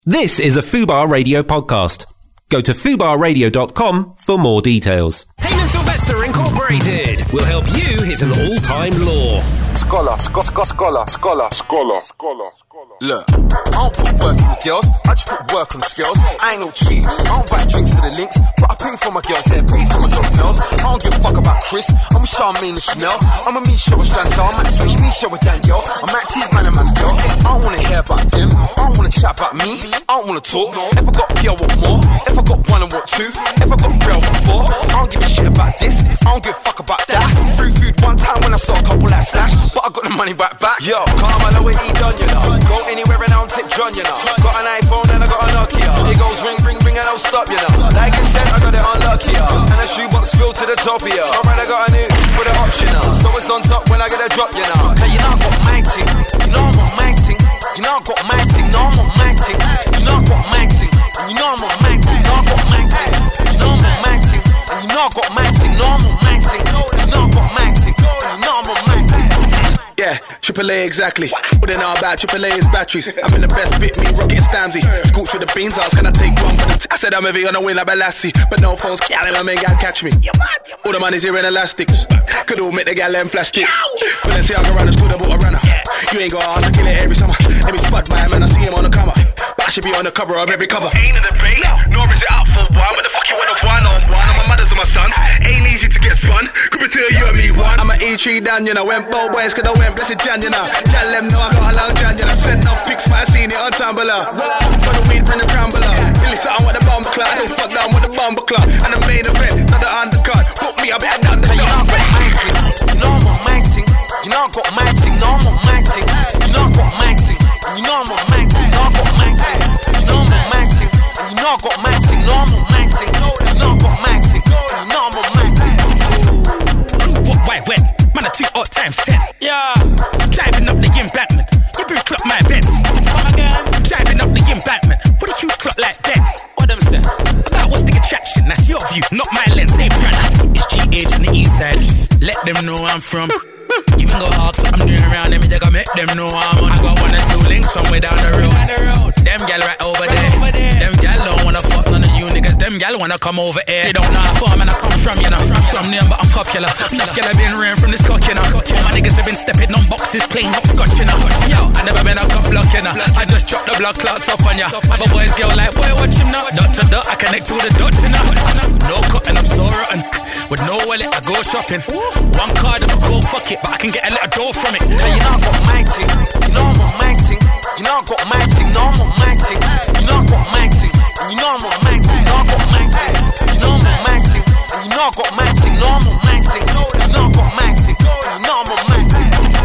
This is a Fubar Radio podcast. Go to fubarradio.com for more details. Payne & Sylvester Incorporated will help you hit an all-time low. Scholar. Look, I don't put work in the girls, I just put work on the skills. I ain't no cheat, I don't buy drinks for the links, but I pay for my girls' hair, pay for my girls' nails. I don't give a fuck about Chris, I'm with Charmaine and Chanel. I'm a Misha with Chantal, I might switch Misha with Danielle. I'm active man and man's girl, I don't wanna hear about them, I don't wanna chat about me, I don't wanna talk. If I got P, I want more, if I got one, I want two. If I got real, I want four. I don't give a shit about this, I don't give a fuck about that. Free food one time when I saw a couple like Slash, but I got the money right back. Yo, calm, I know what he done, you know. Go anywhere and I don't tip John, you know. Got an iPhone and I got a Nokia. It goes ring, ring, ring and I don't stop, you know. Like I said, I got it on lucky, and a shoebox filled to the top, yo. Alright, I got a new with an optional, so it's on top when I get a drop, you know. Cause you know I got my ting, you know I'm on my ting. You know I got my ting, no I'm on my ting. You know I got my ting, and you know I'm on my ting. You know I got my ting, you know I'm on my ting. And you know I got my ting, no I'm on my ting. You know I got my ting, and you know I'm on my ting. Yeah, AAA exactly. What they know about AAA is batteries. I'm in the best bit, me, Rocket and Stamsy. Scooch with the beans, I was gonna take one for the I said I'm heavy on the win like Balassi, but no phones, gal, I make gal catch me. All the money's here in elastics. Could all make the gal them flash sticks. Balenciaga runners, could have bought a runner. You ain't got ask, I kill it every summer. Every spud my man, I see him on the cover. But I should be on the cover of every cover. Ain't in the debate, nor is it out for one. What the fuck you want a one-on-one? On my mothers and my sons. Ain't easy to get spun. Could be to you and me one. I'm an E3 down, you know. Went both ways, cause I went blessed Jan, you know. Gal them know I got a long Jan, you know. Send no pics, but I seen it on Tumblr. Got the weed, bring the crumbler. Really something with the bomber clock. I don't fuck down with the bomber clock. And the main event, not the undercard. Book me, I better down the dog. You know I'm on my ting. You know I got my ting. No, I'm on my ting. You know I got my ting. And you know I'm on my ting. No, I got my ting. You know I'm on my ting. And you know I got my ting. No, I'm on my ting. You know I got my ting. And you know I'm on my ting. What, why, when? Man, a 2 odd times 10. Yeah. Driving up the embankment. You boot clock my Benz. Come again. Driving up the embankment. What if you clock like that? What them say? About what's the attraction? That's your view, not my lens. Hey, brother. It's GH on the east side. Let them know I'm from. You ain't got ask what I'm doing around them. I gotta make them know I'm on. I got 1 or 2 links somewhere down the road. Them gal right over there. Them gal don't wanna fuck none of you niggas. Them gal wanna come over here. They don't know how far man I come from, you know. I'm from them but I'm popular. Enough gal have been rain from this cock, you know. All my niggas have been stepping on boxes, playing hopscotch, you know. Yo, I never been a cop block, you know. I just dropped the blood clots up on ya. Other boys girl like, boy, watch him now. Dot to dot, I connect to the dots, you know. No cotton, I'm so rotten. With no wallet, I go shopping. 1 card of a coat pocket, but I can get a little dough from it. Now you know I got my ting. You know I'm on my ting. You know I got my ting. No, I'm on my ting. You know I got my ting. And you know I'm on my ting. No, I got my ting. You know I'm on my ting. And you know I got my ting. No, I'm on my ting. You know I got my ting. And you know I'm on my ting.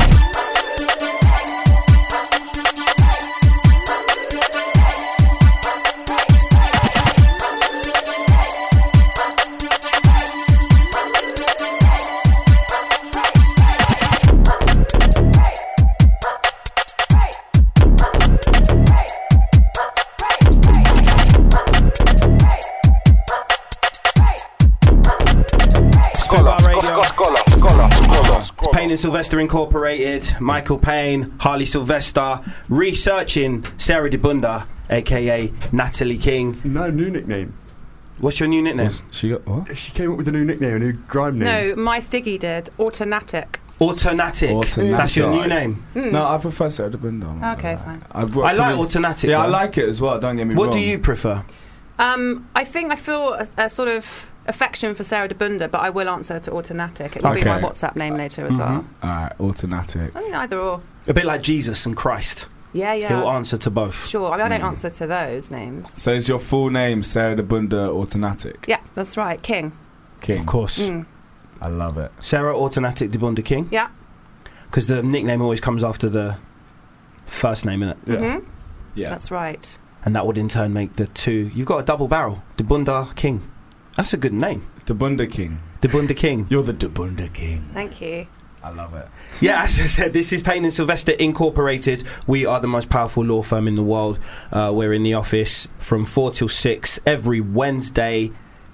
Payne & Sylvester Incorporated, Michael Payne, Harley Sylvester, researching Sarah DeBunda, aka Natalie King. No, new nickname. What's your new nickname? She got what? She came up with a new nickname, a new grime name. No, my Stiggy did. Autonatic. Autonatic. That's your new name. No, I prefer Sarah DeBunda. Okay, fine. I like Autonatic. Yeah, I like it as well. Don't get me wrong. What do you prefer? I think I feel a sort of affection for Sarah DeBunda, but I will answer to Autonatic. It will be my WhatsApp name later as well. Alright, Autonatic. I think either or. A bit like Jesus and Christ. Yeah. He'll answer to both. Sure. I mean, I don't answer to those names. So is your full name Sarah DeBunda Autonatic? Yeah, that's right. King. Of course. I love it. Sarah Autonatic DeBunda King? Yeah. Because the nickname always comes after the first name, innit? Yeah. Mm-hmm. Yeah. That's right. And that would in turn make the two. You've got a double barrel. DeBunda King. That's a good name. DeBunda King. DeBunda King. You're the DeBunda King. Thank you. I love it. Yeah, as I said, this is Payne & Sylvester Incorporated. We are the most powerful law firm in the world. We're in the office from 4 till 6 every Wednesday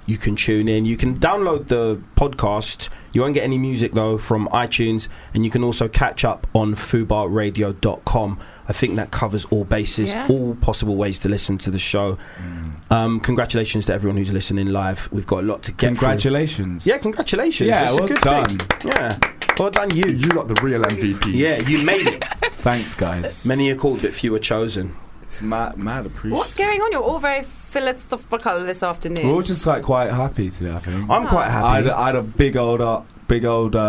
you can tune in. You can download the podcast. You won't get any music, though, from iTunes. And you can also catch up on fubarradio.com. I think that covers all bases, all possible ways to listen to the show. Congratulations to everyone who's listening live. We've got a lot to get Congratulations. through. Yeah, congratulations. Yeah, it's well a good done. thing. Yeah, well done you. You lot the real MVPs. Yeah, you made it. Thanks, guys. Many are called, but few are chosen. It's mad appreciation. What's going on? You're all very philosophical this afternoon. We're all just like quite happy today, I think. I'm quite happy. I had a big old bowl of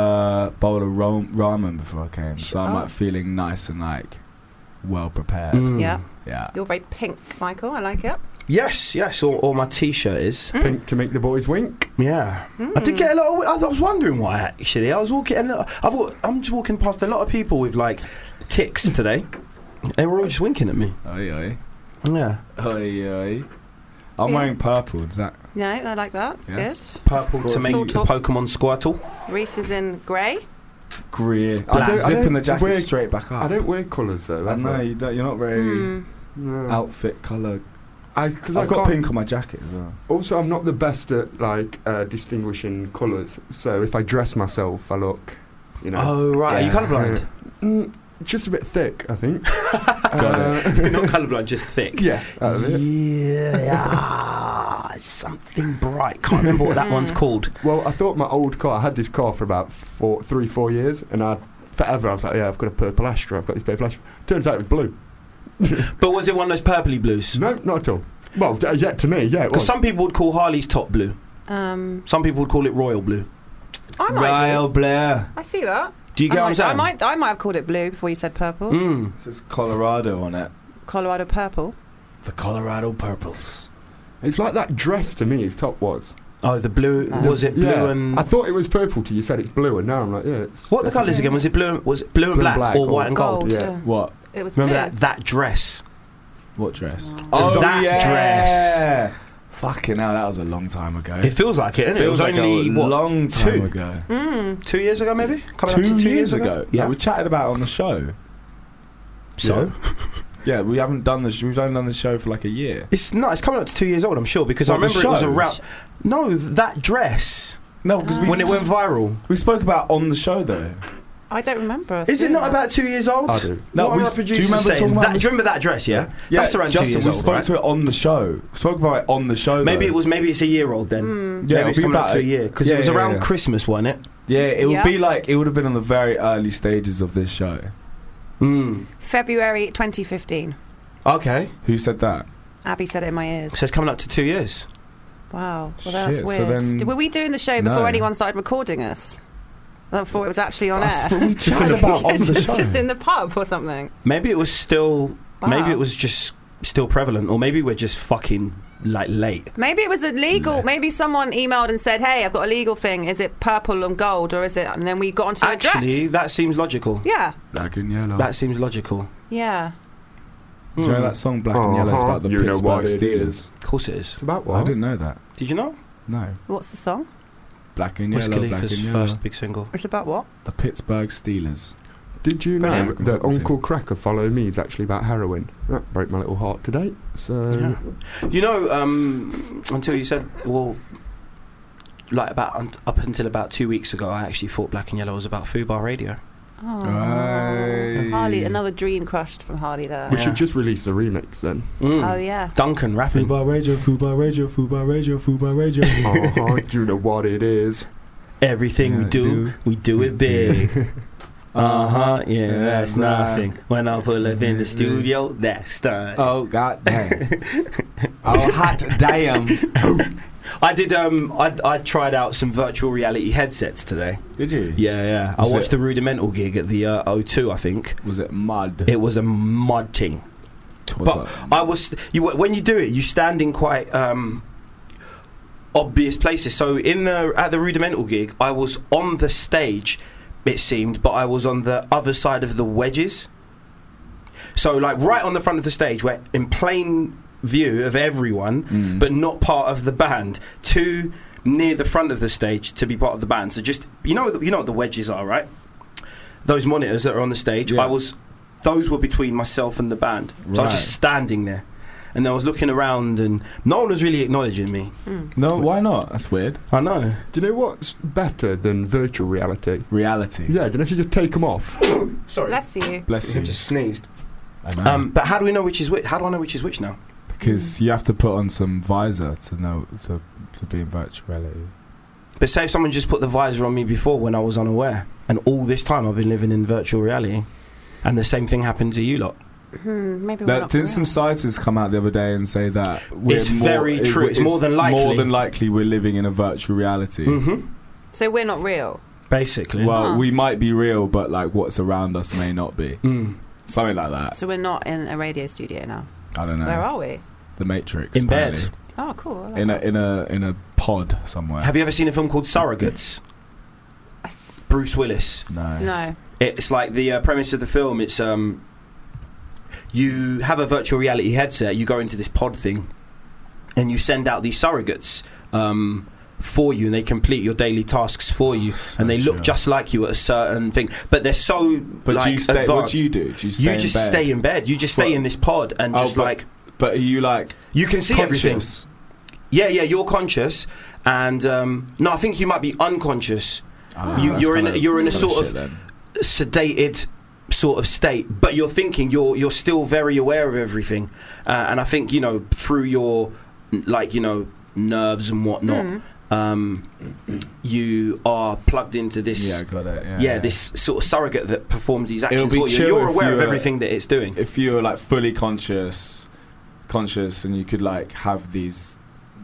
ramen before I came, so I'm like feeling nice and like well prepared. Yeah. Yeah. You're very pink, Michael. I like it. Yes, or my T-shirt is Pink to make the boys wink. Yeah, I did get a lot of. I was wondering why actually. I was walking. I'm just walking past a lot of people with like ticks today. They were all just winking at me. Oi, oi. Yeah. Oi, oi. I'm wearing purple. Does that? No, I like that. It's good. Purple to make the Pokemon Squirtle. Reese is in grey. Green. I Zipping the don't jacket wear- straight back up. I don't wear colours though. I know you don't. You're not very No. outfit colour. Because I've got pink on my jacket as well. Also, I'm not the best at like distinguishing colours. So if I dress myself, I look, you know. Oh right, are you colourblind? Just a bit thick, I think. You're not colourblind, just thick. Yeah, out of it. Yeah, something bright. Can't remember what that one's called. Well, I thought my old car. I had this car for about 4 years, and forever I was like, yeah, I've got a purple Astra. I've got this purple Astra. Turns out it was blue. But was it one of those purpley blues? No, not at all. Well, yeah, to me, yeah, it Because was. some people would call Harley's top blue. Some people would call it royal blue. I might Royal Blair. I see that. Do you get what I'm saying? I might have called it blue before you said purple. It says Colorado on it. Colorado purple. The Colorado Purples. It's like that dress to me. His top was. Oh, the blue. Was it blue and? I thought it was purple till you said it's blue, and now I'm like, yeah. It's What the colours again? Was it blue? Was it blue and black, or white and gold? Yeah. What? It was Remember blue. that dress? What dress? Oh, that dress. Fucking hell, that was a long time ago. It feels like it, isn't it? Feels It was like only a long time ago. 2 years ago, maybe. Coming up to 2 years ago. Yeah. We chatted about it on the show. So. Yeah, we haven't done the. We've only done the show for like a year. It's coming up to 2 years old, I'm sure, because I remember it was a route. No, that dress. No, because when it went viral. We spoke about on the show though. I don't remember us Is it doing not that. about 2 years old? I do. No, What are our do you producers remember saying? talking about Do you remember that dress? Yeah, that's around 2 Justin, years we old. spoke Right? to it on the show. We spoke about it on the show. Maybe though. maybe it's a year old then. Yeah, Maybe it's it'll be coming up about to a year because it was around Christmas, wasn't it? Yeah, it would Yeah. be like it would have been on the very early stages of this show. February 2015. Okay. Who said that? Abby said it in my ears. So it's coming up to 2 years. Wow. Well, that's Shit, so weird. then- Were we doing the show before No. anyone started recording us? Before it was actually on That's air? what we chatted about on the show. Just in the pub or something. Maybe it was still. Wow. Maybe it was just still prevalent, or maybe we're just fucking like late. Maybe it was illegal. Maybe someone emailed and said, "Hey, I've got a legal thing. Is it purple and gold, or is it?" And then we got onto a Actually, dress. that seems logical. Yeah. Black and yellow. That seems logical. Yeah. Do you know that song Black and Yellow? It's about the You know Pittsburgh what it Steelers. is. Of course it is. It's about what? I didn't know that. Did you know? No. What's the song? Black and Wiz yellow, black Khalifa's and yellow. first big single. It's about what? The Pittsburgh Steelers. Did you know Brilliant. that Uncle Cracker Follow Me is actually about heroin? That broke my little heart today. So You know, until you said, well, like up until about 2 weeks ago, I actually thought Black and Yellow was about Fubar Radio. Oh. Hey. Harley, another dream crushed from Harley there. we should just release the remix then. Oh yeah. Duncan rapping. Fubar Radio, Fubar Radio, Fubar Radio, Fubar Radio. You know what it is. Everything we do it big. Yeah, that's nothing. When I pull up in the studio, that's done. Oh god damn. Oh hot damn. I did. I tried out some virtual reality headsets today. Did you? Yeah. I Was watched it- the Rudimental gig at the O2. I think Was it mud? it was a mud thing. But I was. When you do it, you stand in quite obvious places. So at the Rudimental gig, I was on the stage. It seemed, but I was on the other side of the wedges. So like right on the front of the stage, where in plain view of everyone, but not part of the band. Too near the front of the stage to be part of the band. So just you know what the wedges are, right? Those monitors that are on the stage. Yeah. Those were between myself and the band. So I was Right. just standing there. and I was looking around, and no one was really acknowledging me. No, why not? That's weird. I know. Do you know what's better than virtual reality? Reality. Yeah, do you know if you just take them off? Sorry. Bless you. Bless I you. just sneezed. I know. But how do we know which is which? How do I know which is which now? Because you have to put on some visor to know to be in virtual reality. But say if someone just put the visor on me before when I was unaware, and all this time I've been living in virtual reality, and the same thing happened to you lot. Maybe we're not Didn't real. some scientists come out the other day and say that It's very true. It's more than likely. More than likely we're living in a virtual reality. Mm-hmm. So we're not real. Basically. Well, we might be real, but like what's around us may not be. Something like that. So we're not in a radio studio now. I don't know. Where are we? The Matrix. In bed. apparently. Oh, cool. I like In that. a pod somewhere. Have you ever seen a film called Surrogates? Bruce Willis. No. It's like the premise of the film. It's you have a virtual reality headset. You go into this pod thing, and you send out these surrogates for you, and they complete your daily tasks for you, and they look just like you at a certain thing. But they're so But like, do you stay, advanced. what do you do? Do you stay You in just bed? stay in bed. You just stay in this pod and just but are you like you can see conscious? everything. Yeah, you're conscious, and no, I think you might be unconscious. You're in a sort of sedated sort of state, but you're thinking, you're still very aware of everything, and I think through your nerves and whatnot. You are plugged into this. Yeah, got it. This sort of surrogate that performs these It'll actions be for you. chill You're if aware you of were- everything that it's doing. If you're like fully conscious, and you could like have these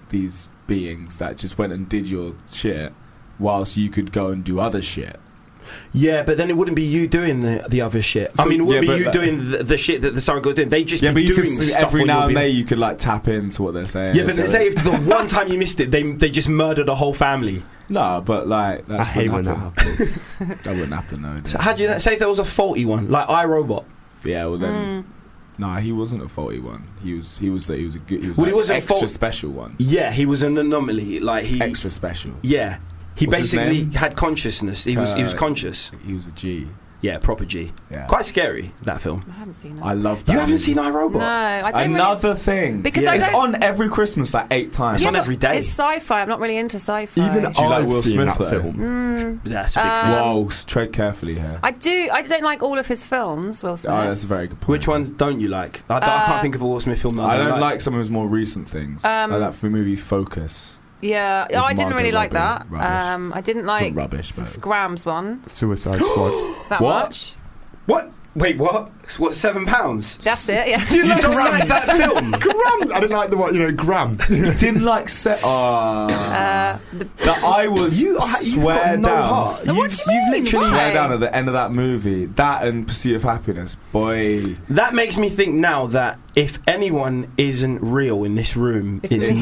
beings that just went and did your shit, whilst you could go and do other shit. Yeah, but then it wouldn't be you doing the other shit. I mean, it wouldn't be you doing the shit that the surrogate's doing. They just be but you doing could stuff every on now your and behalf. then you could like tap into what they're saying. Yeah, but say if the one time you missed it, they just murdered a whole family. No, but like that's I hate when that happens. That wouldn't happen though. So how do you say if there was a faulty one, like iRobot? Yeah, well then. Nah, he wasn't a faulty one. He was a good. He was Well, he like wasn't extra fault- special one. Yeah, he was an anomaly. Like he Extra special. Yeah, he What's his basically name? had consciousness. He was conscious. He was a G. Yeah, proper G. Yeah. Quite scary, that film. I haven't seen it. I love that. You haven't movie. seen iRobot? No, I don't Another thing. Because Yeah. I It's don't, on every Christmas like 8 times. It's on but every day. It's sci-fi. I'm not really into sci-fi. Even Do you like I've Will seen Smith, that though? film. That's a big thing. Whoa, tread carefully here. I don't like all of his films, Will Smith. Oh, that's a very good point. Which ones don't you like? I can't think of a Will Smith film that I I don't like some of his more recent things. Like that movie Focus. Yeah, With I didn't Margot really like that. Robbie. Rubbish. I didn't It's like not rubbish, but Graham's one Suicide Squad. that What? much. What? Wait, what? What, £7? That's it. Yeah. You don't like that film? Gram! I didn't like the one, Gram. you didn't like set. That I was You've swear got no down. heart. What You've do you mean? literally Why? Swear down at the end of that movie. That and Pursuit of Happiness, boy. That makes me think now that if anyone isn't real in this room, it's me.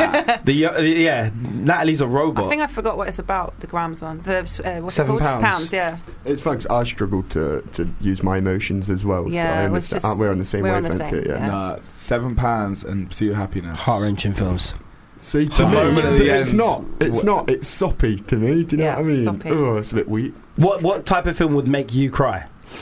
Natalie. Natalie's a robot. I think I forgot what it's about. The Grams one. The what's it £7. called? Pounds. Yeah. It's funny 'cause I struggle to use my emotions as well. Yeah, so I it was understand. just- We're on the same we're on the wavelength same, here, yeah. yeah. Nah, £7 and Pursuit of Happiness. Heart-wrenching films. See, to The me, moment at the it's end- not. It's not. It's soppy to me. Do you know Yeah, what I mean? soppy. Oh, it's a bit weak. What type of film would make you cry?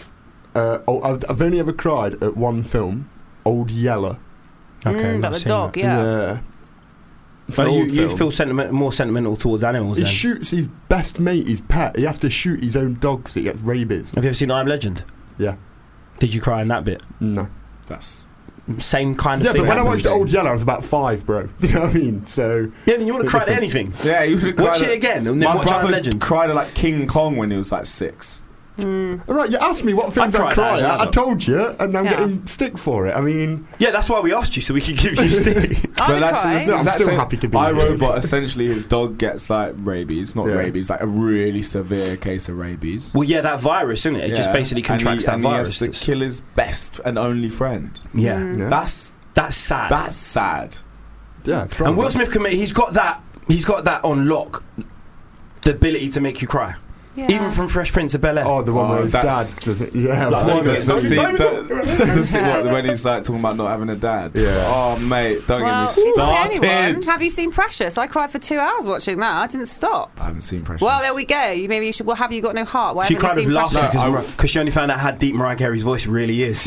I've only ever cried at one film, Old Yeller. About the dog. Yeah. It's an So old you film. feel more sentimental towards animals He then? shoots his best mate, his pet. He has to shoot his own dog because he gets rabies. Have you ever seen I Am Legend? Yeah. Did you cry in that bit? No. That's Same kind of Yeah, thing. but when I happens. watched Old Yeller, I was about 5, bro. You know what I mean? So Yeah, then you want to cry at different. anything. yeah. You would Watch it again and then My watch I Am brother Legend. cried at like King Kong when he was like 6. all right, you asked me what films cried I cry as an at. I adult. told you, and I'm Yeah. getting stick for it. I mean, Yeah, that's why we asked you, so we could give you stick. I would cry. No, I'm still happy to be here. iRobot, essentially, his dog gets like rabies, not Yeah. rabies, like a really severe case of rabies. Well, yeah, that virus, isn't it? It just Yeah. basically contracts that and virus. He has to kill his best and only friend. Yeah. yeah. That's Sad. sad. yeah. And Will probably. Smith he's got that on lock. The ability to make you cry. Yeah. Even from Fresh Prince of Bel-Air. Oh, the one where his dad does it. Yeah. When he's like talking about not having a dad. Yeah. Oh, mate, don't Well, get me he's not the only started. one. Have you seen Precious? I cried for 2 hours watching that. I didn't stop. I haven't seen Precious. Well, there we go. Maybe you should. Well, have you got no heart? Why She haven't kind you of seen laughed Precious? because she only found out how deep Mariah Carey's voice really is. No,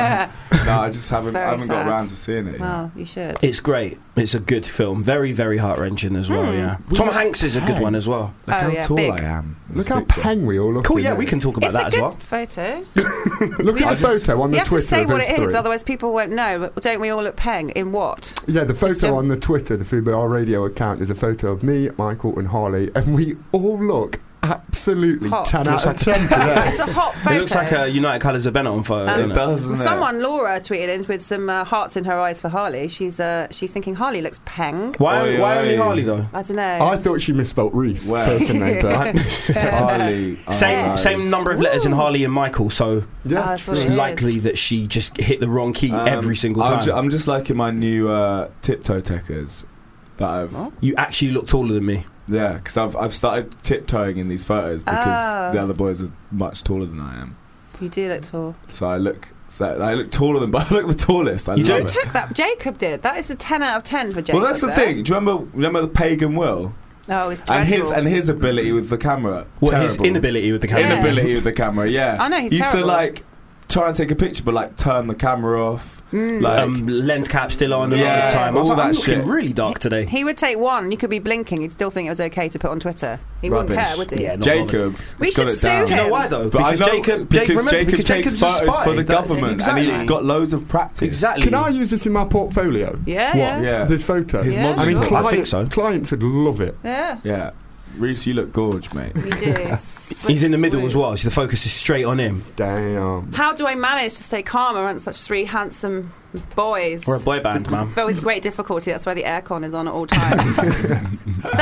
I just haven't very got sad. around to seeing it. Well, you should. It's great. It's a good film. Very, very heart-wrenching as well, yeah. Tom Hanks is a good one as well. Look how tall big. I am. in Look this how picture. peng we all look. Cool, in yeah, there. we can talk about It's that a as good well. photo. Look at the photo on the You have Twitter to say of what us it is, three. otherwise people won't know. But don't we all look peng? In what? Yeah, the Just a- photo on the Twitter, the FUBAR Radio account, is a photo of me, Michael, and Harley, and we all look absolutely Hot. 10 out of Looks 10 today. It's a hot photo. It looks like a United Colours of Benetton photo, doesn't It does, doesn't it? Someone, Laura, tweeted in with some hearts in her eyes for Harley. She's thinking Harley looks peng. Why Oi, only oi. Harley though? I don't know. I thought she misspelt Reese, Wow. personally, but Harley. Same number of letters in Harley and Michael, so yeah, that's what it's it is. likely that she just hit the wrong key every single time. I'm just liking my new tiptoe techers that I've. You actually look taller than me. Yeah, because I've started tiptoeing in these photos because Oh. the other boys are much taller than I am. You do look tall. So I look taller than, but I look the tallest. I You love do? it. Took that. Jacob did. That is a 10 out of 10 for Jacob. Well, that's the there. thing. Do you remember the pagan Will Oh, it's and dreadful. his ability with the camera? What, his Terrible. inability with the camera? Yeah. Inability with the camera. Yeah. I know, he's He used terrible. to like try and take a picture, but like turn the camera off. Like Lens cap still on a lot Yeah, of the time. I was all like, I'm that looking shit. really dark today. He would take one. You could be blinking. He'd still think it was okay to put on Twitter. He wouldn't Rubbish. care, would he? Yeah, not Jacob. We has got should it sue down. him. You know why though? But I know Jacob because Jacob takes Jacob's a photos spy. for the government, Exactly. and he's got loads of practice. Exactly. Can I use this in my portfolio? Yeah, yeah. Yeah. This photo? His Yeah, modelling I mean, sure. class. I think so. Clients would love it. Yeah. Yeah. Reese, you look gorge, mate. You do. He's in the middle as well, so the focus is straight on him. Damn. How do I manage to stay calm around such three handsome boys? We're a boy band, man. But with great difficulty. That's why the aircon is on at all times.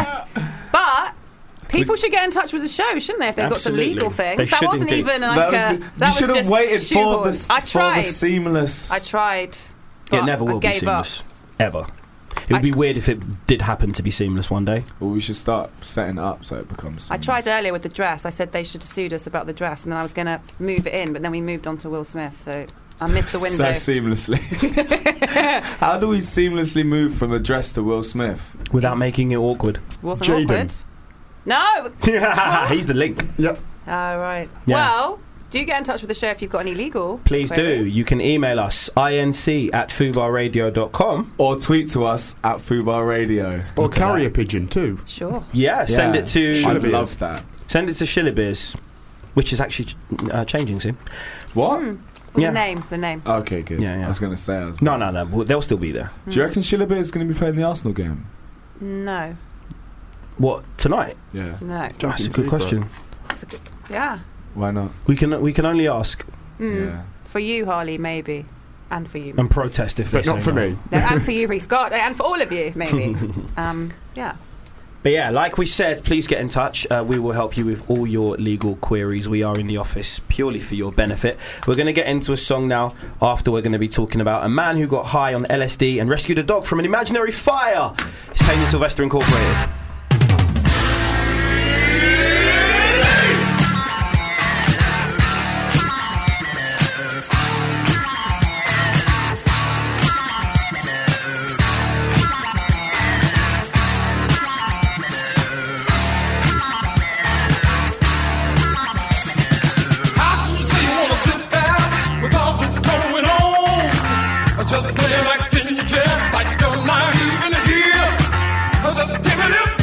But people should get in touch with the show, shouldn't they? If they've Absolutely. got some legal things. They that should wasn't indeed. even like a. you That should was have just waited for shoehorned. the, I tried. for the seamless. I tried. It but never will I be gave up. seamless. Ever. It would be weird if it did happen to be seamless one day. Well, we should start setting it up so it becomes. I seamless. tried earlier with the dress. I said they should have sued us about the dress, and then I was going to move it in, but then we moved on to Will Smith, so I missed the window. So seamlessly. How do we seamlessly move from the dress to Will Smith? Without making it awkward. Wasn't Jaden. awkward. No. He's the link. Yep. Oh, right. Yeah. Well, do get in touch with the show if you've got any legal Please queries. do. You can email us inc@fubarradio.com. Or tweet to us at FUBAR Radio. Or carrier pigeon, too. Sure. Yeah, send it to I Shillibeers. love that. send it to Shillibeers, which is actually changing soon. What? Yeah. The name. Okay, good. Yeah, yeah. I was going to say. No. Well, they'll still be there. Do you reckon Shillibeer is going to be playing the Arsenal game? No. What, tonight? Yeah. No. That's a good question. It's a good- Yeah. Why not? We can only ask Yeah. For you, Harley, maybe. And for you. and protest if they But not say for no. me. No, and for you, Reece Scott. And for all of you, maybe. Yeah. But yeah, like we said, please get in touch. We will help you with all your legal queries. We are in the office purely for your benefit. We're going to get into a song now. After, we're going to be talking about a man who got high on LSD and rescued a dog from an imaginary fire. It's Tanya Sylvester Incorporated. How can you say you wanna sit down with all this going on? Just play like in your chair, like you don't mind even here. Just give it up.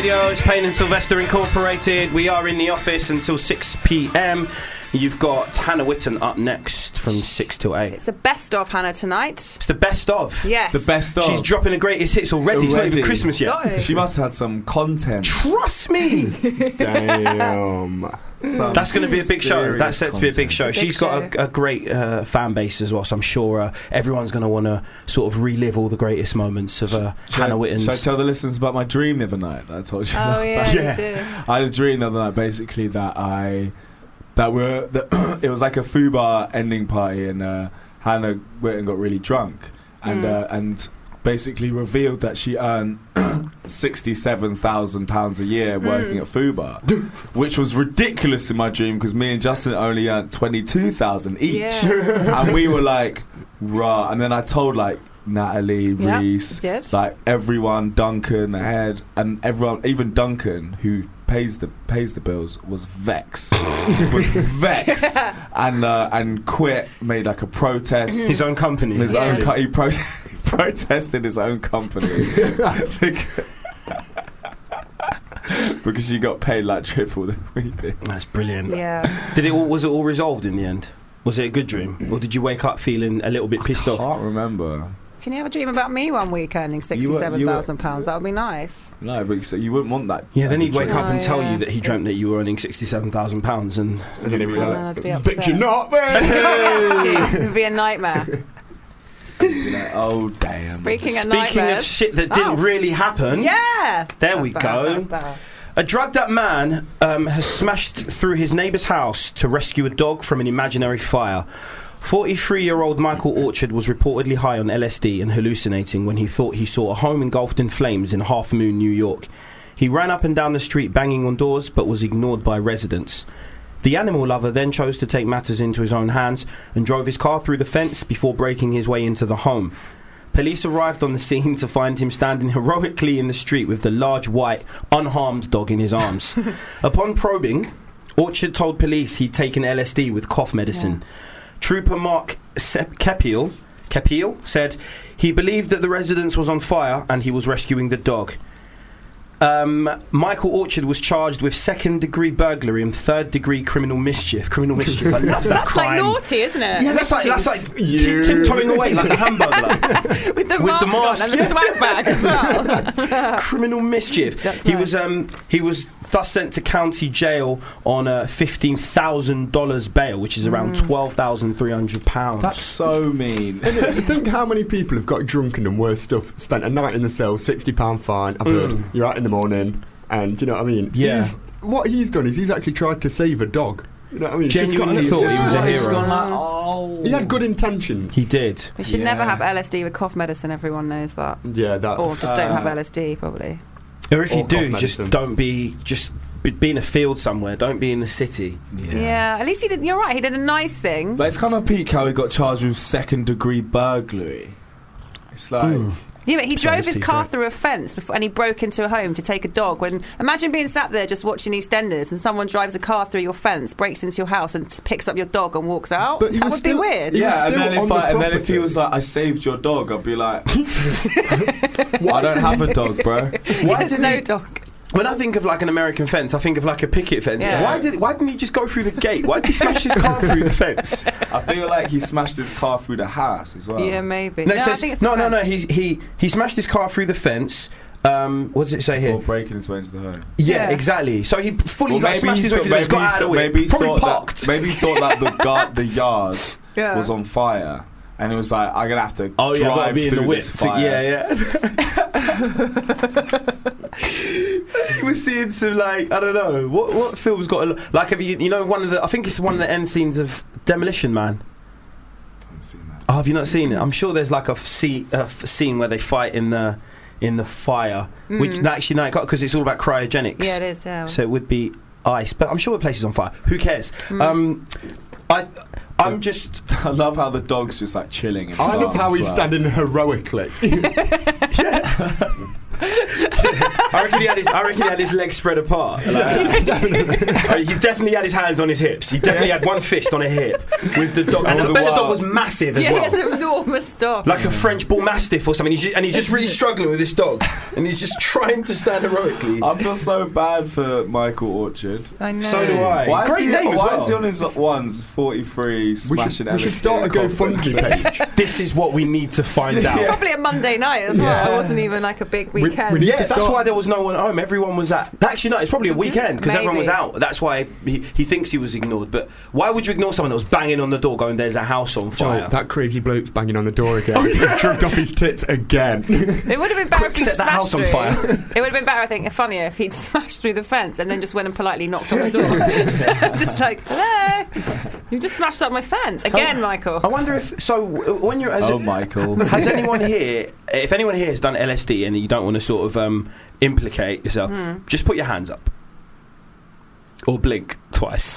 Radio. It's Payne and Sylvester Incorporated. We are in the office until 6 p.m. You've got Hannah Witten up next from 6 till 8. It's the best of Hannah tonight. It's the best of. Yes. The best of. She's dropping the greatest hits already. It's not even Christmas yet. She must have had some content. Trust me. Damn. That's going to be a big show. That's set to be a big show. She's got a great fan base as well, so I'm sure everyone's going to want to sort of relive all the greatest moments of Hannah Witten's. Should I tell the listeners about my dream the other night that I told you about? Yeah, you did. I had a dream the other night, basically, it was like a FUBAR ending party, and Hannah Witten got really drunk and basically revealed that she earned £67,000 a year working at FUBAR, which was ridiculous in my dream because me and Justin only earned £22,000 each, and we were like, rah. And then I told like Natalie, Reese, like everyone, Duncan, the head, and everyone, even Duncan, who pays the bills, was vexed. And quit, made like a protest. His own company. He protested his own company because she got paid like triple than we did. That's brilliant. Yeah. Was it all resolved in the end? Was it a good dream, or did you wake up feeling a little bit pissed off? I can't remember. Can you have a dream about me one week earning £67,000? That would be nice. No, but you wouldn't want that. Yeah, then he'd wake up and tell you that he dreamt that you were earning £67,000, and then he'd be like, I'd be upset. "But you're not, man." It would be a nightmare. Like, oh damn! Speaking of shit that didn't really happen. Yeah. There we go. A drugged up man has smashed through his neighbour's house to rescue a dog from an imaginary fire. 43-year-old Michael Orchard was reportedly high on LSD and hallucinating when he thought he saw a home engulfed in flames in Half Moon, New York. He ran up and down the street banging on doors but was ignored by residents. The animal lover then chose to take matters into his own hands and drove his car through the fence before breaking his way into the home. Police arrived on the scene to find him standing heroically in the street with the large, white, unharmed dog in his arms. Upon probing, Orchard told police he'd taken LSD with cough medicine. Yeah. Trooper Mark Kepiel said he believed that the residence was on fire and he was rescuing the dog. Michael Orchard was charged with second-degree burglary and third-degree criminal mischief. I love that That's crime. Like naughty, isn't it? Yeah, that's like tiptoeing away like a hamburglar. with the mask and the swag bag as well. Criminal mischief. That's he nice. He was thus sent to county jail on a $15,000 bail, which is around £12,300. That's so mean. You think how many people have got drunken and worse stuff, spent a night in the cell, £60 fine, I've heard, you're out in the morning, and you know what I mean? Yeah. What he's done is he's actually tried to save a dog. You know what I mean? Genuinely thought he was a hero. He had good intentions. He did. We should never have LSD with cough medicine, everyone knows that. Yeah, that. Or just don't have LSD, probably. Or if you do, just don't be in a field somewhere. Don't be in the city. Yeah, at least he did. You're right. He did a nice thing. But it's kind of peak how he got charged with second-degree burglary. It's like. Yeah, but he drove his car through a fence and he broke into a home to take a dog. Imagine being sat there just watching EastEnders and someone drives a car through your fence, breaks into your house and picks up your dog and walks out. That would be weird. Yeah, and then if he was like, "I saved your dog," I'd be like, "I don't have a dog, bro." There's no dog. When I think of like an American fence, I think of like a picket fence. Yeah. Why didn't he just go through the gate? Why did he smash his car through the fence? I feel like he smashed his car through the house as well. Yeah, maybe. No, I think it's no. He smashed his car through the fence. What does it say here? Or breaking his way into the home. Yeah, exactly. So he fully smashed his way through the fence, got out of the way. Maybe probably parked. Maybe he thought that the yard was on fire. And it was like, I'm going to have to drive through this fire. He was seeing some, like, I don't know, what film's got a... Like, have you know, I think it's one of the end scenes of Demolition Man. I haven't seen that. Oh, have you not seen it? I'm sure there's like a scene where they fight in the fire, which actually, no, because it's all about cryogenics. Yeah, it is, yeah. So it would be ice, but I'm sure the place is on fire. Who cares? I'm just... I love how the dog's just like chilling in his I love how he's standing heroically. I reckon he had his legs spread apart. Like, he definitely had his hands on his hips. He definitely had one fist on a hip with the dog. And I bet the dog was massive as well. Yeah, it's enormous dog. Like a French bull mastiff or something. He's just really struggling with this dog. And he's just trying to stand heroically. I feel so bad for Michael Orchard. I know. So do I. Why Great name as well. is he on his ones 43 smashing We should start a GoFundMe page. This is what we need to find out. Probably a Monday night as well. It wasn't even like a big weekend. we Yeah, that's why there was no one at home. Everyone was at. Actually, no, it's probably a weekend because everyone was out. That's why he thinks he was ignored. But why would you ignore someone that was banging on the door, going, "There's a house on fire"? Joel, that crazy bloke's banging on the door again. He's drugged off his tits again. It would have been better if he set that house on fire. It would have been better, I think, funnier if he'd smashed through the fence and then just went and politely knocked on the door. Just like, hello, you just smashed up my fence again, Michael. I wonder if when you're Michael. Has anyone here? If anyone here has done LSD and you don't want to sort of implicate yourself, just put your hands up or blink twice.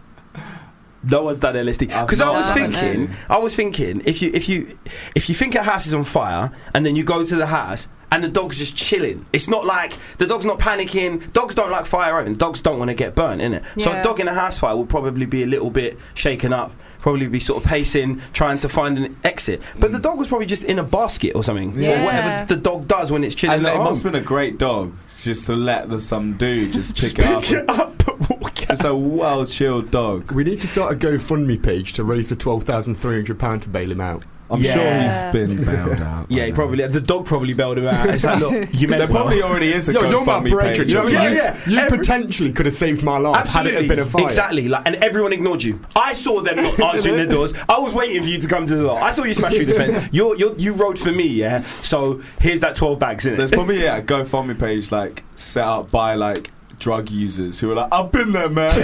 No one's done LSD because I was thinking if you think a house is on fire and then you go to the house and the dog's just chilling, it's not like the dog's not panicking. Dogs don't like fire and dogs don't want to get burnt, innit? Yeah. So a dog in a house fire would probably be a little bit shaken up, probably be sort of pacing, trying to find an exit. But the dog was probably just in a basket or something. Yeah. Or whatever the dog does when it's chilling. And at it home. must have been a great dog just to let some dude just pick it up. It's a well-chilled dog. We need to start a GoFundMe page to raise the £12,300 to bail him out. I'm sure he's been bailed out. Yeah, he probably. The dog probably bailed him out. It's like, look, you meant there probably already is a GoFundMe page. You potentially could have saved my life had it been a fire. Exactly, and everyone ignored you. I saw them not answering their doors. I was waiting for you to come to the door. I saw you smash through the fence. You rode for me, yeah. So here's that 12 bags in it. There's probably a GoFundMe page like set up by like drug users who are like, I've been there, man.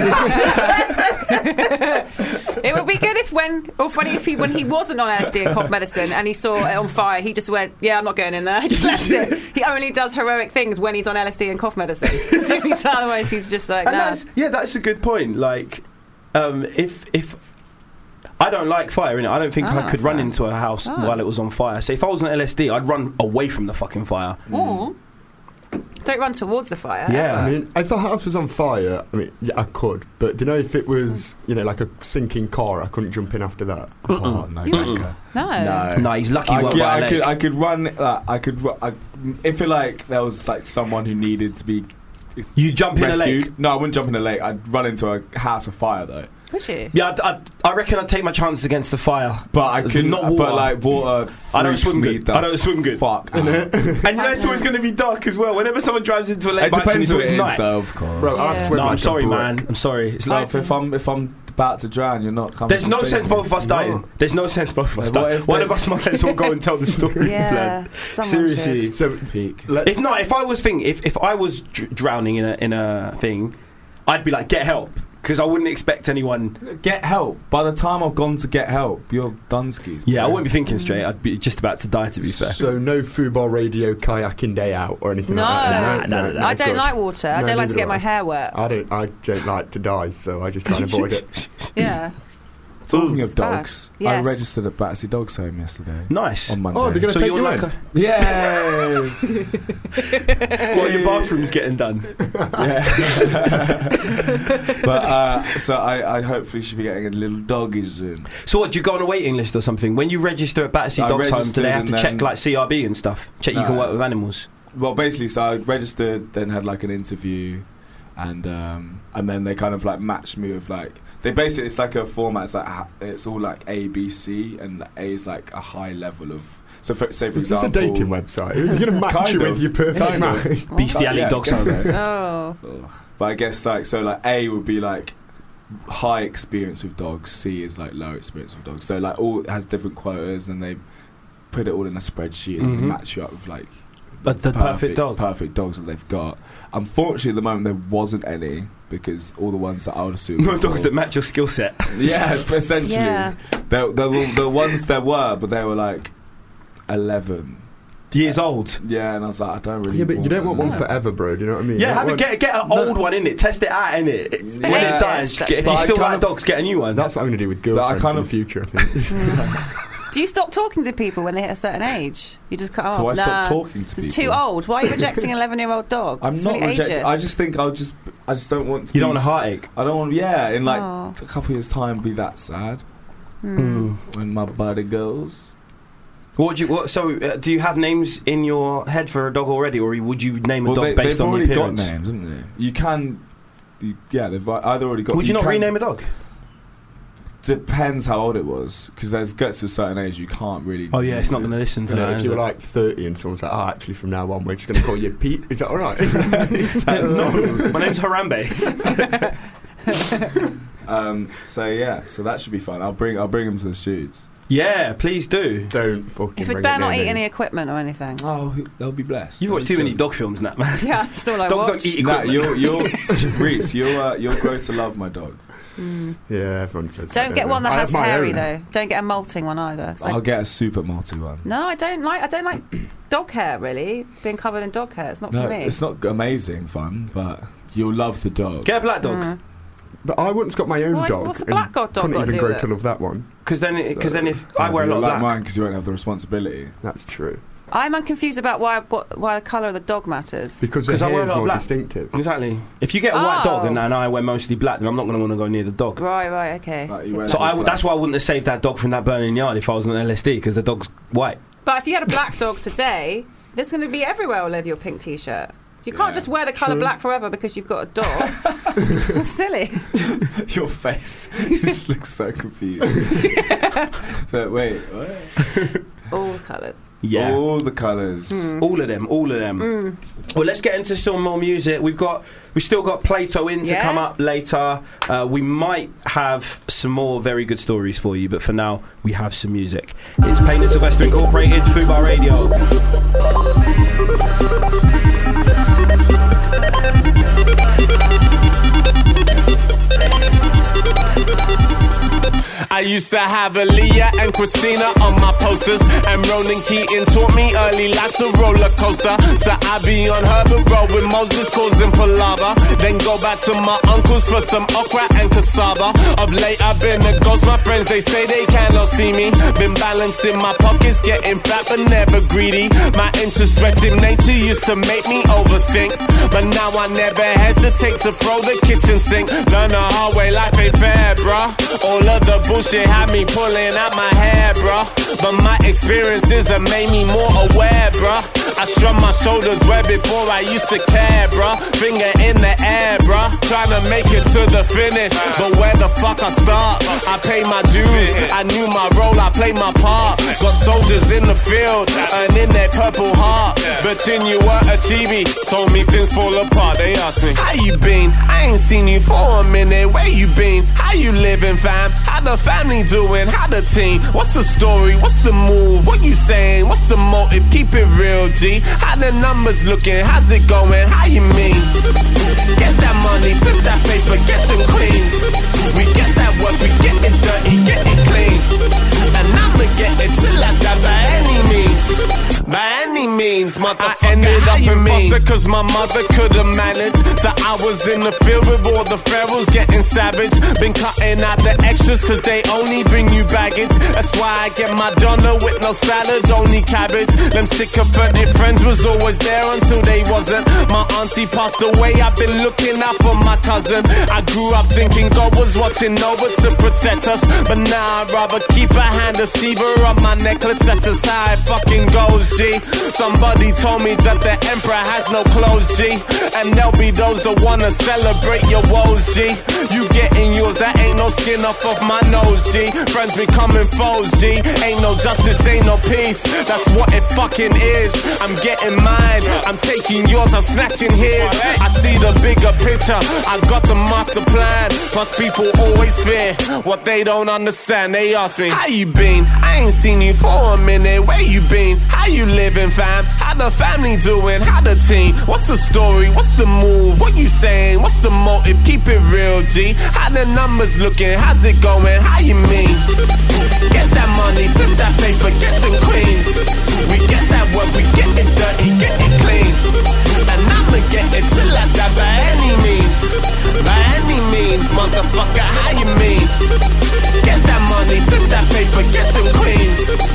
It would be good if when he wasn't on LSD and cough medicine and he saw it on fire, he just went, yeah, I'm not going in there. He just left it. He only does heroic things when he's on LSD and cough medicine. Otherwise he's just like, nah. That's a good point. Like, if I don't like fire, innit? I don't think I could run into a house while it was on fire. So if I was on LSD, I'd run away from the fucking fire. Don't run towards the fire. Yeah, I mean, if a house was on fire, I mean, yeah, I could. But do you know if it was, like a sinking car, I couldn't jump in after that. Oh no, no, he's lucky. I could run. If it like there was like someone who needed to be. You jump rescued. in a lake? No, I wouldn't jump in a lake. I'd run into a house of fire though. Would you? Yeah, I reckon I'd take my chances against the fire. But I could not water. But like water, I don't swim good. Fuck. And it's always going to be dark as well. Whenever someone drives into a lake, it depends who it is, night. though, of course. Bro, I'm sorry, man. I'm sorry. It's like if I'm about to drown, you're not coming. There's no sense both of us dying. There's no sense both of us dying. One of us might as well go and tell the story. Yeah, seriously. So peak. If I was drowning in a thing, I'd be like, get help. Because I wouldn't expect anyone. Get help. By the time I've gone to get help, you're Dunskies. Yeah, I wouldn't be thinking straight. I'd be just about to die, to be fair. So no Fubar Radio kayaking day out or anything like that? No. I don't like water. I don't like to get my hair wet. I don't like to die, so I just try and avoid it. Yeah. Talking of dogs, yes. I registered at Battersea Dogs Home yesterday. Nice. On Monday. Oh, they're going to take you in? Yeah. Well, your bathroom's getting done. Yeah. But so I hopefully should be getting a little doggy soon. So what, do you go on a waiting list or something? When you register at Battersea Dogs Home, do they have to check like CRB and stuff? Check you can work with animals? Well, basically, so I registered, then had like an interview, and then they kind of like matched me with like. It's like a format. It's like it's all like A, B, C, and A is like a high level of. So, for example, is this a dating website? You're going to match you with your perfect match. Bestiality Dogs Home. Oh. But I guess like A would be like high experience with dogs. C is like low experience with dogs. So like all has different quotas, and they put it all in a spreadsheet and they match you up with like. But the perfect dogs that they've got. Unfortunately, at the moment there wasn't any because all the ones that I would assume. No dogs that match your skill set. Yeah, essentially. Yeah. The ones there were, but they were like 11 years old. Yeah, and I was like, I don't really. Yeah, but you don't want one forever, bro. Do you know what I mean? Yeah, get an old one in it. Test it out in it. When it dies, if you still like dogs, get a new one. That's what I'm going to do with girlfriends in the future, I think. Do you stop talking to people when they hit a certain age? You just cut off. Do I stop talking to people? It's too old. Why are you rejecting an 11-year-old dog? I'm It's not really rejecting. ageist. I just think I just don't want to. You don't want a heartache. I don't want. Yeah, in like Oh. a couple of years' time, be that sad when my body goes. Do you have names in your head for a dog already, or would you name a dog based on the they've already appearance? got names, haven't they? You can. They've either already got. Would you not rename a dog? Depends how old it was, because there's gets to a certain age you can't really. Oh yeah, it's not going to listen to You know, that. if is you were it? like 30 and someone's like, oh, actually from now on we're just going to call you Pete, is that alright? No, my name's Harambe. So that should be fun. I'll bring him to the shoots. Yeah, please do. Don't fucking If it bring better it not near eat me. any equipment or anything. Oh, they'll be blessed. You've watched too many dog films, Nat, man. Yeah, that's all I Dogs watch. don't eat Nah, equipment. Reese, you'll grow to love my dog. Yeah, everyone says that, Don't get they? one that I has have my hairy own. though. Don't get a molting one either. 'cause I'll get a super multi one. No, I don't like dog hair. Really, being covered in dog hair. It's not No, for me. it's not amazing fun, but you'll love the dog. Get a black dog. But I once got my own Why- dog what's a and black dog couldn't got to even do grow with to it? love that one. Because then if I wear a lot You'll of like black, mine because you won't have the responsibility. That's true. I'm confused about why the colour of the dog matters. Because the 'Cause I wear hair a is lot of more black. distinctive. exactly. If you get a white dog and I wear mostly black, then I'm not going to want to go near the dog. Right, okay. Like, you wear So black. that's why I wouldn't have saved that dog from that burning yard if I was on LSD, because the dog's white. But if you had a black dog today, there's going to be everywhere all over your pink t-shirt. So you can't just wear the colour black forever because you've got a dog. That's silly. Your face just looks so confused. So wait, what? All the colours. Yeah. All the colours. All of them. Well, let's get into some more music. We've still got Plato in to come up later. We might have some more very good stories for you, but for now, we have some music. It's Payne and Sylvester Incorporated, Fubar Radio. I used to have Aaliyah and Christina on my posters, and Ronan Keaton taught me early life's a roller coaster. So I be on Herbert Road with Moses causing palaver, then go back to my uncles for some okra and cassava. Of late I've been a ghost, my friends they say they cannot see me. Been balancing my pockets, getting fat but never greedy. My introspective nature used to make me overthink, but now I never hesitate to throw the kitchen sink. Learn the hard way, life ain't fair, bruh. All of the bullshit had me pulling out my hair, bruh. But my experiences have made me more aware, bruh. I shrug my shoulders where before I used to care, bruh. Finger in the air, bruh. Trying to make it to the finish, but where the fuck I start? I pay my dues, I knew my role, I played my part. Got soldiers in the field, earning their purple heart. But you were a chibi, told me things fall apart. They asked me, how you been? I ain't seen you for a minute, where you been? How you living, fam? How the family doing? How the team? What's the story? What's the move? What you saying? What's the motive? Keep it real, G. How the numbers looking? How's it going? How you mean? Get that money, flip that paper, get them queens. We get that work, we get it dirty, get it clean. And I'ma get it till I die by any means. By any means, motherfucker. I ended up in Foster cause my mother couldn't manage. So I was in the field with all the pharaohs getting savage. Been cutting out the extras cause they only bring you baggage. That's why I get my doner with no salad, only cabbage. Them sycophantic friends was always there until they wasn't. My auntie passed away, I've been looking out for my cousin. I grew up thinking God was watching over to protect us, but now I'd rather keep a hand of Shiva on my necklace. That's just how it fucking goes, G. Somebody told me that the emperor has no clothes, G. And there'll be those that wanna celebrate your woes, G. You getting yours, that ain't no skin off of my nose, G. Friends becoming foes, G. Ain't no justice, ain't no peace. That's what it fucking is. I'm getting mine, I'm taking yours, I'm snatching his. I see the bigger picture, I got the master plan. Plus people always fear what they don't understand. They ask me, how you been? I ain't seen you for a minute, where you been? How you living, fam? How the family doing? How the team? What's the story? What's the move? What you saying? What's the motive? Keep it real, G. How the numbers looking? How's it going? How you mean? Get that money, flip that paper, get them queens. We get that work, we get it dirty, get it clean. And I'ma get it till I die by any means. By any means, motherfucker, how you mean? Get that money, flip that paper, get them queens.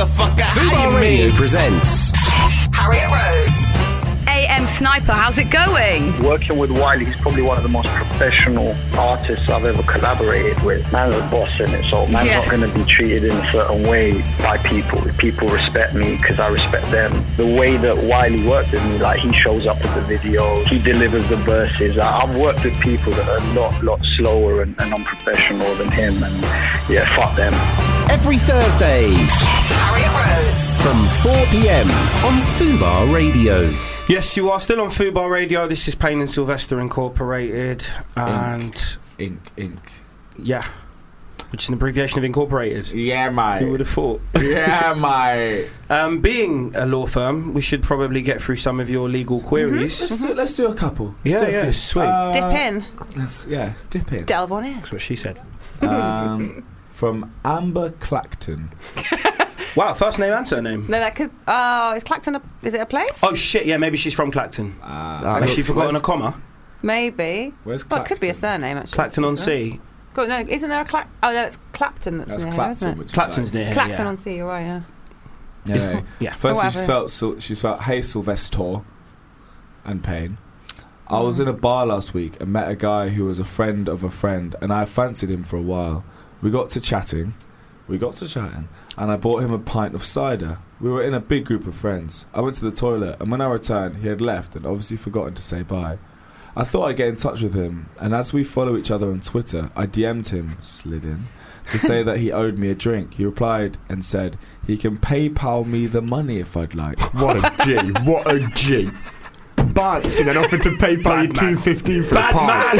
motherfucker. How Fubar you Radio mean? presents Harriet Rose. AM Sniper, how's it going? Working with Wiley, he's probably one of the most professional artists I've ever collaborated with. Man's a boss in it, so man's not going to be treated in a certain way by people. People respect me because I respect them. The way that Wiley worked with me, like he shows up at the video, he delivers the verses. I've worked with people that are a lot slower and unprofessional than him, and yeah, fuck them. every Thursday Harriet Rose from 4 p.m. on Fubar Radio. Yes, you are still on Fubar Radio. This is Payne and Sylvester Incorporated. And Inc. Yeah. Which is an abbreviation of Incorporated. Yeah, mate. Who would have thought? Yeah, mate. Being a law firm, we should probably get through some of your legal queries. Let's do a couple. Yeah, sweet. Dip in. Dip in. Delve on in. That's what she said. From Amber Clacton. Wow, first name and surname. No, that could. Oh, is Clacton is it a place? Oh shit, yeah, maybe she's from Clacton. Has she forgotten a comma? Maybe. Where's Clacton? Well, it could be a surname actually. Clacton on Sea. God, no, isn't there a Oh, no, it's Clapton that's near Clapton, here, isn't it? Clapton's near here, Clacton yeah. on Sea, you're right, yeah. Yeah. Firstly, she spelled Hey Sylvester and Payne. I was in a bar last week and met a guy who was a friend of a friend, and I fancied him for a while. We got to chatting, and I bought him a pint of cider. We were in a big group of friends. I went to the toilet, and when I returned, he had left and obviously forgotten to say bye. I thought I'd get in touch with him, and as we follow each other on Twitter, I DM'd him, slid in, to say that he owed me a drink. He replied and said he can PayPal me the money if I'd like. What a G, what a G. Bart's and then offered to PayPal you $2.15 for a pint.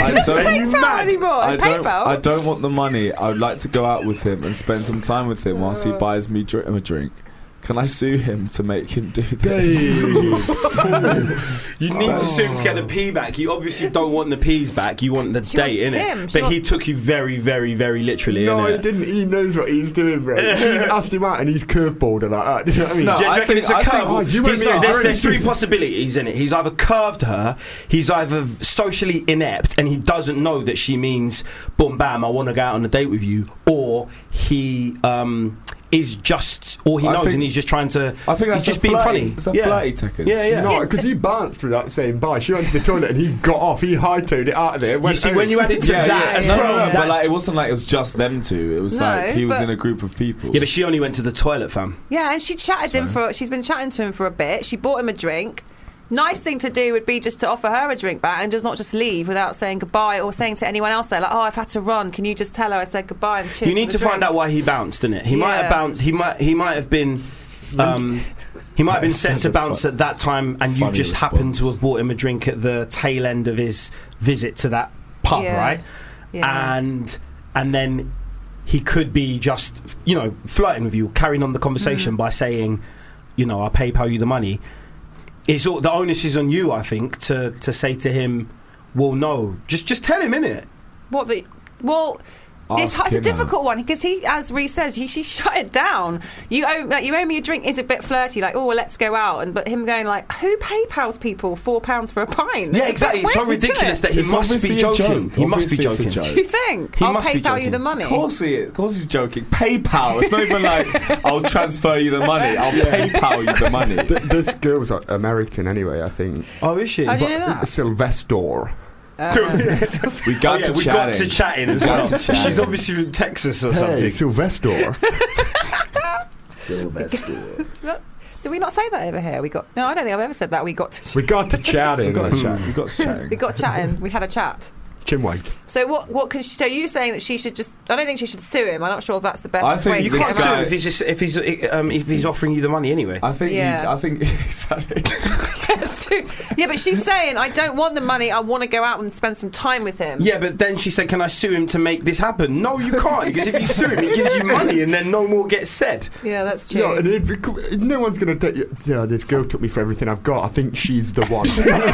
I don't want the money. I would like to go out with him and spend some time with him whilst he buys me a drink. Can I sue him to make him do this? You need to sue him to get the P back. You obviously don't want the P's back. You want the date, innit? But he took you very, very, very literally, No, innit? he didn't. He knows what he's doing, bro. She's asked him out and he's curveballed her like that. Do you know what I mean? No, do you reckon it's a curve? There's three possibilities. possibilities in it. He's either curved her, he's either socially inept, and he doesn't know that she means, boom, bam, I want to go out on a date with you, or he is just, all he knows, and he's just trying to. I think that's he's just being funny. It's a flirty ticket. Yeah. No, because he bounced without saying bye. She went to the toilet and he got off. He hightailed it out of there. You see, when you add it to that as well, but like, it wasn't like it was just them two. It was like he was in a group of people. Yeah, but she only went to the toilet, fam. Yeah, and she chatted him for. She's been chatting to him for a bit. She bought him a drink. Nice thing to do would be just to offer her a drink back and just not just leave without saying goodbye or saying to anyone else there, like, oh, I've had to run. Can you just tell her I said goodbye and cheers? You need to find out why he bounced, innit? He might have bounced. He might have been. He might have been set to bounce at that time, and you just happened to have bought him a drink at the tail end of his visit to that pub, right? Yeah. And then he could be just, flirting with you, carrying on the conversation by saying, I'll PayPal you the money. It's all, the onus is on you, I think, to say to him, well, no, just tell him, innit? It's a difficult one because he, as Reece says, she shut it down. You owe me a drink is a bit flirty, like, oh, well, let's go out, but him going like, who PayPals people £4 for a pint? Yeah, exactly. It's so ridiculous that he must be joking. He must be joking. Do you think? I'll PayPal you the money. Of course he's joking. PayPal. It's not even like I'll transfer you the money. I'll PayPal you the money. This girl's American anyway, I think. Oh, is she? How do you know that? Sylvester. We got to chatting as well. She's obviously from Texas or something. Hey, Sylvester. Sylvester. Did we not say that over here? No, I don't think I've ever said that. We got to chatting. We got chatting. We had a chat. Chinwag. So what can she? So you saying that she should just? I don't think she should sue him. I'm not sure if that's the best. I think way you to can't get sue him if he's offering you the money anyway. I think exactly. That's true. Yeah, but she's saying I don't want the money. I want to go out and spend some time with him. Yeah, but then she said, "Can I sue him to make this happen?" No, you can't, because if you sue him, he gives you money, and then no more gets said. Yeah, that's true. Yeah, and no one's going to take you. Yeah, this girl took me for everything I've got. I think she's the one.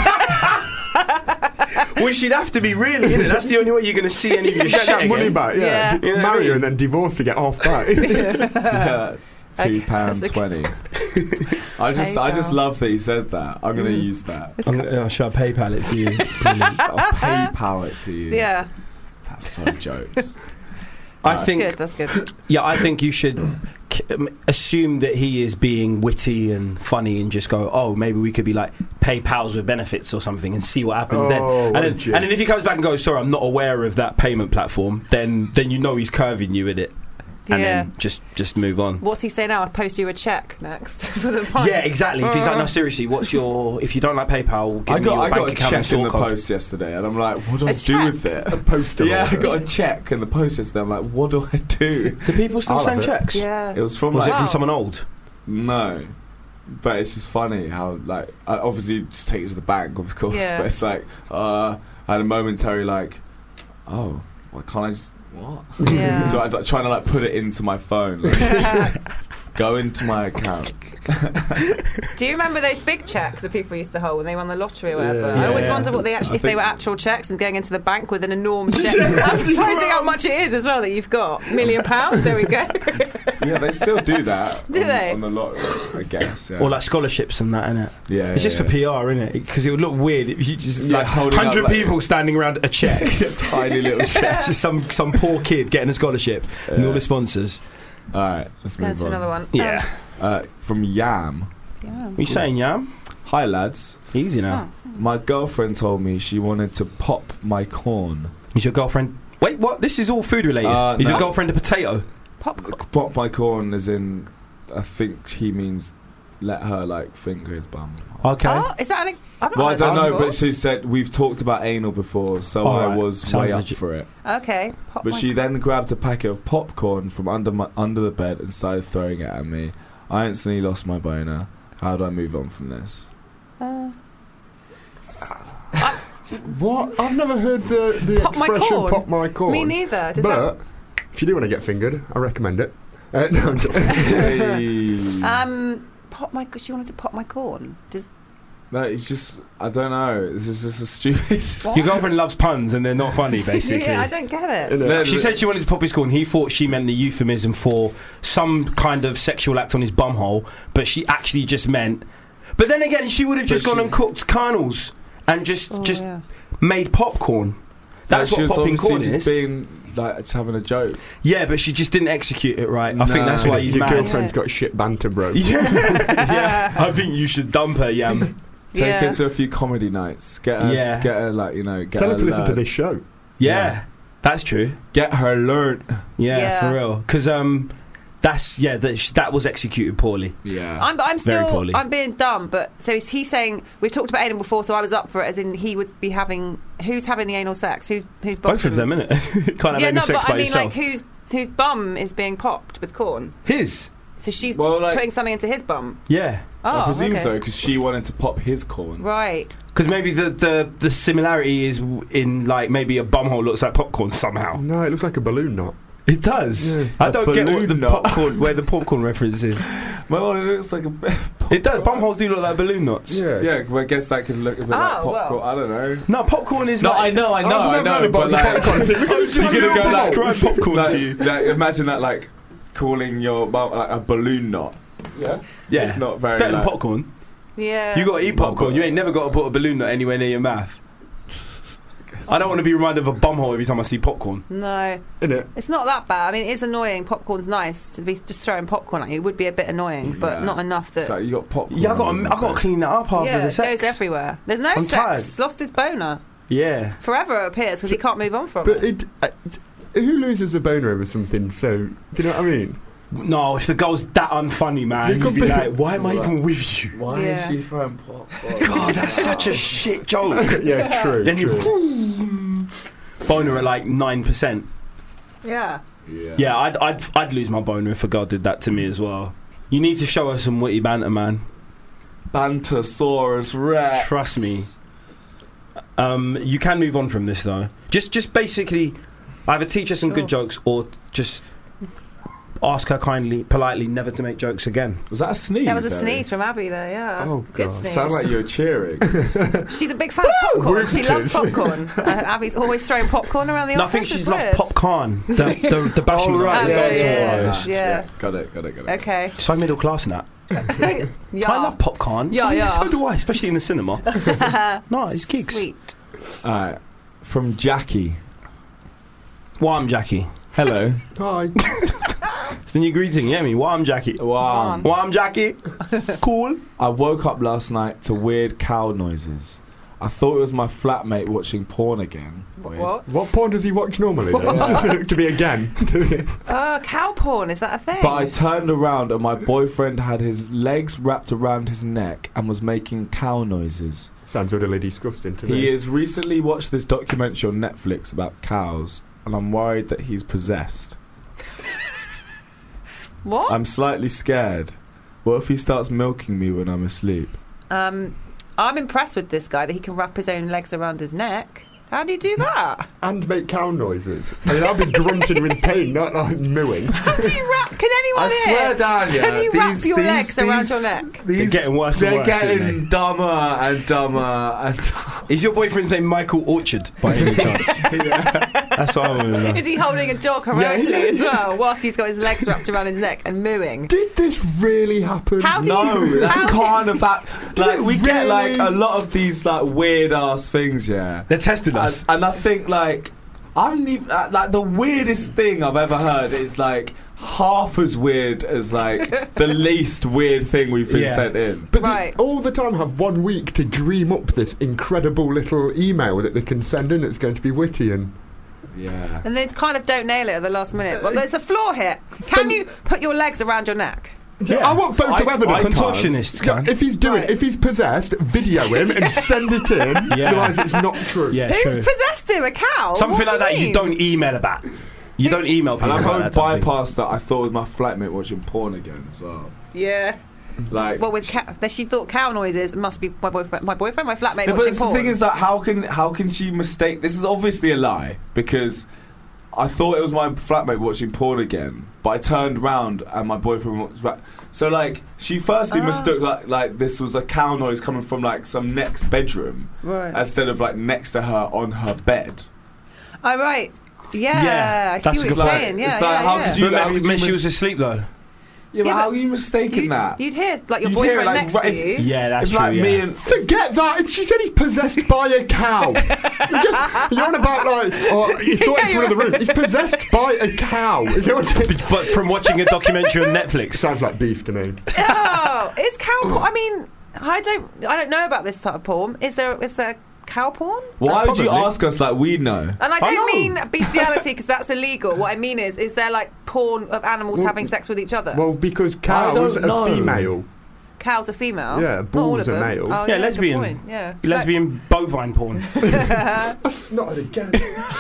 Well, she'd have to be really, innit? That's the only way you're going to see any of your shit that money again. back, yeah. You know Marry her and then divorce to get half back. £2.20. I just love that he said that. I'm going to use that. Shall I PayPal it to you? I'll PayPal it to you. Yeah. That's so jokes. I think that's good. Yeah, I think you should assume that he is being witty and funny, and just go, oh, maybe we could be like pay pals with benefits or something, and see what happens then. And then if he comes back and goes, sorry, I'm not aware of that payment platform, then you know he's curving you with it. And then just move on. What's he say now? I'll post you a check next for the pint. Yeah, exactly. If he's like, no, seriously, if you don't like PayPal, give me your bank account and sort code. I got a check in the post yesterday, and I'm like, what do I do with it? A poster. Yeah, I got a check in the post yesterday. I'm like, what do I do? Do people still send checks? Yeah. It was from it from someone old? No. But it's just funny how, like, I obviously just take it to the bank, of course. Yeah. But it's like, I had a momentary, like, oh, why can't I just... What? Yeah. So I'm trying to like put it into my phone. Like, go into my account. Do you remember those big checks that people used to hold when they won the lottery or whatever? Yeah. I always wonder what if they were actual checks and going into the bank with an enormous check, advertising how much it is as well that you've got. £1 million. There we go. Yeah, they still do that. Do they? On the lottery, I guess. Yeah. Or like scholarships and that, innit? Yeah. It's just for PR, innit? Because it would look weird if you just like holding 100 up, people standing around a check. A tiny little check. It's just some poor kid getting a scholarship and all the sponsors. All right, let's go move to on. another one. Yeah. From Yam. What are you saying, Yam? Hi, lads. Easy now. My girlfriend told me she wanted to pop my corn. Is your girlfriend... Wait, what? This is all food related. Is your girlfriend a potato? Pop my corn as in... I think he means let her, like, finger his bum. Okay. Oh, is that I don't know, but she said we've talked about anal before, so I was way up for it. Okay. But she then grabbed a packet of popcorn from under the bed and started throwing it at me. I instantly lost my boner. How do I move on from this? What? I've never heard the Pop my expression corn? "pop my corn." Me neither. But if you do want to get fingered, I recommend it. No, I'm joking. She wanted to pop my corn. No, it's just, I don't know. This is just a stupid... Your girlfriend loves puns and they're not funny, basically. Yeah, I don't get it. She said she wanted to pop his corn. He thought she meant the euphemism for some kind of sexual act on his bumhole, but she actually just meant... But then again, she would have just gone and cooked kernels and just made popcorn. That's what popping corn is. Just being... like just having a joke. Yeah, but she just didn't execute it right. I think that's why he's your mad. Your girlfriend's got shit banter, bro. Yeah. I think you should dump her, Yam. Take her to a few comedy nights. Get her like, you know, tell her to listen to this show. Yeah, that's true. Get her learnt. Yeah, for real. Because that was executed poorly. Yeah, I'm still poorly. I'm being dumb, but so is he saying we've talked about anal before, so I was up for it, as in he would be having who's having the anal sex, who's both of them, innit? Can't have anal sex by yourself. Like whose bum is being popped with corn? His. So she's putting something into his bum. Yeah. Oh, I presume so, because she wanted to pop his corn. Right. Because maybe the similarity is in like maybe a bumhole looks like popcorn somehow. No, it looks like a balloon knot. It does. Yeah. I don't get what where the popcorn reference is. Well, it looks like a bit. It does. Bumholes do look like balloon knots. Yeah. Well, I guess that could look a bit like popcorn. Well. I don't know. No, popcorn is. No, like, I know. But like, you're gonna go describe popcorn to you. Like, imagine that, like calling your bum like a balloon knot. Yeah. It's not very. Better than popcorn. Yeah. You gotta eat popcorn. You ain't never got to put a balloon knot anywhere near your mouth. I don't want to be reminded of a bumhole every time I see popcorn. No. Innit? It's not that bad. I mean, it is annoying. Popcorn's nice. To be just throwing popcorn at you would be a bit annoying, but not enough that... So you got popcorn. Yeah, I got to clean that up after the sex. Yeah, it goes everywhere. There's no sex. Tired. Lost his boner. Yeah. Forever it appears, because he can't move on from it. But who loses a boner over something so... Do you know what I mean? No, if the girl's that unfunny, man, you'd be like, why am I even with you? Why is she throwing popcorn? God, that's such a shit joke. Yeah, true. Then you boner at like 9%. Yeah. Yeah, I'd lose my boner if a girl did that to me as well. You need to show her some witty banter, man. Bantersaurus Rex. Trust me. You can move on from this though. Just basically either teach her some good jokes or just ask her politely never to make jokes again. Was that a sneeze? That was a sneeze from Abby there, yeah. Oh, good God. sneeze. Sound like you were cheering. She's a big fan of popcorn. She loves popcorn. Abby's always throwing popcorn around the office. I think she's loved popcorn. The bashment. Oh, right. Yeah. Got it. Okay. So middle class in that. I love popcorn. Yeah. So do I, especially in the cinema. Nice gigs. Sweet. Alright. From Jackie. Why I'm Jackie? Hello. Hi. It's the new greeting, yeah, me. Warm Jackie. Warm Jackie. Cool. I woke up last night to weird cow noises. I thought it was my flatmate watching porn again. What? What porn does he watch normally? To be again. Cow porn, is that a thing? But I turned around and my boyfriend had his legs wrapped around his neck and was making cow noises. Sounds utterly disgusting to me. He has recently watched this documentary on Netflix about cows, and I'm worried that he's possessed. What? I'm slightly scared. What if he starts milking me when I'm asleep? I'm impressed with this guy that he can wrap his own legs around his neck. How do you do that? And make cow noises. I mean, I'll be grunting with pain, not like mooing. How do you wrap? Can anyone I swear down, yeah. Can you wrap your legs around your neck? They're getting worse and worse. They're getting dumber and dumber and dumber. Is your boyfriend's name Michael Orchard, by any chance? That's what I want to know. Is he holding a dog heroically as well, whilst he's got his legs wrapped around his neck and mooing? Did this really happen? How do No, you, that how do can't have happened. Like, we get like a lot of these like weird ass things, yeah. They're testing us. And I think like I haven't even like the weirdest thing I've ever heard is like half as weird as like the least weird thing we've been sent in. But they all the time have 1 week to dream up this incredible little email that they can send in that's going to be witty and. Yeah. And they kind of don't nail it at the last minute. Well, there's a flaw here. Can you put your legs around your neck? Yeah. I want photo evidence. Contortionists can. If he's doing, if he's possessed, video him and send it in. Otherwise, it's not true. Yeah, Who's possessed him? A cow? Something What like that. do you You don't email about. You don't email people. And I've about that bypassed that. I thought it was my flatmate watching porn again as well. Yeah. Like, well, with she thought cow noises must be my boyfriend, my flatmate no, watching but porn. the thing is that how can she mistake? This is obviously a lie because I thought it was my flatmate watching porn again, but I turned round and my boyfriend was back. So like she firstly mistook like this was a cow noise coming from like some next bedroom, right, instead of like next to her on her bed. Oh right, yeah, I see what you're saying. Yeah, it's like how could you? But maybe she was asleep though. Yeah, but how are you mistaking that? You'd hear like your boyfriend like, next to you. Yeah, that's it's true. Like me and forget that. She said he's possessed by a cow. You're on about like, you thought it's one of the room. He's possessed by a cow. But from watching a documentary on Netflix, sounds like beef to me. Oh, is cow porn? I mean, I don't know about this type of porn. Is there cow porn? Why would you ask us like we know? And I don't mean bestiality because that's illegal. What I mean is there like porn of animals having sex with each other? Well, because cows are female. Cows are female? Yeah, bulls are male. Oh, yeah, lesbian. Yeah. Lesbian bovine porn. That's not a gang.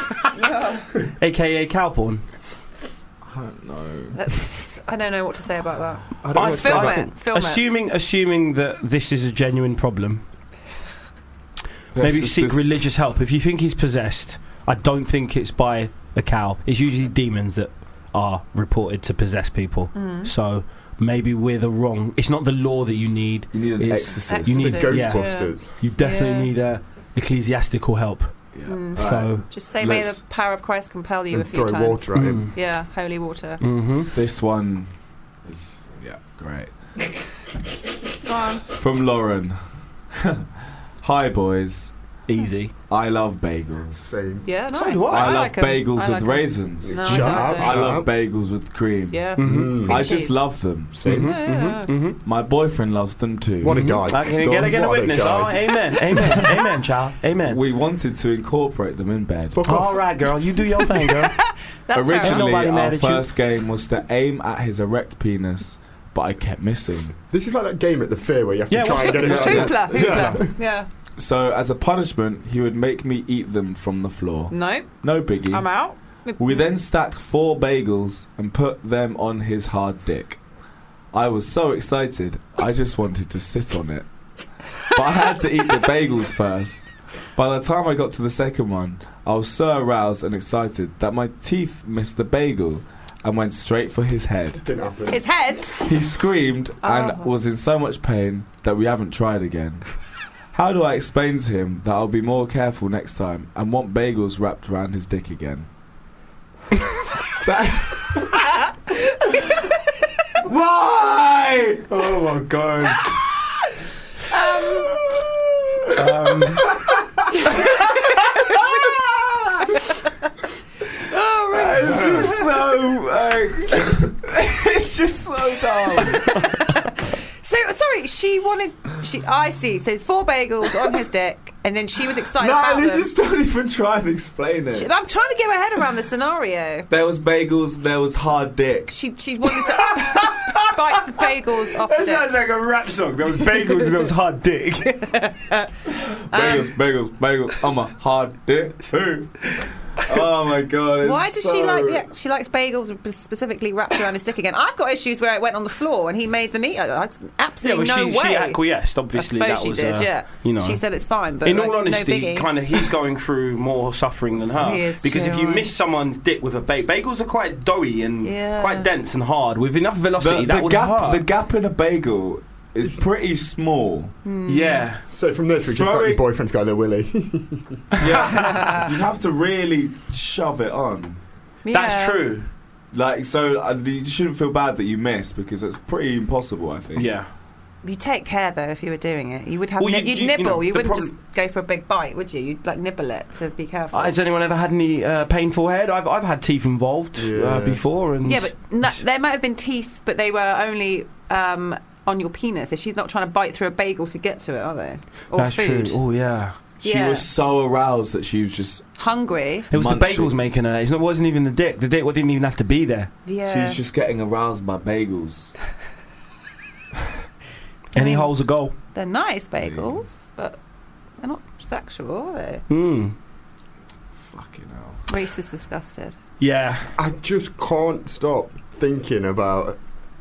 AKA cow porn. I don't know. I don't know what to say about that. I film it. Assuming that this is a genuine problem. Maybe seek religious help. If you think he's possessed, I don't think it's by a cow. It's usually demons that are reported to possess people. So maybe we're the wrong. It's not the law that you need. You need an exorcist. You need Ghostbusters. You definitely need ecclesiastical help. Yeah. So just say, may the power of Christ compel you a few times. Throw water at him. Yeah, holy water. This one is great. Go on. From Lauren. Hi boys. Easy. I love bagels. Same. Yeah, nice. So do I. I love like 'em. bagels I like with 'em. raisins. No, Shut up. I love bagels with cream. Yeah. I just love them. My boyfriend loves them too. What a guy. Can I get a witness? Oh, amen. Amen. Amen, child. Amen. We wanted to incorporate them in bed. All right, girl. You do your thing, girl. That's Originally, Nobody mad our at you. first game was to aim at his erect penis, but I kept missing. This is like that game at the fair where you have to try and get it out. Hoopla. Yeah. So, as a punishment, he would make me eat them from the floor. No biggie. I'm out. We then stacked 4 bagels and put them on his hard dick. I was so excited, I just wanted to sit on it. But I had to eat the bagels first. By the time I got to the second one, I was so aroused and excited that my teeth missed the bagel and went straight for his head. Didn't happen. His head? He screamed and was in so much pain that we haven't tried again. How do I explain to him that I'll be more careful next time and want bagels wrapped around his dick again? Why? Oh my god. It's just it's just so dumb. So sorry, I see. So 4 bagels on his dick, and then she was excited about them. No, just don't even try and explain it. I'm trying to get my head around the scenario. There was bagels, there was hard dick. She wanted to bite the bagels off the That dick. sounds like a rap song. There was bagels and there was hard dick. Bagels, I'm a hard dick. Hey. Oh my god! Why does she like? Yeah, she likes bagels specifically wrapped around his dick again. I've got issues where it went on the floor and he made them eat it. Absolutely no way. She acquiesced. Obviously, I suppose that was. she did. Yeah, you know, she said it's fine. But in all honesty, no kind of, he's going through more suffering than her. He is because too, if you right. miss someone's dick with a bagels are quite doughy and quite dense and hard with enough velocity. That would hurt. The gap in a bagel is pretty small. Yeah. So from this, we just got your boyfriend's got a little willy. Yeah. You have to really shove it on. Yeah. That's true. Like, so you shouldn't feel bad that you missed because it's pretty impossible, I think. Yeah. You take care though if you were doing it. You would have. Well, You'd nibble. you know, you wouldn't the just go for a big bite, would you? You'd like nibble it to be careful. Has anyone ever had any painful head? I've had teeth involved before, and yeah, but there might have been teeth, but they were only on your penis. She's not trying to bite through a bagel to get to it, are they? Or that's food. true. Oh yeah. She was so aroused that she was just hungry. It was munching. the bagels making her. It wasn't even the dick. The dick didn't even have to be there. Yeah. She was just getting aroused by bagels. Any hole's a goal. They're nice bagels, but they're not sexual, are they? Fucking hell. Reese is disgusted. Yeah. I just can't stop thinking about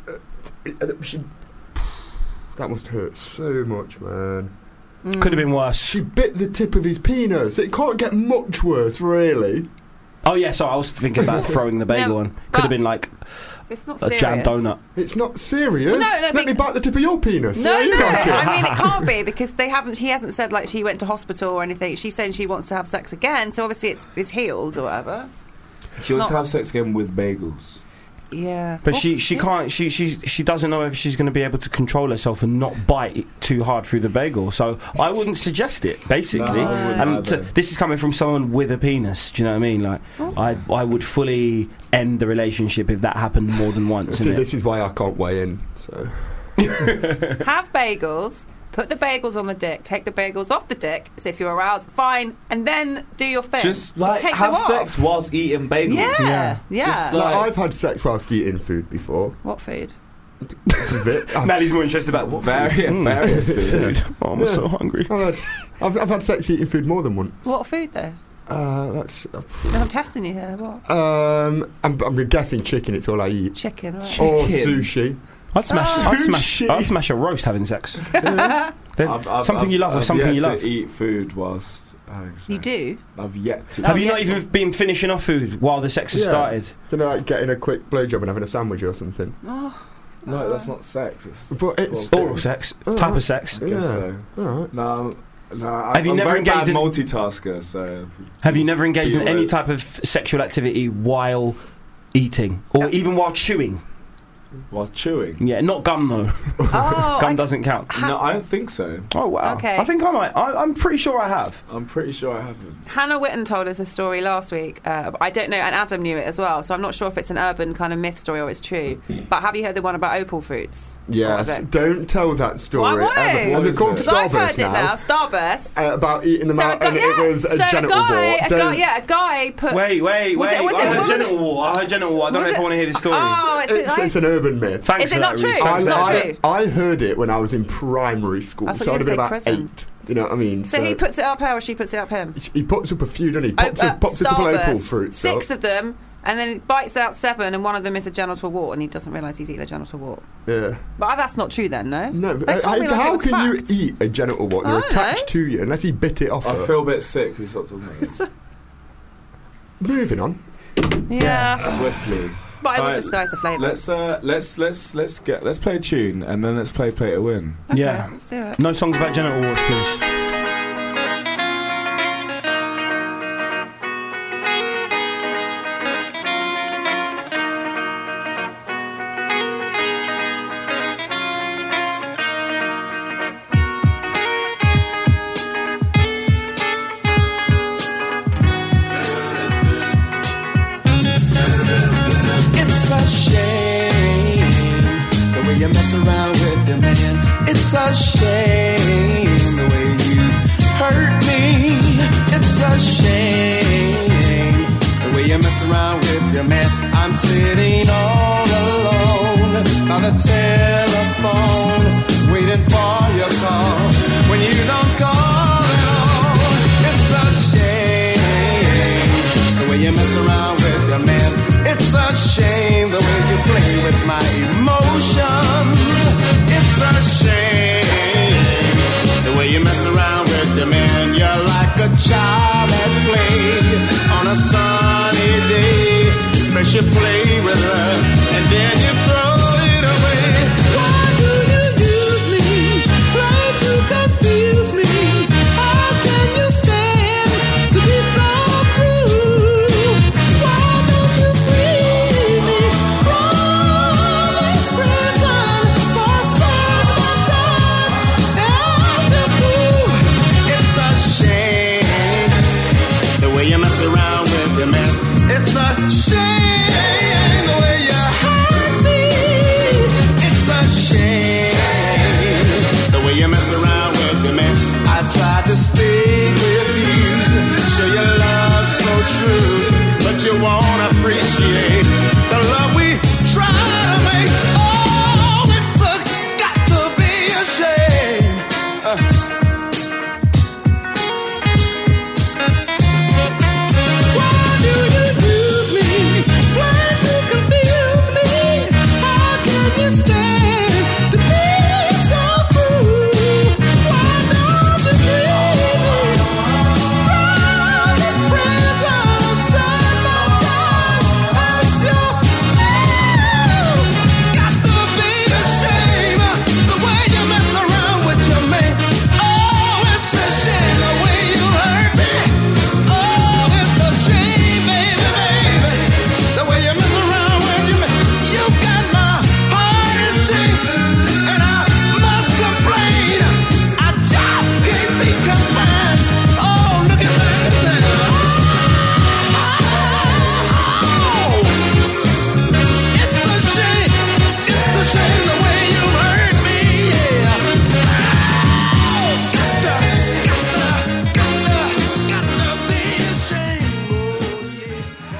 that must hurt so much, man. Could have been worse. She bit the tip of his penis. It can't get much worse, really. Oh yeah, so I was thinking about throwing the bagel on. Could have been like it's not a jam donut. It's not serious. Well, no, Let me bite the tip of your penis. No, Yeah, you no. like it. I mean, it can't be because he hasn't said like she went to hospital or anything. She's saying she wants to have sex again, so obviously it's healed or whatever. She wants to have sex again with bagels. Yeah, but she can't. She doesn't know if she's going to be able to control herself and not bite it too hard through the bagel. So I wouldn't suggest it. Basically, No, I wouldn't either. This is coming from someone with a penis. Do you know what I mean? Like, I would fully end the relationship if that happened more than once. See, this is why I can't weigh in. So have bagels. Put the bagels on the dick. Take the bagels off the dick. So if you're aroused, fine, and then do your thing. Just like take have them sex off. whilst eating bagels. Yeah. Just like, like I've had sex whilst eating food before. What food? Maddie's more interested about what various food. Oh, I'm so hungry. I've had sex eating food more than once. What food though? That's. I'm testing you here. What? I'm guessing chicken. It's all I eat. Chicken, right? Or sushi. I'd smash a roast having sex. Something you love or something you love. To eat food whilst having sex. You do? I've yet to. Have you not even been finishing off food while the sex has started? You know, like getting a quick blowjob and having a sandwich or something. Oh. No, that's not sex. It's oral sex. Type of sex. I guess so. All right. No, Have you never engaged in multitasker? So have you never engaged in any type of sexual activity while eating or even while chewing? While chewing? Yeah, not gum though. Gum doesn't count. No, I don't think so. Oh wow. Okay. I think I might. I'm pretty sure I have. I'm pretty sure I haven't. Hannah Witten told us a story last week. I don't know, and Adam knew it as well, so I'm not sure if it's an urban kind of myth story or it's true. But have you heard the one about opal fruits? Yes. Don't tell that story. Why won't ever. And they're called Because I've heard Starburst it now. Starburst. About eating them out, and it was a genital wart. A guy put. Wait. Was it I heard genital wart. I don't know if I want to hear the story. Oh, it's an urban myth. Thanks Is it for not that, true? Reece. It's not true. I heard it when I was in primary school, I thought so you I'd have were been gonna about say prison. 8. You know what I mean? So he puts it up her or she puts it up him? He puts up a few, doesn't he? Pops a couple Starburst, opal fruits. 6 of them, and then he bites out 7, and one of them is a genital wart, and he doesn't realise he's eating a genital wart. Yeah. But that's not true then, no? No, They told me like it how was can fact. you eat a genital wart? I They're don't attached know. to you, unless he bit it off. I her. feel a bit sick. We start talking about it. Moving on. Yeah. Swiftly. But I will Right, disguise the flavour. Let's play a tune and then let's play to win. Okay, Yeah. let's do it. No songs about genital warts, please. mess around with your man. It's a shame the way you hurt me. It's a shame the way you mess around with your man. I'm sitting all alone by the telephone, waiting for your call. When you don't call at all, it's a shame the way you mess around with your man. It's a shame the way you play with my emotions. It's a shame the way you mess around with your man. You're like a child at play on a sunny day. First you play with her and then you throw it away. Why do you use me? Try to confuse me. How can you stand to be so cruel? Why don't you free me from this prison for a certain time? As a fool, it's a shame the way you mess around with your man. It's a shame the way you hurt me. It's a shame the way you mess around with your man. I tried to speak with you, show your love so true, but you won't appreciate the love we try to make. Oh, it's got to be a shame. Why do you use me? Why to confuse me? How can you stand to be so cruel? Why don't you free me from this prison? Serve my time as your got to be the shame the way you mess around with your man. Oh, it's a shame the way you hurt me. Oh, it's a shame, baby, baby, the way you mess around with your man. You got my heart in chains, and I must complain. I just can't be confined. Oh, look at that. Oh, it's a shame. It's a shame the way you hurt me. Yeah. Gotta be a shame.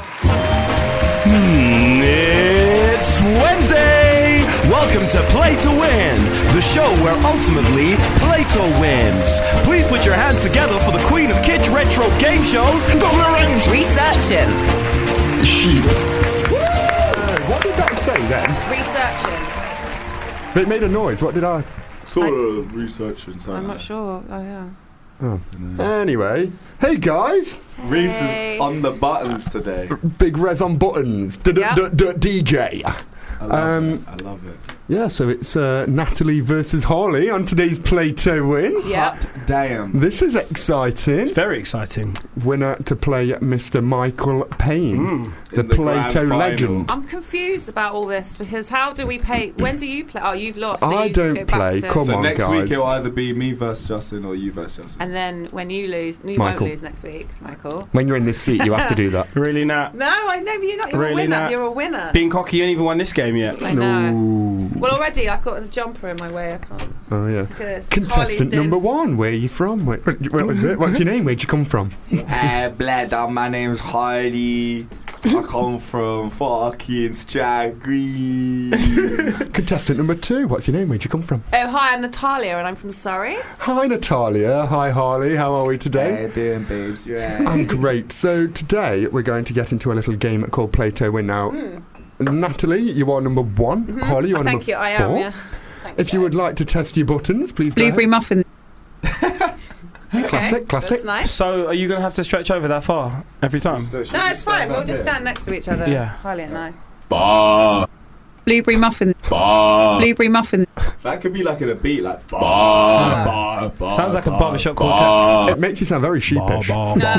It's Wednesday! Welcome to Play to Win, the show where ultimately Plato wins. Please put your hands together for the queen of kids retro game shows, Bowler Rings. Researching. Sheep. What did that say then? Researching. It made a noise. What did I... Sort of researching something. I'm not sure. Oh, yeah. Oh. Anyway, hey guys. Reese is on the buttons today. Big Res on buttons. DJ. I love it. Yeah, so it's Natalie versus Harley on today's Play to Win. Yeah. Damn. This is exciting. It's very exciting. Winner to play Mr. Michael Payne, the In the Plato grand legend. I'm confused about all this because how do we pay? When do you play? Oh, you've lost. So I you don't go back play. to- Come So on, next guys. week it'll either be me versus Justin or you versus Justin. And then when you lose, you Michael. won't lose next week, Michael. When you're in this seat, you have to do that. Really, Nat? No, I know, but you're not. You're Really, a winner. Nat? You're a winner. Being cocky, you ain't even won this game yet. I know. Ooh. Well, already I've got a jumper in my way. I can't. Oh yeah. Look at this. Contestant Harley's doing- number 1. Where are you from? What was it? What's your name? Where'd you come from? Bled, my name's Harley. I come from fucking Stragreen. Contestant number 2. What's your name? Where'd you come from? Oh, hi, I'm Natalia and I'm from Surrey. Hi Natalia. Hi Harley. How are we today? How you doing, babes? You right? I'm great. So today we're going to get into a little game called Play to Win. Now, Natalie, you are number 1. Harley, you are number 4. Thank you, I am, yeah. Thanks, If you would like to test your buttons, please go Blueberry ahead. muffin. Classic. That's nice. So, are you going to have to stretch over that far every time? No, it's fine. We'll just stand next to each other. Yeah. Harley and I. Bah. Blueberry muffin. Bah. Blueberry muffin. That could be like in a beat, like bah, bah, bah, Sounds like a bah, barbershop bah. quartet. It makes you sound very sheepish.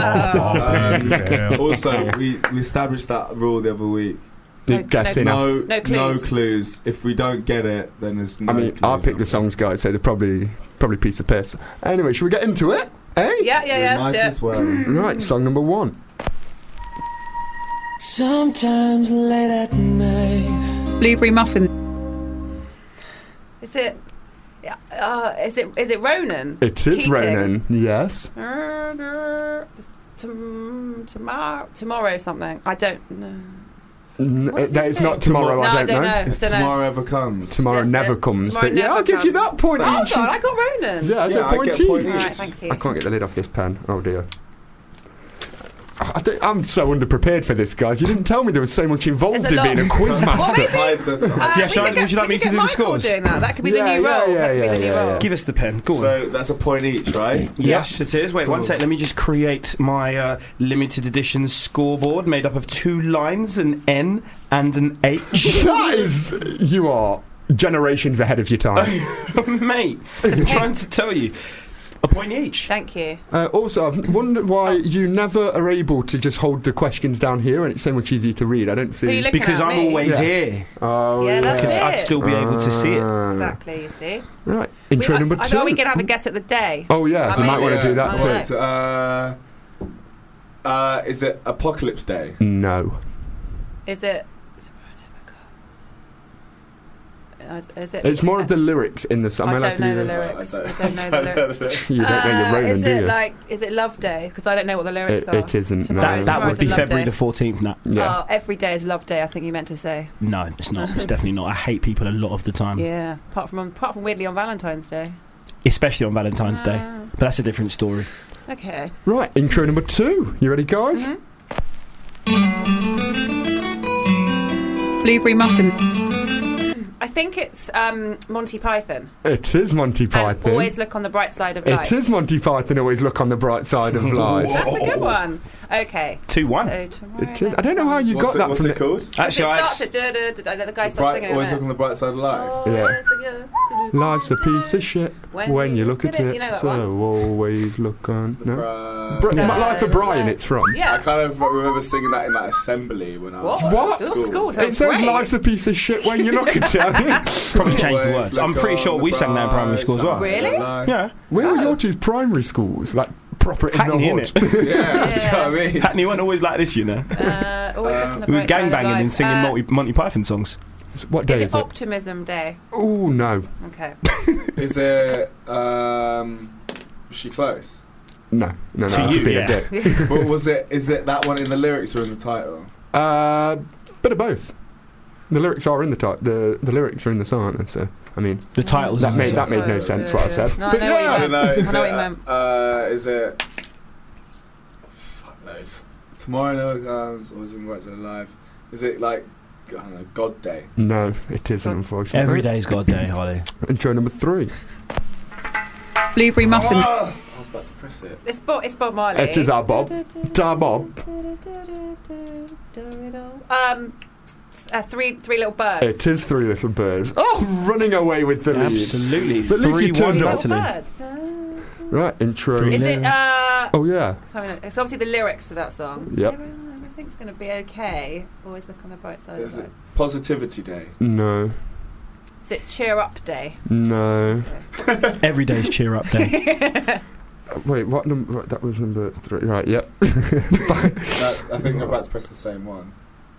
Also, we established that rule the other week. Guessing after. No clues. If we don't get it, then there's no I mean, clues. I picked the songs, guys, so they're probably a piece of piss. Anyway, should we get into it? Eh? Yeah. Might Let's as do it. well. Right, song number 1. Sometimes late at night, Blueberry muffin. Is it? Is it Ronan? It is Keating? Ronan. Yes. Tomorrow something. I don't know. It's not tomorrow. I don't know. It's Tomorrow Ever Comes. Tomorrow never comes. Tomorrow But yeah, never I'll give you comes. that point. Hold on, I got Ronan. Yeah, it's a I point get a point each. each. Alright, thank you. I can't get the lid off this pen. Oh dear. I'm so underprepared for this, guys. You didn't tell me there was so much involved in being a quiz master. Would you like me to do the scores? Doing that. That could be the new role. That could be the new role. Give us the pen. Go on. So that's a point each, right? Yes, it is. Wait, one sec. Let me just create my limited edition scoreboard made up of 2 lines, an N and an H. That is... You are generations ahead of your time. Mate, I'm trying to tell you. A point each. Thank you. Also, I've wondered why you never are able to just hold the questions down here, and it's so much easier to read. I don't see... Who are you looking because at, I'm me? always here. Oh, Yeah, that's Because it. I'd still be able to see it. Exactly, you see. Right, intro number 2. Are we going to have a guess at the day? Oh, yeah, you might want to do that too. Is it Apocalypse Day? No. Is it... Is it? It's more of the lyrics in the song. I don't know the lyrics. I don't know the lyrics. You don't know your Ronan, is do it you? is it Love Day? Because I don't know what the lyrics are. It isn't. No. That would be Love February Day. the 14th, Nat. Yeah. Oh, every day is Love Day, I think you meant to say. No, it's not. It's definitely not. I hate people a lot of the time. Yeah, apart from weirdly on Valentine's Day. Especially on Valentine's Day. But that's a different story. Okay. Right, intro number 2. You ready, guys? Blueberry muffin. I think it's Monty Python. It is Monty Python. Always look on the bright side of life. It is Monty Python. Always look on the bright side of life. That's a good one. Okay. 2-1. So tomorrow It is. I don't know how you got that What's from it called? Actually, it starts at the guy starts singing. Always it. look on the bright side of life. Life's a piece of shit when you look at it. You know that So one? always look on. No. Life of Brian. It's from. Yeah. I kind of remember singing that in that assembly when I was What? at School It sounds says great. life's a piece of shit when you look at it. Probably changed the words. I'm pretty sure we sang that in primary school as well. Really? Yeah. Where were your 2's primary schools? Like proper in the Hackney, hood. innit? Yeah, that's what I mean. Hackney weren't always like this, you know. Always look on the We were bright side of gangbanging life. and singing Monty Python songs. What day Is is it it? Optimism Day? Oh no. Okay. Is it? Was she close? No. To that's you, been yeah. a dick. But was it? Is it that one in the lyrics or in the title? Bit of both. The lyrics are in the title. The lyrics are in the song, aren't they? So I mean, The titles. that made no sense what I said. No, I But know what you yeah, I don't know. Is I know what you it? meant. Is it? Fuck knows. Tomorrow never comes. Always in words alive. Is it like? I don't know. God Day. no, it isn't. Unfortunately, Every day's God Day, Holly. Intro number 3. Blueberry muffin. I was about to press it. It's Bob Marley. It is our Bob. Dar Bob. Three little birds. It is 3 Little Birds. Oh, running away with the lead. Absolutely. But at least you 3-1 turned up. Little Natalie. birds. Right, intro. Is it? Oh yeah. It's obviously the lyrics to that song. Yep. Everything's going to be okay. Always look on the bright side Is of it life. Positivity Day? No. Is it Cheer Up Day? No. Every day's Cheer Up Day. Wait, what number? Right, that was number 3. Right, yep. I think I'm about to press the same one.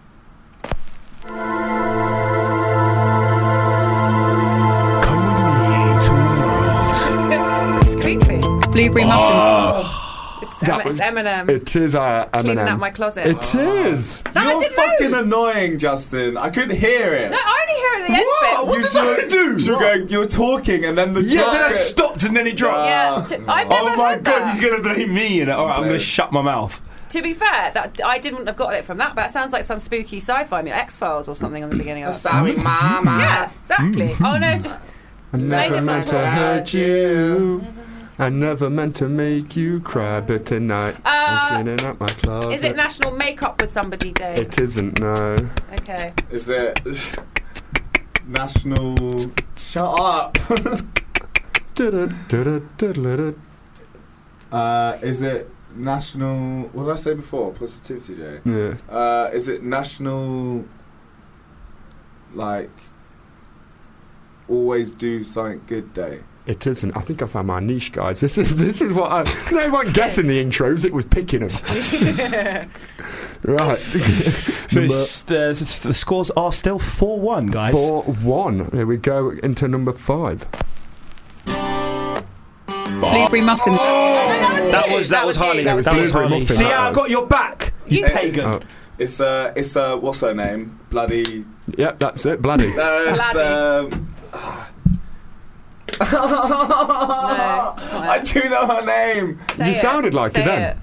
Come with me to a world. It's creepy. Blueberry muffin. That It's Eminem. It is Eminem. Cleaning out my closet. It is. No, I You're didn't fucking know. annoying, Justin. I couldn't hear it. No, I only hear it at the end What? bit. What did I do? You were going. You were talking, and then the Yeah, then I chocolate- stopped and then it dropped. Yeah, I've never Oh my heard god, that. he's going to blame me. You know? All right, I'm going to shut my mouth. To be fair, that I didn't have got it from that, but it sounds like some spooky sci-fi, X-Files or something on the beginning of that. Sorry, Mama. Yeah, exactly. Oh no, I never meant to hurt you. I never meant to make you cry, but tonight I'm cleaning up my closet. is it National Make-Up with Somebody Day? It isn't, no. Okay. Is it National? Shut up. Is it National? What did I say before? Positivity Day. Yeah. Is it National? Like, always do something good day. It isn't. I think I found my niche, guys. This is what I... They weren't guessing the intros, it was picking them. Right. So the scores are still 4-1, guys. 4-1. Here we go into number 5. Blueberry muffin. That was Harley. That was Harley. See how I got your back, you pagan. Oh. It's what's her name? Bloody. Yep, that's it. Bloody. I do know her name. You sounded like it then.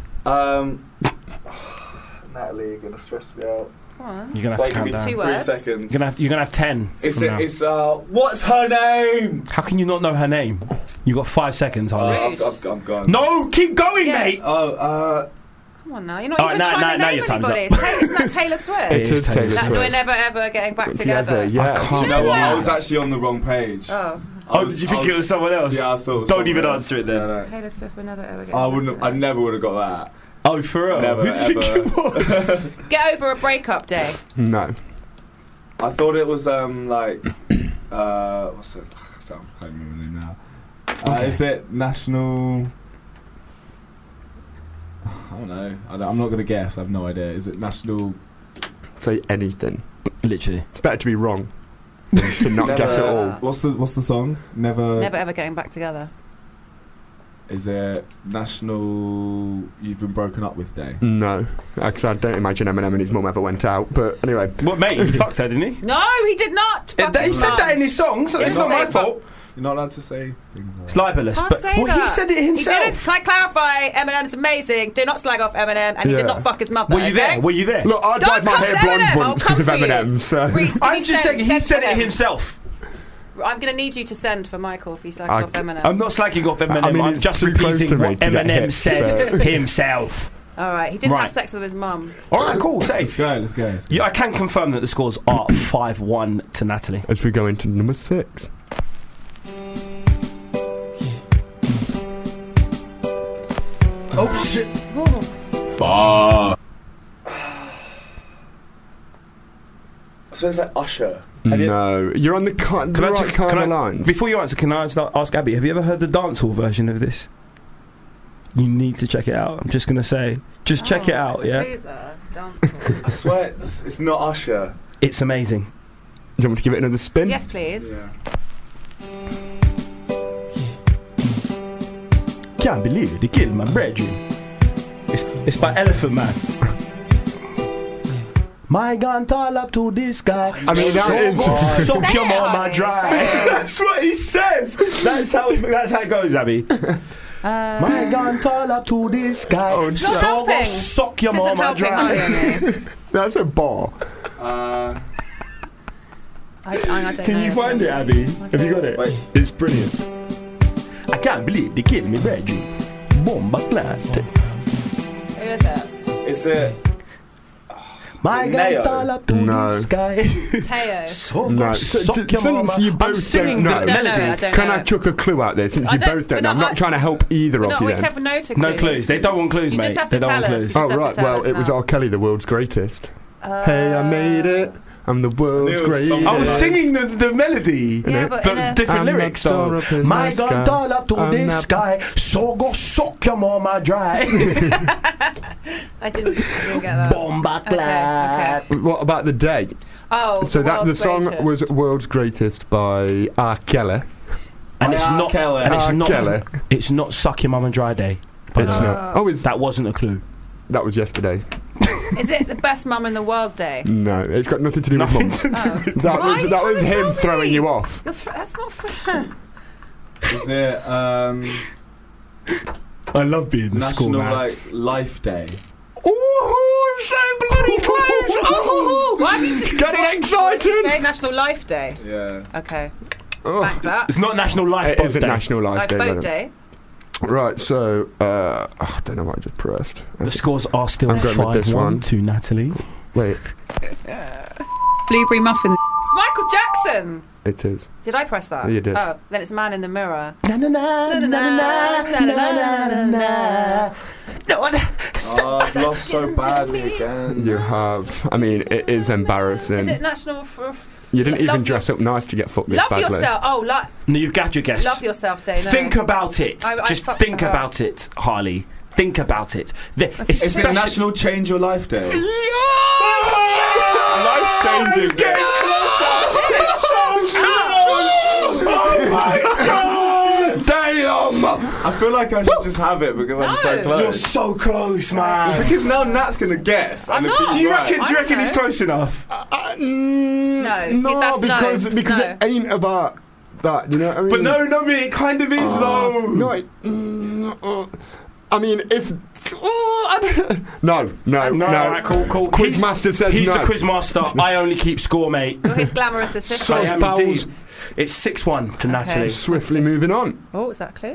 Natalie, you're gonna stress me out. Come on. You're gonna have to count down. 3 seconds. You're gonna have 10. It's what's her name? How can you not know her name? You got 5 seconds, Harley. I'm gone. No, keep going, mate. Come on now, you're not even trying to name anybody. Isn't that Taylor Swift? It is Taylor Swift. We're never ever getting back together. Yeah. I can't. You know what? I was actually on the wrong page. Oh, did you think it was someone else? Yeah, I thought it was Don't even else. answer it then. No. Taylor Swift will never ever get I never would have got that. Oh, for real? Never, Who did you think it was? Get over a breakup day. No. I thought it was what's it? I can't remember the name now. Is it National? I don't know. I'm not going to guess. I have no idea. Is it National? Say anything. Literally. It's better to be wrong than to not guess at all. What's the song? Never ever getting back together. Is it National You've Been Broken Up With Day? No, because I don't imagine Eminem and his mum ever went out. But anyway, what, mate? He fucked her, didn't he? No, he did not. He said that in his song, so it's not my fault. You're not allowed to say things like it's libelous. Can't But say that. He said it himself. He didn't. Can I clarify? Eminem's amazing. Do not slag off Eminem, and he did not fuck his mother. Were you there? Were you there? Look, I dyed my hair blonde once because of Eminem. So I'm just saying he said it himself. I'm going to need you to send for Michael if he slags off Eminem. I'm not slagging off Eminem. I mean, I'm just repeating what Eminem said himself. All right, he didn't have sex with his mum. All right, cool. Say. Let's go. Yeah, I can confirm that the scores are 5-1 to Natalie. As we go into number 6. Oh shit! Fuck. So it's like Usher. No, you're on the right kind of lines. Before you answer, can I ask Abby? Have you ever heard the dancehall version of this? You need to check it out. I'm just gonna say, check it out. Yeah. I swear, it's not Usher. It's amazing. Do you want me to give it another spin? Yes, please. Yeah. Can't believe it. They killed my brethren. It's by Elephant Man. My gun tall up to this guy. I mean, that is suck your mama dry. That's what he says. That's how it goes, Abby. My gun tall up to this guy. So go suck your mama dry. That's a bar. I don't Can know you find it, Abby? Have you got it? Wait. It's brilliant. I can't believe they killed me, Reggie. Bomba clat. Who is it? Is it? My gun tall up to this guy. Teo. So No, suck your mama. since you both I'm singing don't know, the melody. I don't can know. I chuck a clue out there? Since you both don't know, I'm not trying to help either of you. We then. said no to clues. No clues. They don't want clues, You mate. just have They to don't tell want us. clues. You Oh just have to right, tell well us it was now. R. Kelly, the world's greatest. Hey, I made it. I'm the world's greatest. I was singing the melody, Yeah, but in a- different I'm lyrics. that star though. up in My the gun sky. tall up to I'm this that- guy, so go suck your mama dry. I didn't get that. Bomba clap. Okay. What about the day? Oh, So that the world's song greatest. was "World's Greatest" by R. Kelly. And it's R. not. Kelly. And it's R. not. Kelly. It's not suck your mama dry day. It's not. Oh, That wasn't a clue. that was yesterday. Is it the best mum in the world day? No, it's got nothing to do with Nothing mums. to do with That Why was are you that trying was to him tell throwing me? you off. That's not fair. Is it I love being the school National man. Life Day? Oh, so bloody close! Oh, Why have you just getting What did you excited. say National Life Day? Yeah. Okay. Oh, Back that. It's not National Life it Boat isn't Day. National Life Day. Boat no. Day. Right, so I don't know what I just pressed. The scores are still I'm going with this 5-1 one. to Natalie. Wait, Blueberry muffin. It's Michael Jackson. it is. Did I press that? You did. Oh, then it's Man in the Mirror. Oh, I've lost so badly again. You have. I mean, it is embarrassing. Is it National? You didn't Love even dress up nice to get fucked this Love badly. yourself. Oh, No, you've got your guess. Love yourself day. No. Think about it. I Just fucked think her about it, Harley. think about it. It's the National Change Your Life Day. Life changing. Getting closer. It's so close. Oh my god! Damn! I feel like I should just have it because I'm so close. You're so close, man. Because now Nat's gonna guess. I'm and if not. he's Do you right- reckon he's close enough? No, that's because no. because No. it ain't about that. You know what I mean? But no, it kind of is though. No, I mean, if no. Alright, cool. Quizmaster says he's no. the quizmaster. I only keep score, mate. You're his glamorous assistant. I am pals. indeed. It's 6-1 to Natalie. Swiftly moving on. Oh, is that clear?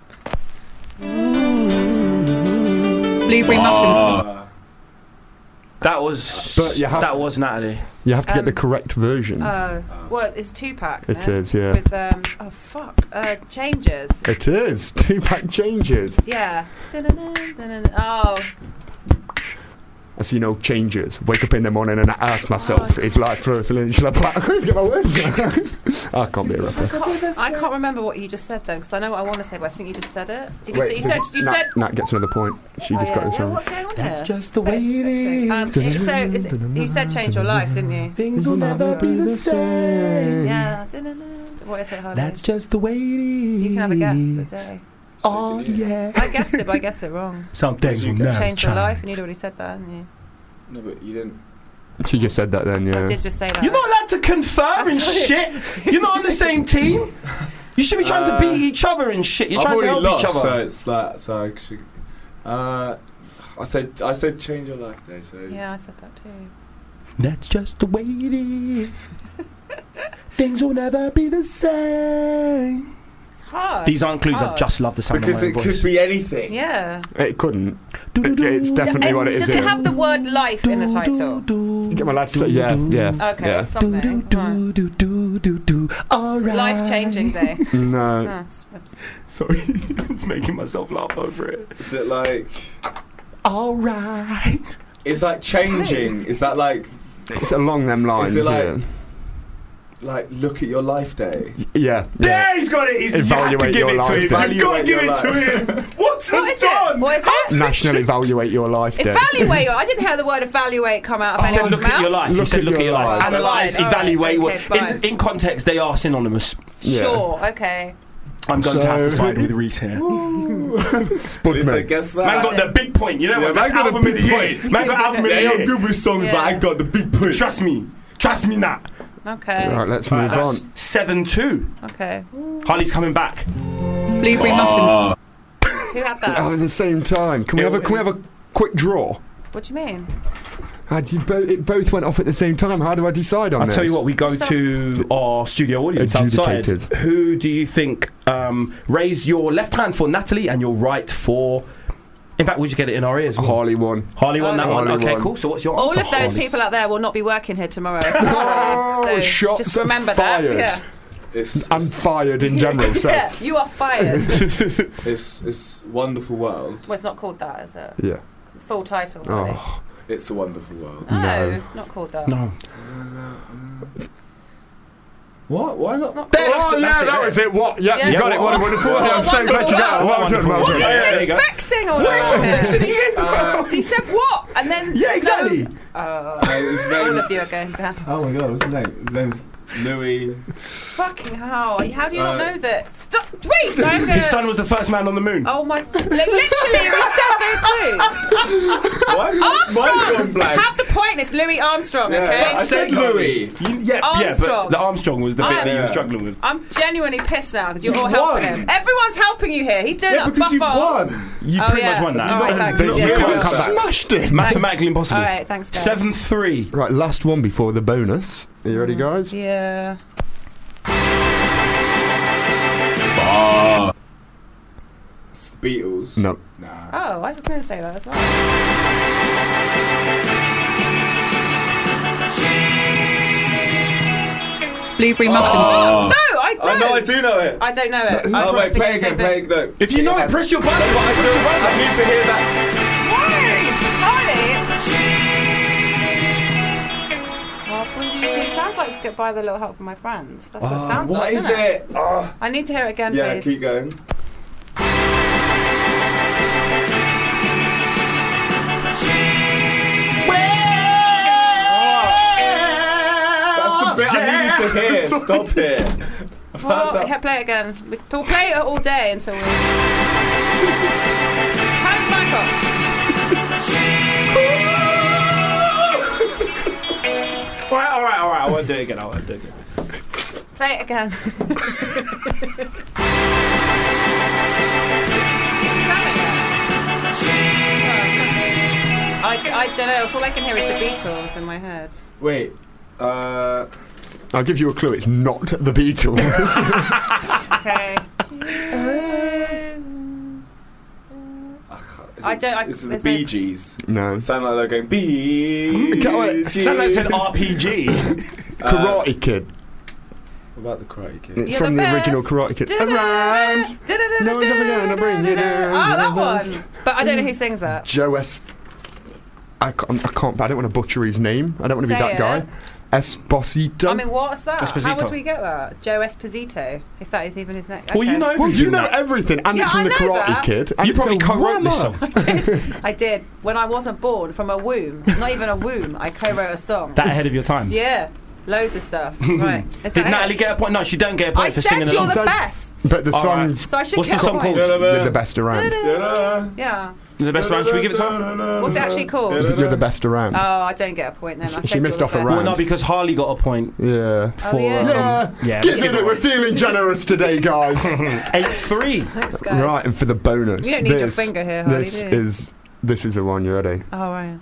Blueberry muffin. That was. But you have- that was Natalie. You have to get the correct version. What is 2-pack? It is, yeah. With oh fuck, changes. It is 2-pack changes. Yeah. Oh. I see no changes. Wake up in the morning and I ask myself, is life fulfilling? Should I play? I can't get my words. I can't be a rapper. I can't remember what you just said though, because I know what I want to say, but I think you just said it. Did you Wait, say? You said. Nat gets another point. She just got this Yeah, one. what's going on That's here? just the way it is. You said change your life, didn't you? Things will never be the same. Yeah. What is it, Harley? That's just the way it is. You can have a guess for the day. Oh yeah. I guessed it, but I guessed it wrong. Some things will never Change your change. life, and you'd already said that, hadn't you? No, but you didn't. She just said that then, yeah. I did just say that. You're not allowed to confer and shit. You're not on the same team. You should be trying to beat each other and shit. You're I've trying to help already each lost, other. so it's like I said change your life day. So Yeah, I said that too. That's just the way it is. Things will never be the same. It's hard. These aren't clues. I hard. just love the sound because of it my own voice. could be anything. Yeah. It couldn't. It's definitely what it is. Does it have the word life in the title? Get my lad to say, yeah. Okay, Yeah. something. Alright. Life-changing day. No. Sorry, I'm making myself laugh over it. Is it like? Alright. It's like changing. Is that like? It's along them lines. Is it like? yeah. Like look at your life day. Yeah. There, he's got it. You have to Evaluate give your it to life him. day. You've got to give it to him. What's What is done? it? What is it? National Evaluate Your Life Day. Evaluate. I didn't hear the word evaluate come out of I said anyone's look mouth. at your life. He said look at your life. Analyse, Alright, evaluate. okay, fine. In context, they are synonymous. Yeah. Sure. Okay. I'm going to have to side with Reese here. Spudman. Guess that. Man got the big point. You know what? That's man got album the of the big year. point. Man got album of the Yeah, year. I'm good with songs, but I got the big point. Trust me, Nat. Okay. Right, let's move on. 7-2. Okay. Harley's coming back. Blueberry muffin. Who had that? Oh, at the same time. Can we have a quick draw? What do you mean? It both went off at the same time. How do I decide on I'll this? tell you what, we go to our studio audience outside. Adjudicators. Who do you think, raise your left hand for Natalie and your right for... In fact, we just get it in our ears. Harley won. Harley won that one. Harley Okay, won. cool. So what's your All answer, of those Harley? people out there will not be working here tomorrow. Oh, shots just remember fired. that. Yeah. I'm fired in general, so... Yeah, you are fired. It's Wonderful World. Well, it's not called that, is it? Yeah. Full title, really. Oh. It's a Wonderful World. No, not called that. No. What? Why not? That was it. What? Yeah, you got it. What a wonderful. I'm so glad you got it. Well done, well done. What is this vexing all over here? He said what? And then... Yeah, exactly. His name, all of you are going down. oh my god, what's his name? His name's Louis. Fucking hell. How do you not know that? Stop. Reese, I'm going His son was the first man on the moon. Oh my... Literally, we said no clues. Why is it Armstrong! blank? Have the point. It's Louis Armstrong, okay? I said Louis. Yeah, but Armstrong. the Armstrong was the bit that you were struggling with. I'm genuinely pissed now because you're all You've helping won. him. Everyone's helping you here. He's doing that because you've buff-ass. won. You Oh, pretty yeah. much won that. All right, thanks. You Yeah. can't come back. Smashed it. Mathematically impossible. All right, thanks, guys. 7-3. Right, last one before the bonus. Are you ready, guys? Yeah. It's the Beatles. No. Nah. Oh, I was going to say that as well. Blueberry muffin. No, I don't. I know, I do know it. I don't know it. Oh, wait, play again, play again. No. If you know it, press your button. I need to hear that. Harley. Sounds like Goodbye with a Little Help from My Friends. That's what it sounds What like. is isn't it? Oh. I need to hear it again, Yeah, please. keep going. to hear. Stop it. Well, play it again. We'll play it all day until we... Time's back off. All right. I won't do it again. Play it again. I don't know. All I can hear is the Beatles in my head. Wait. I'll give you a clue. It's not the Beatles. Okay. Is it the Bee Gees? No. Sound like they're going Bee Gees. Sound like it's an RPG. Karate Kid. What about the Karate Kid? It's from the original Karate Kid. Around. No one's ever gonna bring you down. Oh, that one. But I don't know who sings that. Joe S. I can't. I don't want to butcher his name. I don't want to be that guy. Esposito. I mean, what's that? Esposito. How would we get that? Joe Esposito, if that is even his name. Well, you know everything. Well, you know everything, and it's from the Karate Kid. And you probably co-wrote this song. I did. When I wasn't born, from a womb, not even a womb, I co-wrote a song. That ahead of your time. Yeah. Loads of stuff. Right. Did Natalie get a point? No, she don't get a point for singing along. I said you're the best. But the songs... So I should What's get the song a point. called? You're the best around. Yeah. The best around. Should we give it to her? What's it actually called? You're the best around. Oh, I don't get a point then. She missed off a round. Well, no, because Harley got a point. Yeah. Oh, yeah. Give it. We're feeling generous today, guys. 8-3. Thanks, guys. Right, and for the bonus. You don't need your finger here, Harley, This do you? is the one. You ready? Oh, right.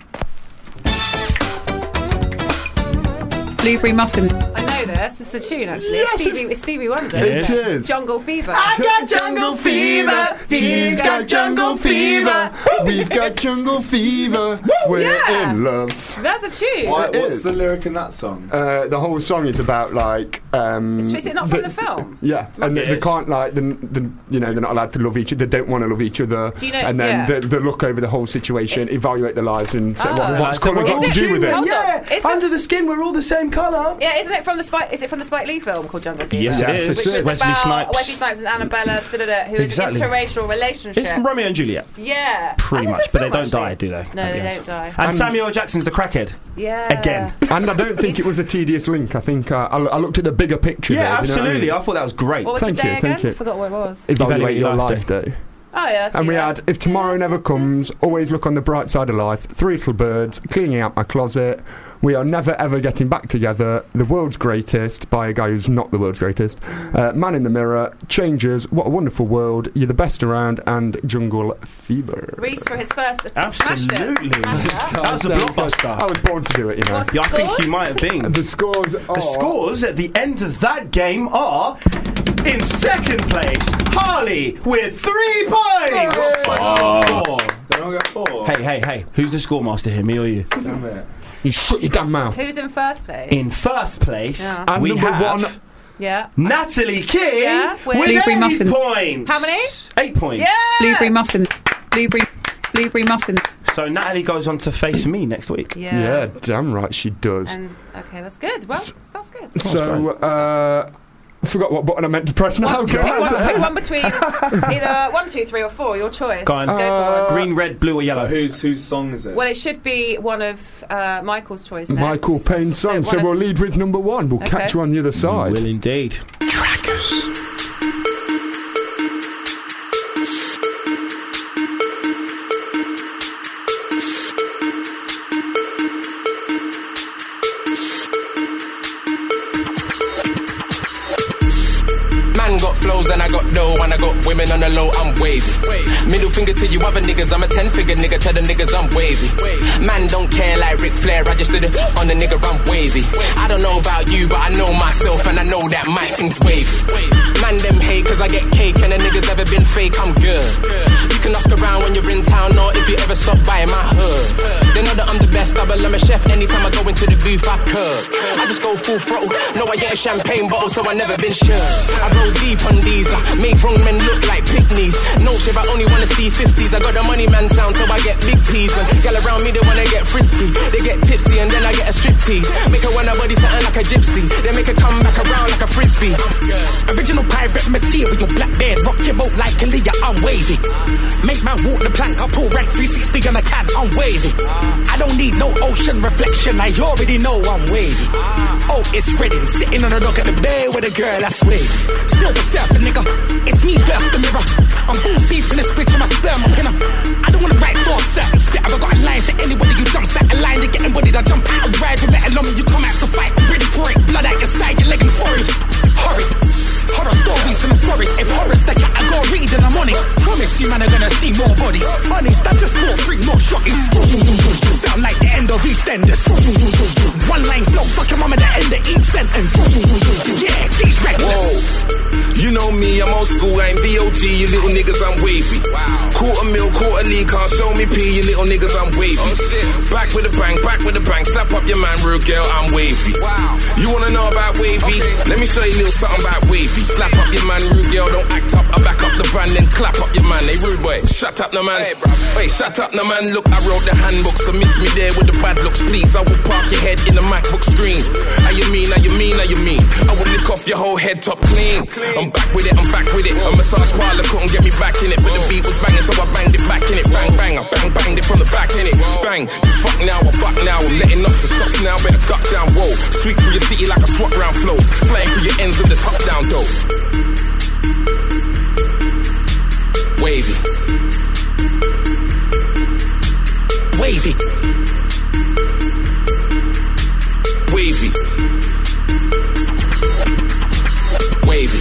Blueberry muffin. I know this. It's a tune, actually. Yes, it's Stevie Wonder. It is. Jungle Fever. I got jungle fever. She's got jungle fever. We've got jungle fever. We're in love. That's a tune. What's the lyric in that song? The whole song is about like. Is it not from the film? Yeah, and they can't like they're not allowed to love each other. They don't want to love each other. Do you know? And then they look over the whole situation, evaluate their lives, and say what's colour got to do with it? Yeah, under the skin, we're all the same colour. Yeah, isn't it from the Spike? Is it from the Spike Lee film called Jungle Fever? Yes, it is. Which was Wesley about Snipes. Wesley Snipes and Annabella, who is an interracial relationship. It's Romeo and Juliet. Yeah, Pretty much, but they don't die, do they? No, they don't die. And Samuel L. Jackson's the crackhead. Yeah. Again. And I don't think it was a tedious link. I think I looked at the bigger picture. Yeah, there, absolutely. You know what I thought that was great. What was the day again? I forgot what it was. Evaluate your life day. Oh yeah. And we had If Tomorrow Never Comes, Always Look on the Bright Side of Life, Three Little Birds, Cleaning Out My Closet, We Are Never Ever Getting Back Together, The World's Greatest by a guy who's not the world's greatest, Man in the Mirror, Changes, What a Wonderful World, You're the Best Around, and Jungle Fever. Reese for his first. Absolutely. That was a blockbuster. I was born to do it, you know. What's the I think scores? you might have been. The scores are... The scores at the end of that game are... In second place, Harley with 3 points! Don't I get 4? Hey. Who's the scoremaster here, me or you? Damn it. You shut your damn mouth. Who's in first place? In first place, Yeah. we And number have one... Yeah. Natalie King Yeah, with- with Blueberry 8 muffin. points. How many? 8 points. Yeah. Blueberry muffin. Blueberry muffin. So Natalie goes on to face me next week. Yeah, damn right she does. And okay, that's good. Well, that's good. So, I forgot what button I meant to press now. Pick one between either 1, 2, 3, or 4. Your choice. Go on. Just go for one. Green, red, blue, or yellow. Whose song is it? Well, it should be one of Michael's choice. Michael Payne's song. So we'll lead with number 1. We'll catch you on the other side. We will indeed. Trackers. Got flows and I got dough and I got women on the low, I'm wavy. Middle finger to you other niggas, I'm a 10-figure nigga, tell the niggas I'm wavy. Man don't care like Ric Flair, I just did it on the nigga, I'm wavy. I don't know about you, but I know myself and I know that my thing's wavy. Man them hate cause I get cake and the niggas ever been fake, I'm good. You can ask around when you're in town or if you ever stop by my hood. They know that I'm the best, double I'm a chef, anytime I go into the booth I cook. I just go full throttle, no I get a champagne bottle so I never been sure. I roll deep on these, make wrong men look like picnics. No if I only wanna see 50s. I got the money man sound, so I get big peas. And gal around me, they wanna get frisky. They get tipsy and then I get a striptease. Make her wanna body something like a gypsy. Then make her come back around like a frisbee. Original pirate material, black beard, rock your boat like Kalia, I'm wavy. Make man walk the plank, I pull rank 360 on a can, I'm wavy. I don't need no ocean reflection, I already know I'm wavy. Oh, it's Redding, sitting on a dock at the bay with a girl that's wavy. Silver surfer, nigga, it's me versus the mirror. I'm balls deep in this bitch and my sperm up in her. I don't wanna write for a certain step, I've got a line for anybody who jumps out a line to get embodied. I jump out and ride with metal on me, you come out to fight, I'm ready for it. Blood out your side, your leg and forehead. Horrid. Horror stories in the forest. If horror's the category, then I'm on it. Promise you, man, are gonna see more bodies. Honest, that's just more free, more shotties. Sound like the end of EastEnders. One line flow, fuck your mum at the end of each sentence. Yeah, these reckless. You know me, I'm old school, I ain't VOG, you little niggas, I'm wavy. Quarter mil, quarter league, can't show me P, you little niggas, I'm wavy. Back with a bang, slap up your man, real girl, I'm wavy. You wanna know about wavy? Let me show you a little something about wavy. Slap up your man, rude girl, don't act up, I back up the band, then clap up your man. Hey, rude boy, shut up, no man. Hey, shut up, no man, look, I wrote the handbook, so miss me there with the bad looks, please. I will park your head in the MacBook screen. How you mean, how you mean, how you mean? I will lick off your whole head top clean. I'm back with it, I'm back with it. A massage parlor couldn't get me back in it, but the beat was banging, so I banged it back in it. Bang, bang, I bang, banged it from the back in it. Bang, you fuck now, I fuck now. I'm letting off the shots now, better duck down, whoa. Sweep through your city like a swat round flows. Flying through your ends with the top down, though. Wavy. Wavy. Wavy. Wavy.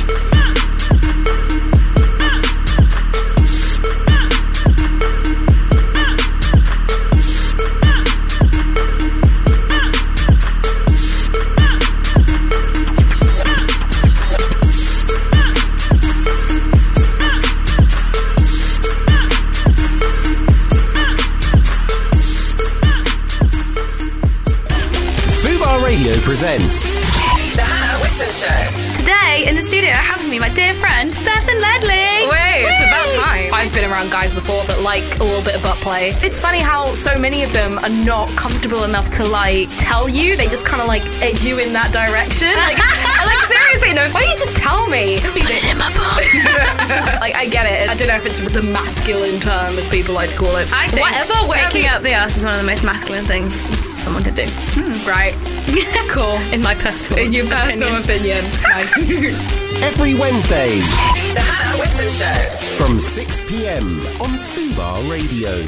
Radio presents The Hannah Whitten Show. Today in the studio I have with me my dear friend Beth and Ledley. Wait, it's about time. I've been around guys before that like a little bit of butt play. It's funny how so many of them are not comfortable enough to like tell you. They just kind of like edge you in that direction. Like seriously, no. Why don't you just tell me? Put it in my book. Like I get it. I don't know if it's the masculine term as people like to call it. I think taking up the ass is one of the most masculine things someone could do. Right. Cool. In your personal opinion. Nice. every Wednesday. The Hannah Whitten Show. From 6 p.m. on Fubar Radio.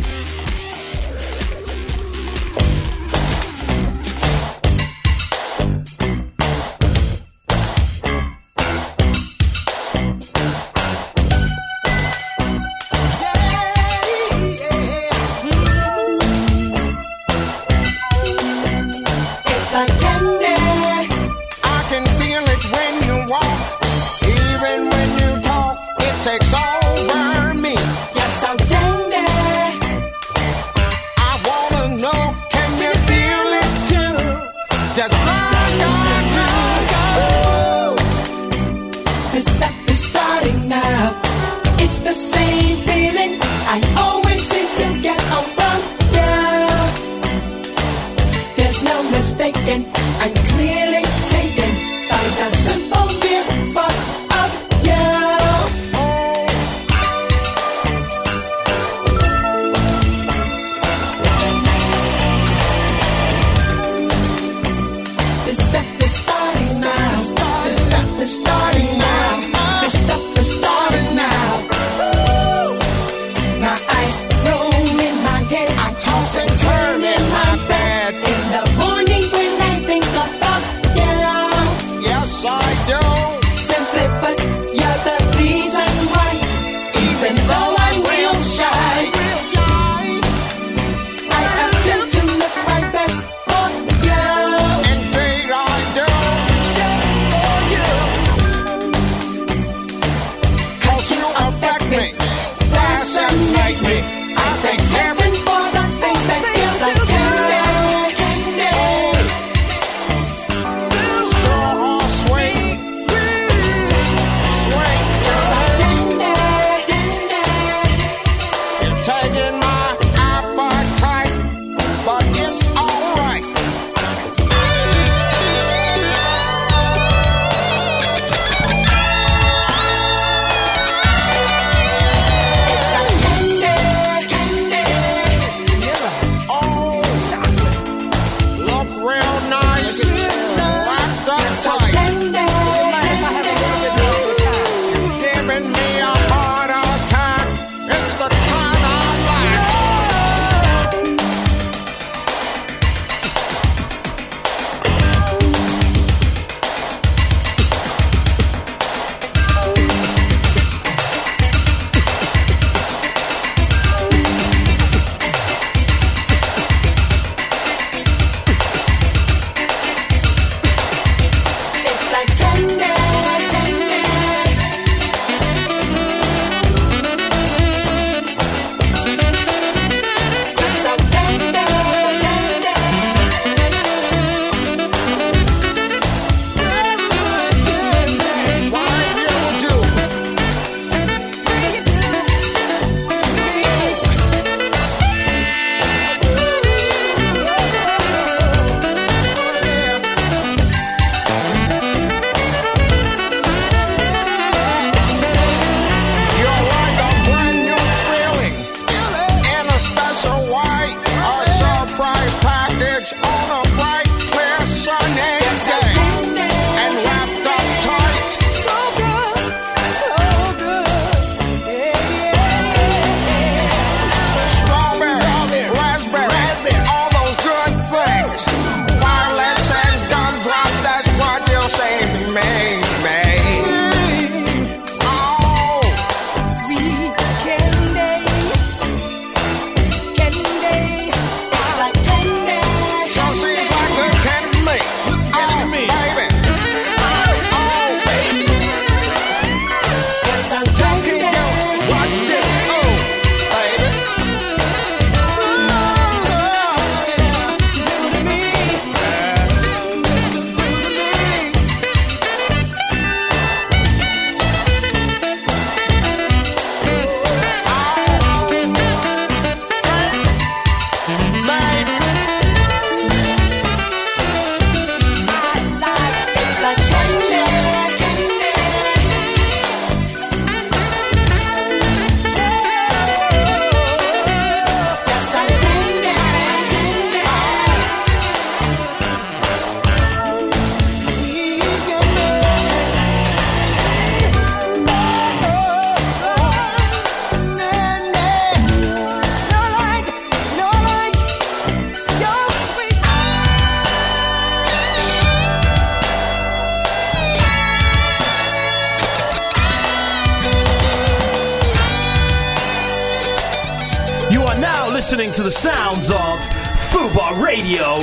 listening to the sounds of Fubar Radio.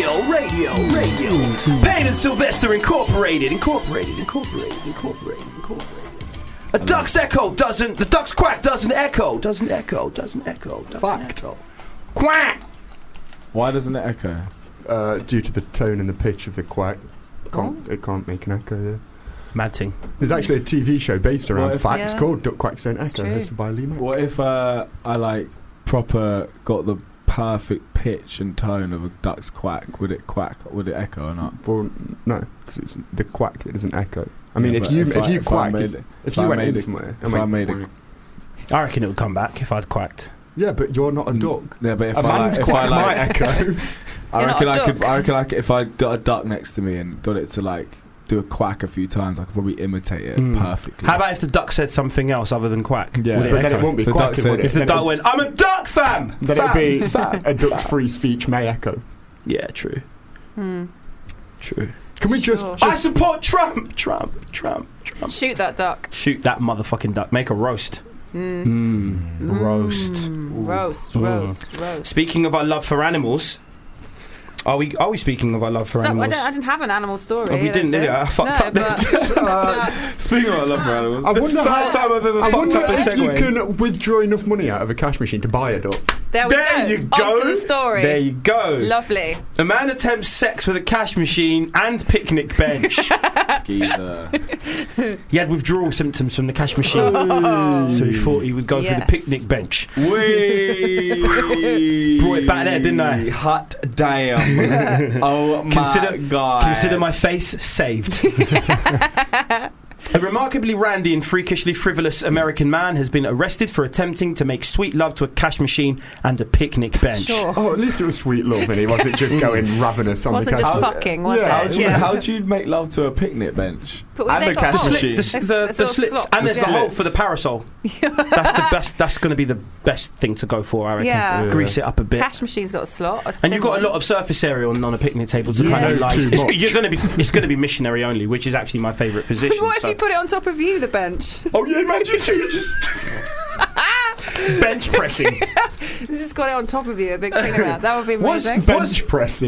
Payne and Sylvester Incorporated. A duck's echo doesn't. The duck's quack doesn't echo. Fact. Quack. Why doesn't it echo? Due to the tone and the pitch of the quack. It can't make an echo. Yeah. Mad thing. There's actually a TV show based around facts Yeah. called Duck Quacks Don't Echo, true. hosted by Lee Mack. What if I like proper got the perfect pitch and tone of a duck's quack? Would it quack? Would it echo or not? Well, no, because it's the quack that doesn't echo. I mean, Yeah, if but you if I quacked, made it- if if you I went made in it- somewhere, if I made it. I reckon it would come back if I'd quacked. Yeah, but you're not a duck. Yeah, but if a man's quack might echo. I You're reckon not a I reckon I could, if I got a duck next to me and got it to like do a quack a few times, I could probably imitate it perfectly. How about if the duck said something else other than quack? Yeah. Would But then it echo? won't be The quack. duck said- If the duck went, I'm a duck fan! Then it'd be a duck's free speech may echo. Yeah, true. True. Can we just I support Trump! Trump. Shoot that duck. Shoot that motherfucking duck. Make a roast. Roast. Roast. Speaking of our love for animals, are we speaking of our love for I animals? didn't have an animal story. Oh, we I didn't, don't did it? think. I fucked up there. Speaking of I love for animals, I wonder First time I've ever I fucked wonder up a if you segue. can withdraw enough money out of a cash machine to buy a duck. There we There go. you go. On to the story. There you go. Lovely. A man attempts sex with a cash machine and picnic bench. geezer. He had withdrawal symptoms from the cash machine, so he thought he would go for the Yes. picnic bench. Wee. Brought it back there, didn't I? Hot damn. Oh my god. Consider my face saved. A remarkably randy and freakishly frivolous American man has been arrested for attempting to make sweet love to a cash machine and a picnic bench. Sure. Oh, at least it was sweet love, and he wasn't just going ravenous on Wasn't the cash just machine. fucking, was Yeah. it? Yeah. How do you make love to a picnic bench But and they a got cash holes. machine? The little slits, slots, and there's the yeah. hole for the parasol. That's the best. That's going to be the best thing to go for, I reckon. Yeah. Grease it up a bit. Cash machine's got a slot. And you've got a lot of surface area on a picnic table to kind of like. Too much. It's going to be missionary only, which is actually my favourite position. What if so- you put it on top of you, the bench? Oh yeah, imagine you just bench pressing. This has got it on top of you, a big thing of that. That would be What's amazing. Bench pressing.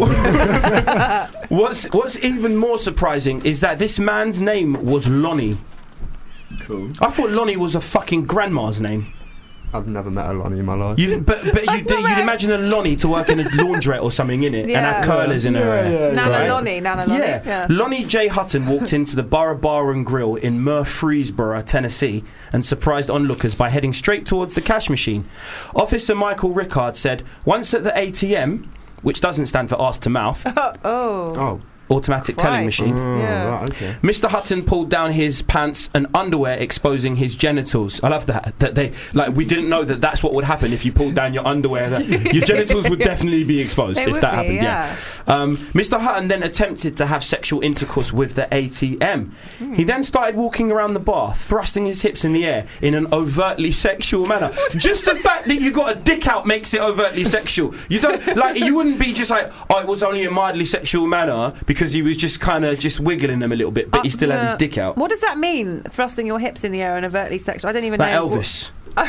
What's even more surprising is that this man's name was Lonnie. Cool. I thought Lonnie was a fucking grandma's name. I've never met a Lonnie in my life. But you'd imagine a Lonnie to work in a laundrette or something in it and have Yeah. curlers in her hair. Nana right? Lonnie. Yeah. Lonnie J. Hutton walked into the Borough Bar and Grill in Murfreesboro, Tennessee, and surprised onlookers by heading straight towards the cash machine. Officer Michael Rickard said, once at the ATM, which doesn't stand for ass to mouth, Oh. automatic telling Christ. machine, Yeah. Right, okay. Mr. Hutton pulled down his pants and underwear, exposing his genitals. I love that they we didn't know that that's what would happen if you pulled down your underwear. That your genitals would definitely be exposed They if would that be, happened. yeah. Mr. Hutton then attempted to have sexual intercourse with the ATM. He then started walking around the bar, thrusting his hips in the air in an overtly sexual manner. Just the fact that you got a dick out makes it overtly sexual. You don't you wouldn't be just like, oh, it was only a mildly sexual manner because he was just kind of just wiggling them a little bit, but he still had his dick out. What does that mean? Thrusting your hips in the air and overtly sexual? I don't even Like know. Elvis.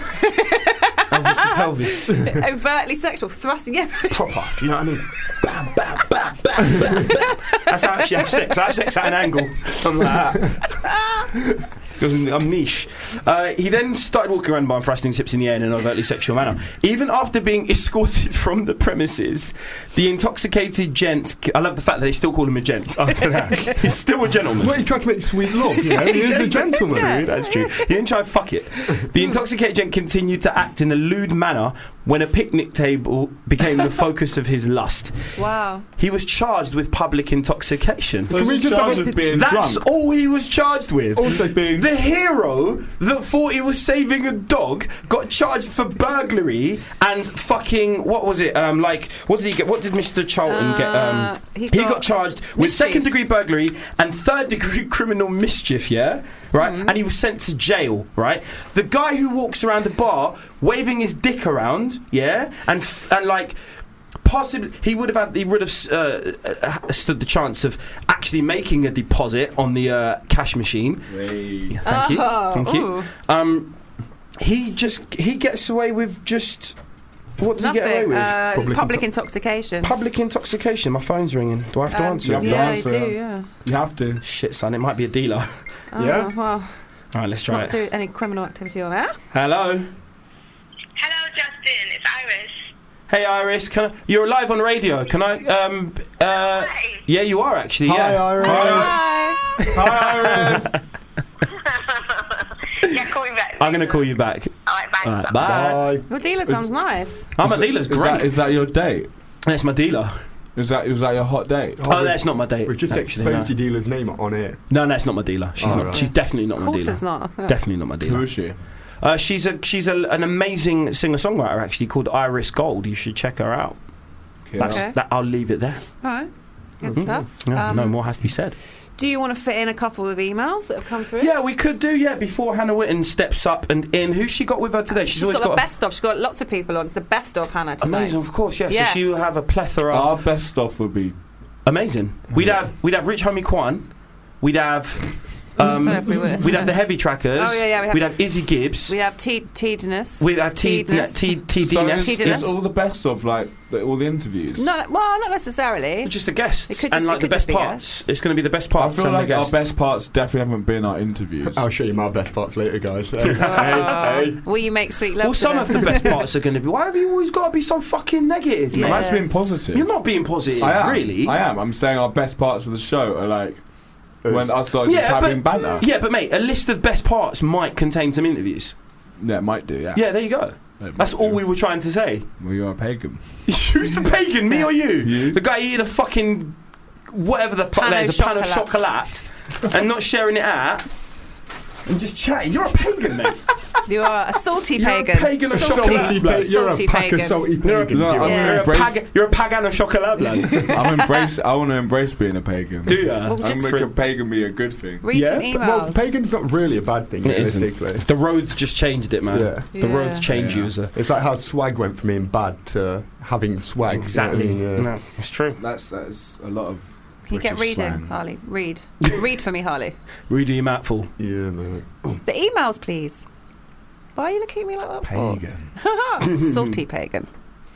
Elvis the pelvis. Overtly sexual, thrusting. Yeah. Proper. Do you know what I mean? Bam, bam, bam, bam, bam, bam. That's how I actually have sex. I have sex at an angle. I'm like that. Because I'm niche. He then started walking around by thrusting his hips in the air in an overtly sexual manner. Even after being escorted from the premises, the intoxicated gent. I love the fact that they still call him a gent after that. He's still a gentleman. Well, he tried to make sweet love, you know. He is a gentleman. True, that's true. He didn't try to fuck it. The intoxicated gent continued to act in a lewd manner when a picnic table became the focus of his lust. Wow. He was charged with public intoxication. Can we just have a being That's drunk? all he was charged with. Also being... The hero that thought he was saving a dog got charged for burglary and fucking what was it? What did he get? What did Mr. Charlton get? He got charged with mischief. second-degree burglary and third-degree criminal mischief. Yeah. Right, and he was sent to jail. Right, the guy who walks around the bar waving his dick around, yeah, and like possibly he would have stood the chance of actually making a deposit on the cash machine. Thank you. ooh. He gets away with just What did he get away with? Public intoxication. Public intoxication. My phone's ringing. Do I have to answer You it? have to answer. You do, yeah. You have to. Shit, son. It might be a dealer. Oh, well, All right, let's try not it. do any criminal activity on air. Hello. Hello, Justin. It's Iris. Hey, Iris. You're live on radio. Can I? Yeah, you are actually. Hi, Yeah. Iris. Hi, Iris. Yeah, call me back. I'm gonna call you back. Alright, bye. All right, bye. Your dealer sounds nice. Oh, my dealer's great. Is that your date? That's my dealer. Was that your hot date? Oh, that's not my date. We've just actually, exposed no. your dealer's name on air. No, that's not my dealer. She's not. right. She's definitely not Of my course dealer. it's not. Yeah. Definitely not my dealer. Who is she? She's an amazing singer-songwriter actually called Iris Gold. You should check her out. Okay. I'll leave it there. All right. Good stuff. Yeah, no more has to be said. Do you want to fit in a couple of emails that have come through? Yeah, we could do. Yeah, before Hannah Witten steps up and in. Who's she got with her today? She's got the best of. She's got lots of people on. It's the best of Hannah tonight. Amazing, of course. Yeah. Yes. So she will have a plethora. Our best stuff would be amazing. We'd have Rich Homie Kwan. We'd have. Don't know if we would. We'd have the Heavy Trackers. Oh, yeah, we'd have Izzy Gibbs. We have T-Dennis. We'd have So it's all the best of all the interviews. Well, not necessarily. Just the guests. It could and just, the best parts. It's going to be the best parts. I feel and like the our guests. best parts definitely haven't been our interviews. I'll show you my best parts later, guys. Hey. Will you make sweet love? Well, some of the best parts are going to be. Why have you always got to be so fucking negative, man? I'm actually being positive. You're not being positive, I am. really. I am. I'm saying our best parts of the show are like when us like just having banter. Yeah, but mate, a list of best parts might contain some interviews. Yeah, it might do. Yeah. Yeah, there you go. That's all we were trying to say. Well, you're a pagan. Who's the pagan, me or you? The guy eating a fucking whatever the fuck that is, a pan of chocolate, and not sharing it out, and just chatting. You're a pagan, mate. You are a salty You're pagan. a pagan of chocolate. You're a pack of salty pagans. You're a pagan of chocolate, blood. I want to embrace being a pagan. Do ya? Well, I'm make a pagan be a good thing. Read some emails. Well, pagan's not really a bad thing, It isn't. realistically. The roads just changed it, man. Yeah. The roads change you as a. It's like how swag went from being bad to having swag. Exactly. You know what I mean? No, it's true. That's a lot of. Can you get British reading, slang. Harley? Read for me, Harley. Read your mouthful. Yeah, man. The emails, please. Why are you looking at me like that for? Pagan. Salty pagan.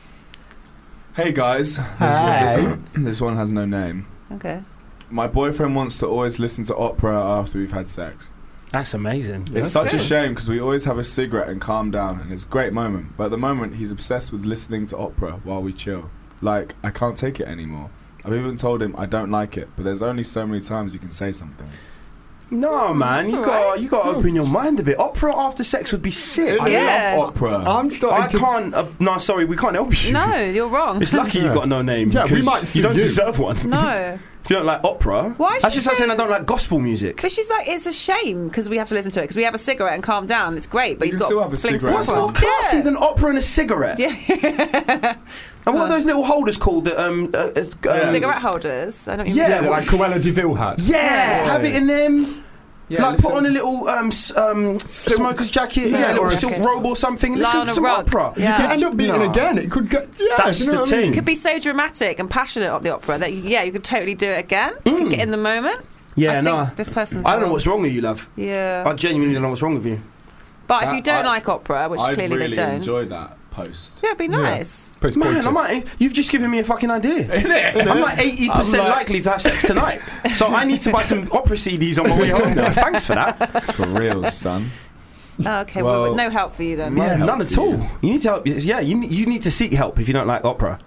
Hey guys. Hey. This one has no name. Okay. My boyfriend wants to always listen to opera after we've had sex. That's amazing. It's such a shame because we always have a cigarette and calm down, and it's a great moment. But at the moment, he's obsessed with listening to opera while we chill. Like, I can't take it anymore. I've even told him I don't like it, but there's only so many times you can say something. No, man, you got to open your mind a bit. Opera after sex would be sick. I love opera. I'm starting can't. No, sorry, we can't help you. No, you're wrong. It's lucky you got no name. Yeah, we because might see you don't you. deserve one. No. You don't like opera. Why is That's she just like saying I saying- don't like gospel music. But she's like, it's a shame because we have to listen to it because we have a cigarette and calm down. It's great, but You he's can got still have a fling cigarette. What's opera. more classy than opera and a cigarette? Yeah. And what are those little holders called? That Cigarette holders. I don't even Yeah, know. Yeah, like Cruella de Vil hat. Yeah, have it in them. Yeah, like listen. put on a little smoker's jacket, Yeah, or a jacket. silk robe or something. Lie Listen on to a some rug. opera. Yeah. You could end up beating again. It could get. Yeah, That's you know the what I mean? thing. It could be so dramatic and passionate at the opera that you could totally do it again. You could get in the moment. Yeah, I no. think this person's I don't know wrong. what's wrong with you, love. Yeah. I genuinely don't know what's wrong with you. But if you don't I- like opera, which I'd clearly really they don't, enjoy that post. yeah, it'd be nice. Man, you've just given me a fucking idea. I'm like 80% likely to have sex tonight. So I need to buy some opera CDs on my way home now. Thanks for that. For real, son. Oh, okay, well, Well, no help for you then. Yeah, help none at for all. you. You need to help. Yeah, you need to seek help if you don't like opera.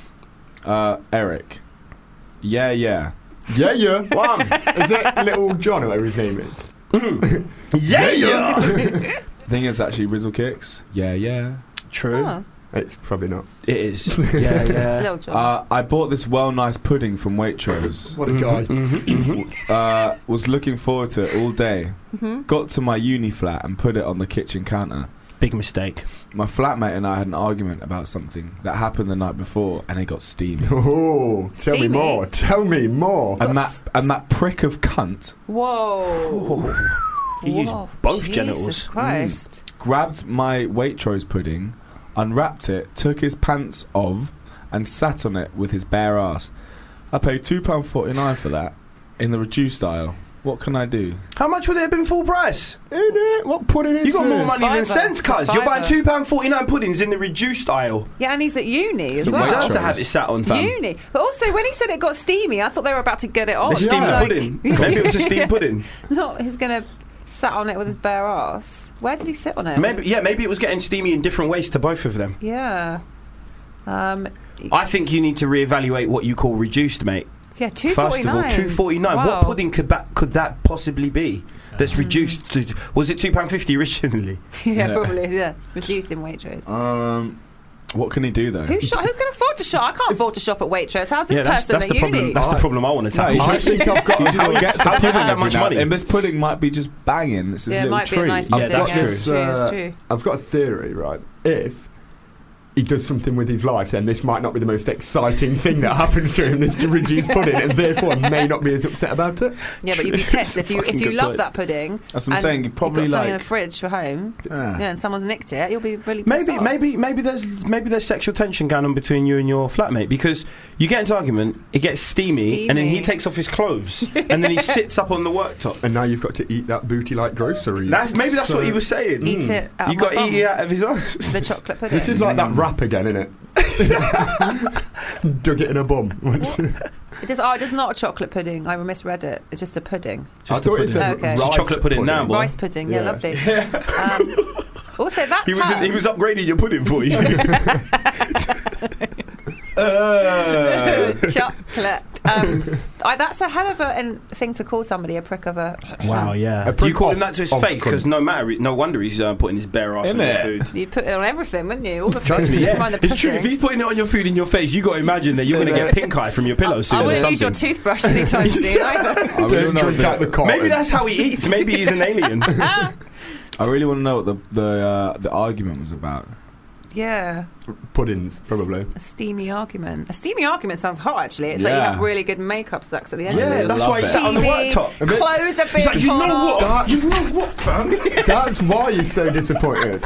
Eric. Yeah. Yeah, yeah. One. Is it Little John or whatever his name is? Yeah. I think it's actually Rizzle Kicks. Yeah. True. Oh. It's probably not. It is. Yeah, It's yeah. Lil Jon. I bought this nice pudding from Waitrose. What a guy. Was looking forward to it all day. Got to my uni flat and put it on the kitchen counter. Big mistake. My flatmate and I had an argument about something that happened the night before, and it got steamy. Oh, tell me Steamy? more. Tell me more. And that prick of cunt Whoa. You used Whoa, both Jesus genitals. Christ. grabbed my Waitrose pudding, unwrapped it, took his pants off, and sat on it with his bare ass. I paid £2.49 for that in the reduced aisle. What can I do? How much would it have been full price? Innit? What pudding is You got more this? money than sense, cuz. You're buying £2.49 puddings in the reduced aisle. Yeah, and he's at uni as You well. deserve to have it sat on, fam. Uni. But also, when he said it got steamy, I thought they were about to get it on. A steamed pudding. Maybe it was a steamed pudding. Not he's going to sat on it with his bare ass. Where did he sit on it? Maybe it was getting steamy in different ways to both of them. Yeah. I think you need to reevaluate what you call reduced, mate. Yeah, $2.49. First of all, $2.49. Wow. What pudding could that possibly be? That's reduced to. Was it £2.50 originally? Yeah, probably. Yeah, reduced in Waitrose. What can he do though? Who can afford to shop? I can't afford to shop at Waitrose. How's this person that's at the uni? problem. That's the problem I want to tackle. I think I've got. He just gets How do you have that much money? And this pudding might be just banging. It's his Yeah, it little might be a treat. nice pudding. that's Yeah, true. it's true. It's true. I've got a theory, right? If he does something with his life, then this might not be the most exciting thing that happens to him, this reduced pudding, and therefore may not be as upset about it. Yeah, but you'd be pissed if you love that pudding. That's what I'm saying. You probably you've got something like in the fridge for home. Yeah. And someone's nicked it. You'll be really pissed off. Maybe there's sexual tension going on between you and your flatmate, because you get into an argument, it gets steamy, and then he takes off his clothes and then he sits up on the worktop. And now you've got to eat that booty like groceries. Maybe that's what he was saying. Eat it out You of got my to eat it out of his arse. The chocolate pudding. This is like that rap again, isn't it? Dug it in a bum. It is not a chocolate pudding. I misread it. It's just a pudding. I thought it said Okay. rice chocolate pudding now, boy. Rice pudding. Yeah, lovely. Also, that's He was upgrading your pudding for you. chocolate. That's a hell of a thing to call somebody a prick of a. Wow, yeah. Do you call him that to his face? Because no wonder he's putting his bare ass on your food. You put it on everything, wouldn't you? All the Trust food. me, yeah. Mind the It's true. If he's putting it on your food in your face, you got to imagine that you're going to get pink eye from your pillow soon. I or wouldn't use your something. toothbrush anytime soon either. Maybe that's how he eats. Maybe he's an alien. I really want to know what the argument was about. Yeah. Puddings, probably. A steamy argument. A steamy argument sounds hot, actually. It's like you have really good makeup sex at the end. Yeah, that's why he sat on the worktop. Clothes a bit He's like, you know what? You know what, fam? That's why you're so disappointed.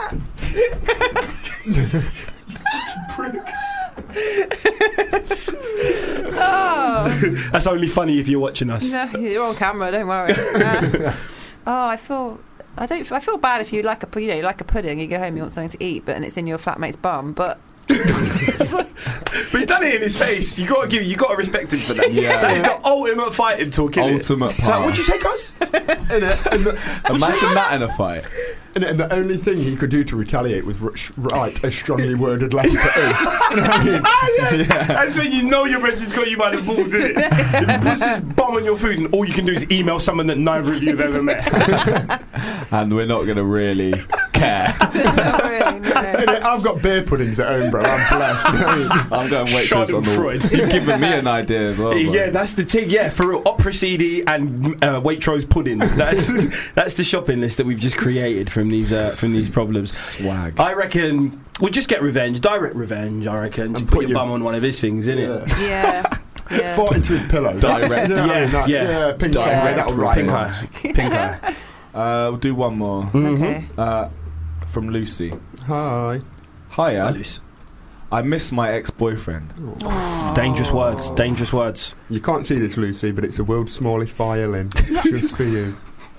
Oh. That's only funny if you're watching us. No, you're on camera. Don't worry. I feel bad if you like a pudding. You go home, you want something to eat, and it's in your flatmate's bum. But he done it in his face. You got to respect him for that. Yeah. That is the ultimate fighting talk. Ultimate power. Like, would you take us? Imagine that in a fight. And the only thing he could do to retaliate was write a strongly worded letter to us. You know what I mean? Yeah. That's when you know your brother's got you by the balls, isn't it? If he puts his bum on your food and all you can do is email someone that neither of you have ever met. And we're not going to really care. I've got beer puddings at home, bro. I'm blessed. You know what I mean? I'm going Waitrose on the. You've given me an idea as well. Bro. Yeah, that's the thing. Yeah, for real. Opera CD and Waitrose puddings. That's the shopping list that we've just created from these problems. Swag. I reckon we'll just get revenge, direct revenge. I reckon. Just put your bum on one of his things, innit? Yeah. Yeah. Fought into his pillow. Direct. Yeah. Pink eye. That'll write Pink him eye. Pink eye. We'll do one more. Okay. From Lucy. Hi. Hiya. Lucy. I miss my ex-boyfriend. Dangerous words. Dangerous words. You can't see this, Lucy, but it's the world's smallest violin. Just for you.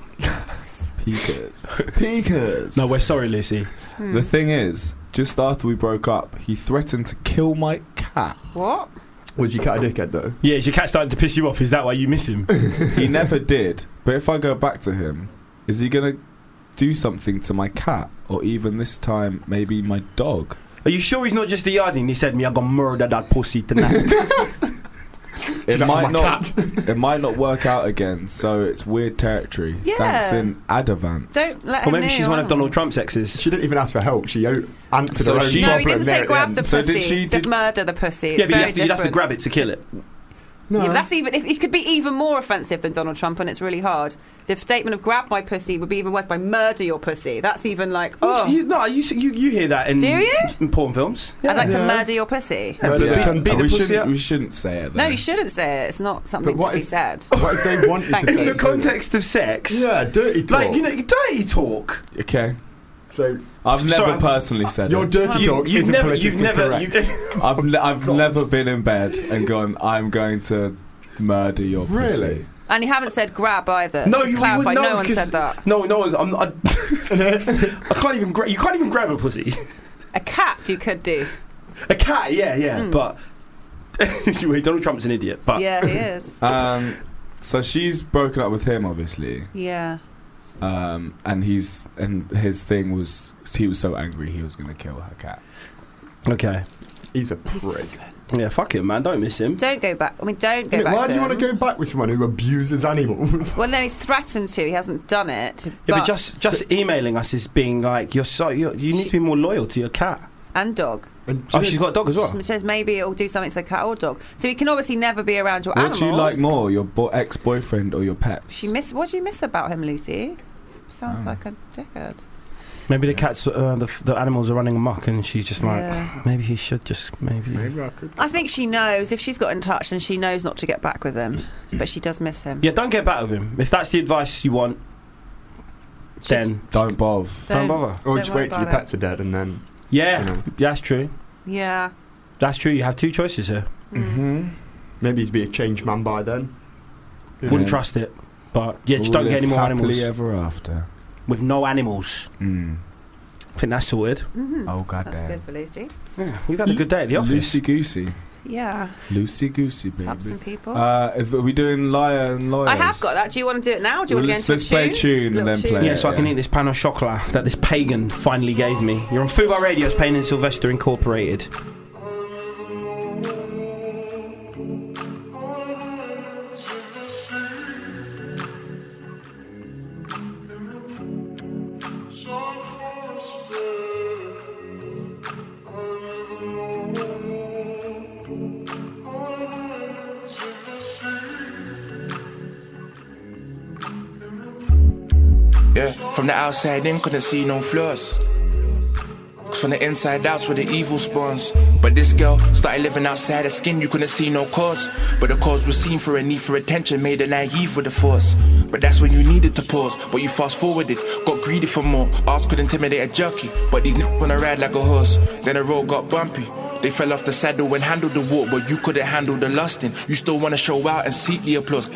Peekers. No, we're sorry, Lucy. The thing is, just after we broke up, he threatened to kill my cat. What? Was your cat a dickhead, though? Yeah, is your cat starting to piss you off? Is that why you miss him? He never did. But if I go back to him, is he going to do something to my cat? Or even this time, maybe my dog? Are you sure he's not just the yarding? He said me, I'm going to murder that pussy tonight. It might not work out again, so it's weird territory. Yeah. Thanks in advance. Don't let Or him maybe near she's one on. of Donald Trump's exes. She didn't even ask for help. She answered So her own she- No, problem he didn't there say at grab the the end. pussy. He said murder the pussy. It's Yeah, but very you'd have to different. grab it to kill it. No. Yeah, but that's even. It could be even more offensive than Donald Trump, and it's really hard. The statement of "grab my pussy" would be even worse by "murder your pussy." That's even like, oh, You hear that in, Do you? in porn films. I'd like to murder your pussy. Murder the beat the we pussy up. shouldn't say it. No, though. you shouldn't say it. It's not something But what to be if- said. What if they want you Thank to say you. In the it? context of sex. Yeah, dirty talk. Like, dirty talk. Okay. So I've never Sorry, personally said your it. dirty talk isn't politically correct. I've never been in bed and gone, I'm going to murder your pussy. Really? And you haven't said grab either. No, Let's you clarify. would know, No one said that. No, I can't even. You can't even grab a pussy. A cat you could do. A cat, yeah, but anyway, Donald Trump's an idiot. But yeah, he is. So she's broken up with him, obviously. Yeah. And his thing was he was so angry he was going to kill her cat. Okay. He's a prick. Yeah, fuck him, man. Don't miss him. Don't go back. I mean, don't go back. Why to do you him. want to go back with someone who abuses animals? Well, no, he's threatened to. He hasn't done it. Yeah, but just emailing us is being like, you need to be more loyal to your cat and dog. She's got a dog as well. She says maybe it'll do something to the cat or dog. So you can obviously never be around your What animals. do you like more, your ex-boyfriend or your pets? What do you miss about him, Lucy? Sounds like a dickhead. Maybe the cats, the animals are running amok, and she's just like, maybe he should just maybe I could. I think she knows. If she's got in touch, then she knows not to get back with him. But she does miss him. Yeah, don't get back with him. If that's the advice you want, then don't bother. Don't bother. Or just wait till your pets are dead and then. Yeah, that's true. Yeah. That's true. You have two choices here. Mm-hmm. Maybe he'd be a changed man by then. Wouldn't trust it. But yeah, just don't get any more animals. Ever after. With no animals. I think that's sorted. Mm-hmm. Oh god, that's good for Lucy. Yeah, we've had a good day at the office. Loosey goosey. Yeah. Loosey goosey, baby. Have some people. Are we doing liar and lawyers? I have got that. Do you want to do it now? Do you want to get into let's play a tune and then play. Yeah, so I can eat this pan au chocolat that this pagan finally gave me. You're on Fubar Radio's Payne and Sylvester Incorporated. Yeah, from the outside in, couldn't see no flaws. Cause from the inside out's where the evil spawns. But this girl started living outside her skin, you couldn't see no cause. But the cause was seen for a need for attention, made her naive with the force. But that's when you needed to pause, but you fast forwarded, got greedy for more. Ours could intimidate a jockey, but these n***s wanna ride like a horse. Then the road got bumpy. They fell off the saddle and handled the walk, but you couldn't handle the lusting. You still wanna show out and seek the applause.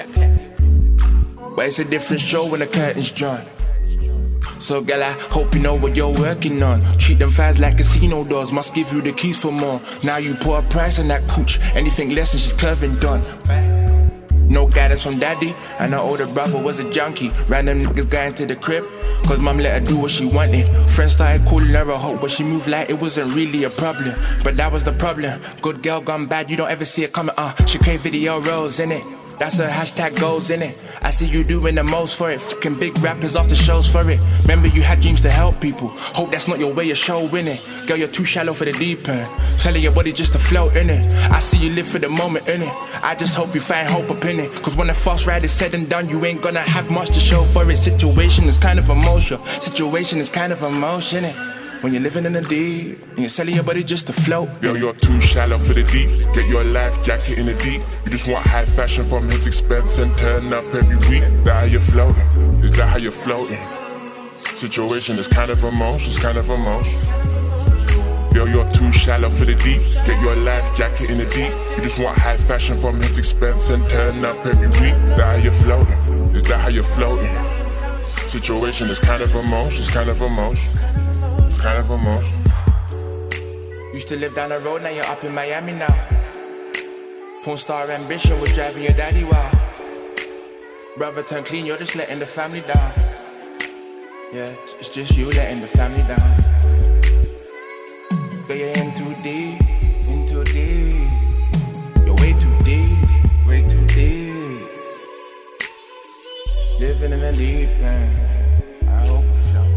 But it's a different show when the curtain's drawn. So girl, I hope you know what you're working on. Treat them fast like casino doors, must give you the keys for more. Now you put a price on that cooch, anything less and she's curving done. No guidance from daddy, and her older brother was a junkie. Random niggas going to the crib, cause mom let her do what she wanted. Friends started calling her a hoe, but she moved like it wasn't really a problem. But that was the problem, good girl gone bad, you don't ever see it coming. She crave video roles, innit? That's her hashtag goals, innit? I see you doing the most for it. Fucking big rappers off the shows for it. Remember you had dreams to help people. Hope that's not your way of showing it. Girl, you're too shallow for the deep end. Telling your body just to float in it. I see you live for the moment in it. I just hope you find hope up in it. Cause when the fast ride is said and done, you ain't gonna have much to show for it. Situation is kind of emotional. Situation is kind of emotion, innit? When you're living in the deep and you're selling your body just to float. Yo, you're too shallow for the deep. Get your life jacket in the deep. You just want high fashion from his expense and turn up every week. That how you're floating? Is that how you're floating? Situation is kind of emotion, kind of emotion. Yo, you're too shallow for the deep. Get your life jacket in the deep. You just want high fashion from his expense and turn up every week. That how you're floating? Is that how you're floating? Situation is kind of emotion, kind of emotion. Kind of emotion. Used to live down the road, now you're up in Miami now. Porn star ambition was driving your daddy wild. Brother turned clean, you're just letting the family down. Yeah, it's just you letting the family down. Girl, you're in too deep, in too deep. You're way too deep, way too deep. Living in the deep end. I hope it flows.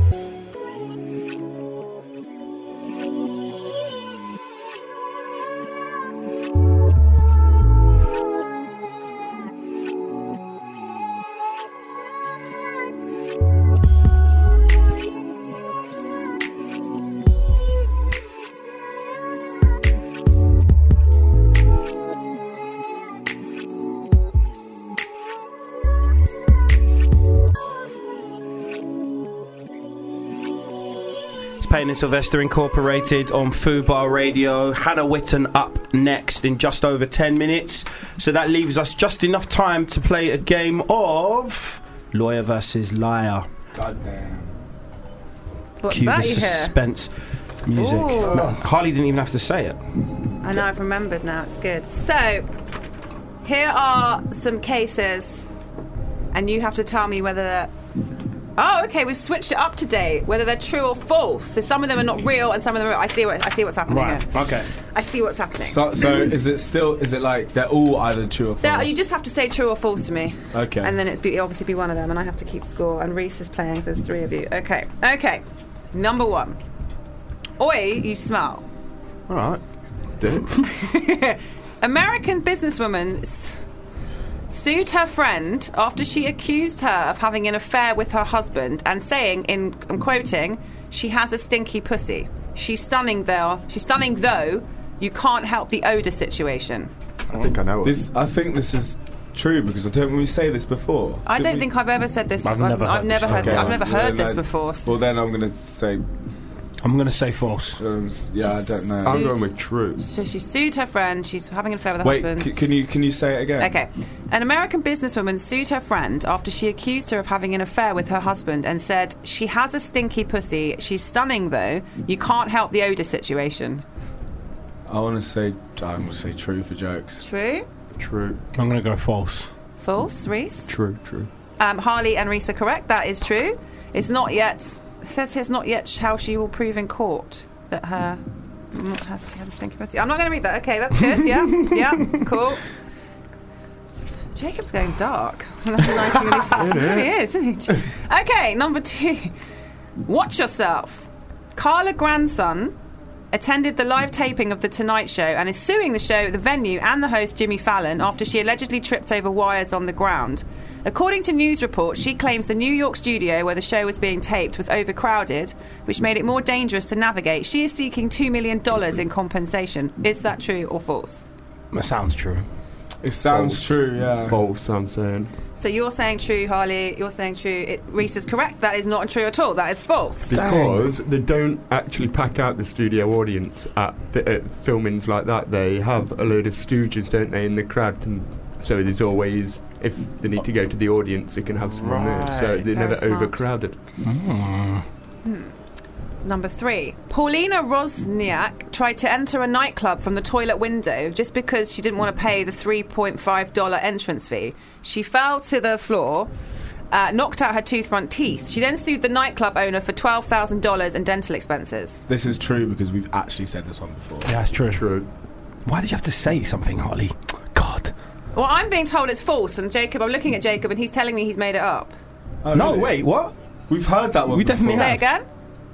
Payne and Sylvester Incorporated on Fubar Radio. Hannah Witten up next in just over 10 minutes. So that leaves us just enough time to play a game of Lawyer versus Liar. Goddamn. What's Cue that the you hear? suspense music. Ooh. No, Harley didn't even have to say it. I know, I've remembered now. It's good. So, here are some cases, and you have to tell me whether they're... Oh, okay, we've switched it up today, whether they're true or false. So some of them are not real, and some of them are... I see what's happening here. Okay. I see what's happening. So is it like they're all either true or false? You just have to say true or false to me. Okay. And then it'll obviously be one of them, and I have to keep score. And Reese is playing, so there's 3 of you. Okay. Number 1. Oi, you smell. All right. Do it. American businesswoman sued her friend after she accused her of having an affair with her husband and saying, I'm quoting, she has a stinky pussy. She's stunning though. You can't help the odour situation. I think I know it. I think this is true because when we say this before. I don't think I've ever said this. I've never heard this before. Well, then I'm going to say. I'm going to say false. Yeah, I don't know. I'm going with true. So she sued her friend. She's having an affair with her husband. Wait, can you say it again? Okay. An American businesswoman sued her friend after she accused her of having an affair with her husband and said, she has a stinky pussy. She's stunning, though. You can't help the odour situation. I'm going to say true for jokes. True? True. I'm going to go false. False, Reese? True. Harley and Reese are correct. That is true. It's not yet... It says here's not yet how she will prove in court that she had a stinky pussy. I'm not going to read that. Okay, that's good. Yeah, cool. Jacob's going dark. That's a nice release. He really is, isn't he? Okay, number 2. Watch yourself. Carla Grandson attended the live taping of The Tonight Show and is suing the show, the venue, and the host Jimmy Fallon after she allegedly tripped over wires on the ground. According to news reports, she claims the New York studio where the show was being taped was overcrowded, which made it more dangerous to navigate. She is seeking $2 million in compensation. Is that true or false? That sounds true. It sounds true, yeah. False, I'm saying. So you're saying true, Harley. You're saying true. Reese is correct. That is not true at all. That is false. Because they don't actually pack out the studio audience at filmings like that. They have a load of stooges, don't they, in the crowd. And so there's always, if they need to go to the audience, they can have someone there. So they're never overcrowded. Number 3. Paulina Wozniak tried to enter a nightclub from the toilet window just because she didn't want to pay the $3.5 entrance fee. She fell to the floor, knocked out her front teeth. She then sued the nightclub owner for $12,000 in dental expenses. This is true because we've actually said this one before. Yeah, it's true. True. Why did you have to say something, Harley? God. Well, I'm being told it's false, and I'm looking at Jacob, and he's telling me he's made it up. Oh, no, really? wait, what? We've heard that one We definitely before. Say it again?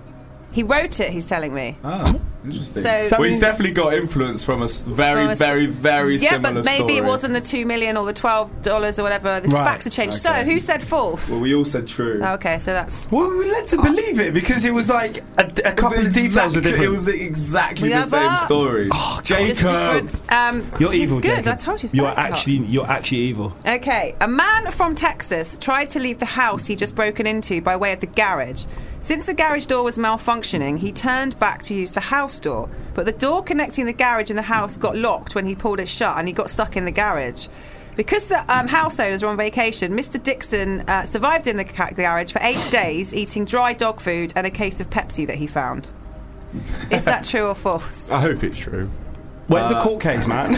He wrote it, he's telling me. Ah, interesting. So he's definitely got influence from a very similar story. Yeah, but maybe it wasn't the $2 million or the $12 or whatever. The facts have changed. Okay. So, who said false? Well, we all said true. Oh, okay, so that's... Well, we were led to believe it because it was like a couple of details are different. It was exactly the same story. Oh, Jacob! You're evil, good. Jacob. I told you. You're actually evil. Okay, a man from Texas tried to leave the house he'd just broken into by way of the garage. Since the garage door was malfunctioning, he turned back to use the house door. But the door connecting the garage and the house got locked when he pulled it shut and he got stuck in the garage. Because the house owners were on vacation, Mr. Dixon survived in the garage for 8 days, eating dry dog food and a case of Pepsi that he found. Is that true or false? I hope it's true. Where's the court case, man?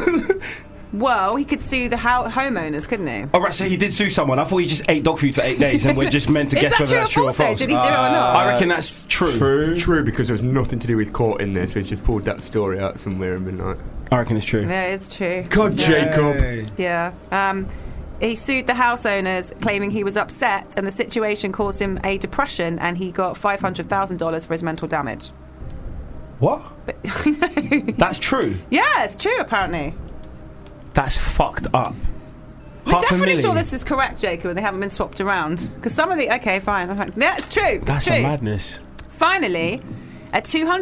Well, he could sue the homeowners, couldn't he? Oh, right, so he did sue someone. I thought he just ate dog food for 8 days and we're just meant to guess whether that's true or false. Did he do it or not? I reckon that's true. True, because there was nothing to do with court in this. So he's just pulled that story out somewhere and been like... I reckon it's true. Yeah, it's true. God, Jacob! Yeah. He sued the house owners, claiming he was upset and the situation caused him a depression and he got $500,000 for his mental damage. What? But, I know. That's true? Yeah, it's true, apparently. That's fucked up. We're definitely sure this is correct, Jacob, and they haven't been swapped around. Because some of the... Okay, fine. Yeah, it's true. That's true. a madness. Finally, a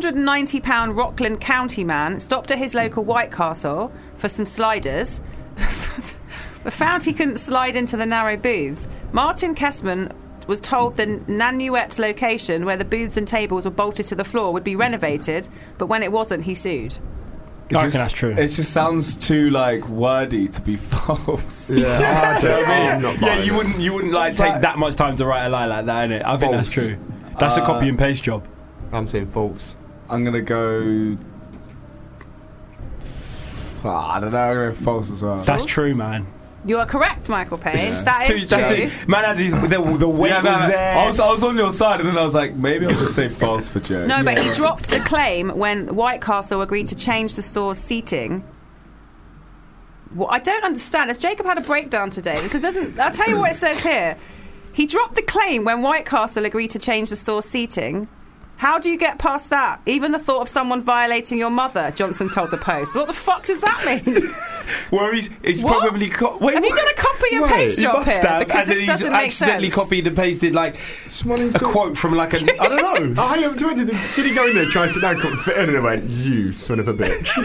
£290 Rockland County man stopped at his local White Castle for some sliders, but found he couldn't slide into the narrow booths. Martin Kessman was told the Nanuet location where the booths and tables were bolted to the floor would be renovated, but when it wasn't, he sued. I reckon that's true. It just sounds too wordy to be false. Yeah, I'm not you wouldn't take that much time to write a lie like that, innit? I think that's true. That's a copy and paste job. I'm saying false. I'm gonna go. I don't know. I'm gonna go false as well. That's true, man. You are correct, Michael Payne. Yeah. That is true. Man, the weight was there. I was on your side, and then I was like, maybe I'll just say false for jokes. No, but he dropped the claim when White Castle agreed to change the store's seating. Well, I don't understand. Has Jacob had a breakdown today? Because doesn't. I'll tell you what it says here. He dropped the claim when White Castle agreed to change the store's seating. How do you get past that? Even the thought of someone violating your mother, Johnson told the Post. What the fuck does that mean? Well, he's probably... Have you done a copy and paste job here? And then he's accidentally copied and pasted a quote from I don't know. Did he go in there, try and sit down, couldn't fit in, and it went, "You son of a bitch."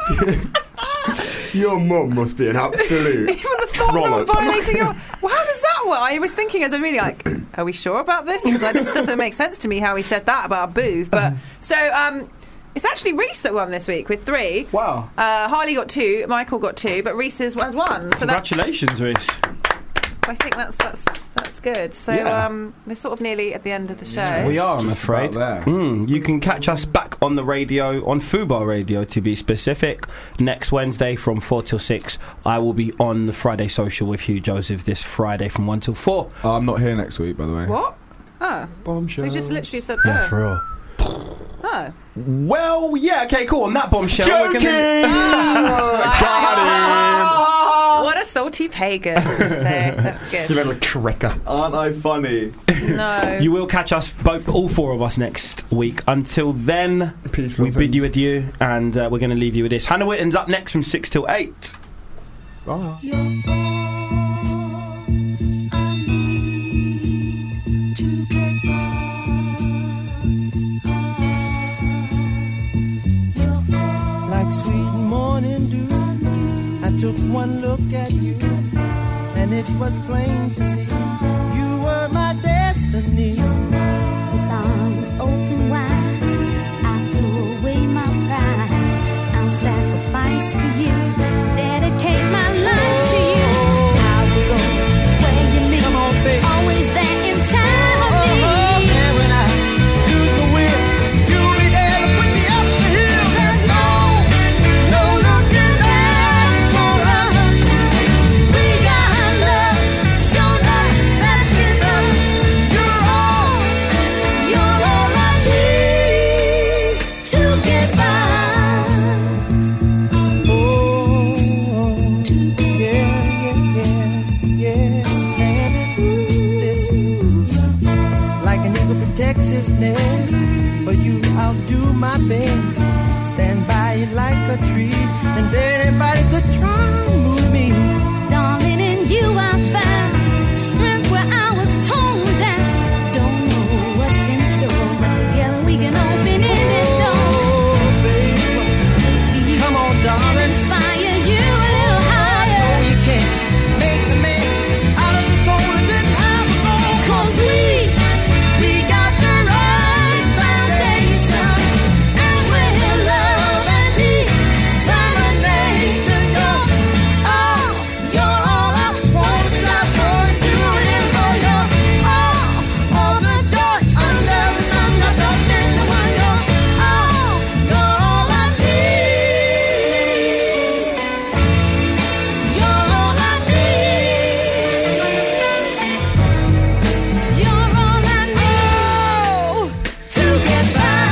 Your mum must be an absolute Even the thought of someone violating your... Well, how does that work? I was thinking as a really are we sure about this? Because this doesn't make sense to me how he said that about a booth. But so it's actually Reese that won this week with 3. Wow. Harley got 2, Michael got 2, but Reese has 1. So congratulations, Reese. I think that's good. So we're sort of nearly at the end of the show. Yeah, we are, I'm afraid. You can catch us back on the radio, on Fubar Radio to be specific, next Wednesday from 4 till 6. I will be on the Friday Social with Hugh Joseph this Friday from 1 till 4. I'm not here next week, by the way. What? Oh. Bombshell. We just literally said that. Yeah, for real. Oh. Well, yeah, okay, cool. On that bombshell, Joking! Got him! What a salty pagan. That's good. You little tricker. Aren't I funny? No. You will catch us all 4 of us next week. Until then, we bid you adieu, and we're going to leave you with this. Hannah Witton's up next from 6 till 8. Bye. Like sweet morning dew, I took one look at you, and it was plain to see you were my destiny. With arms open wide, I threw away my pride. I'll sacrifice for you, dedicate my life to you. I'll go where you lead. Come on, baby. Always there in time of need. And when I lose my will, you'll be there to push me up the hill. There's no looking back for us. We got love, so that's enough. You're all I need to get by. Oh, yeah. Listen, like an eagle protects his nest, for you I'll do my best. Stand by you like a tree, and anybody to try and move me. Darling, in you I found strength where I was torn down. Don't know what's in store, but together we can open any door. Come on, darling. Inspire you a little higher. Oh, you can't make the man out of the soul that didn't have a goal. 'Cause we got the right foundation, and we're love and determination. You're all I won't stop for doing for you. All the joy under the sun, I don't think the one you're all I need. You're all I need. You're all I need to get by.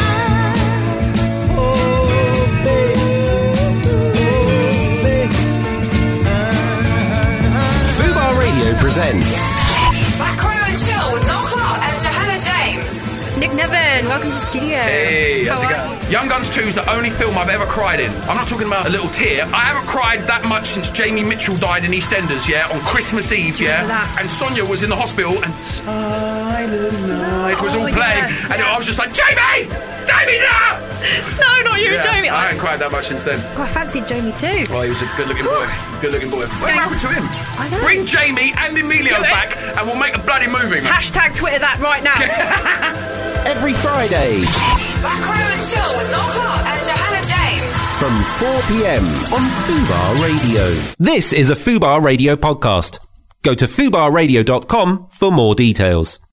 Fubar Radio presents Back Row and Chill with Noel Clark and Johanna James. Nick Nevin, welcome to the studio. Hey, how's it How are going? Young Guns 2 is the only film I've ever cried in. I'm not talking about a little tear. I haven't cried that much since Jamie Mitchell died in EastEnders, yeah, on Christmas Eve, yeah. And Sonia was in the hospital and Silent Night was all playing. Yeah. And I was just like, Jamie! Jamie, no! No, not you, Yeah, Jamie. I ain't cried that much since then. Oh, I fancied Jamie too. Oh, he was a good-looking boy. Good-looking boy. What happened to him? I know. Bring Jamie and Emilio Do it. back, and we'll make a bloody movie, man. Hashtag Twitter that right now. Every Friday Back Row and Chill with Noel Clark and Johanna James. from 4 p.m. on Fubar Radio. This is a Fubar Radio podcast. Go to fubarradio.com for more details.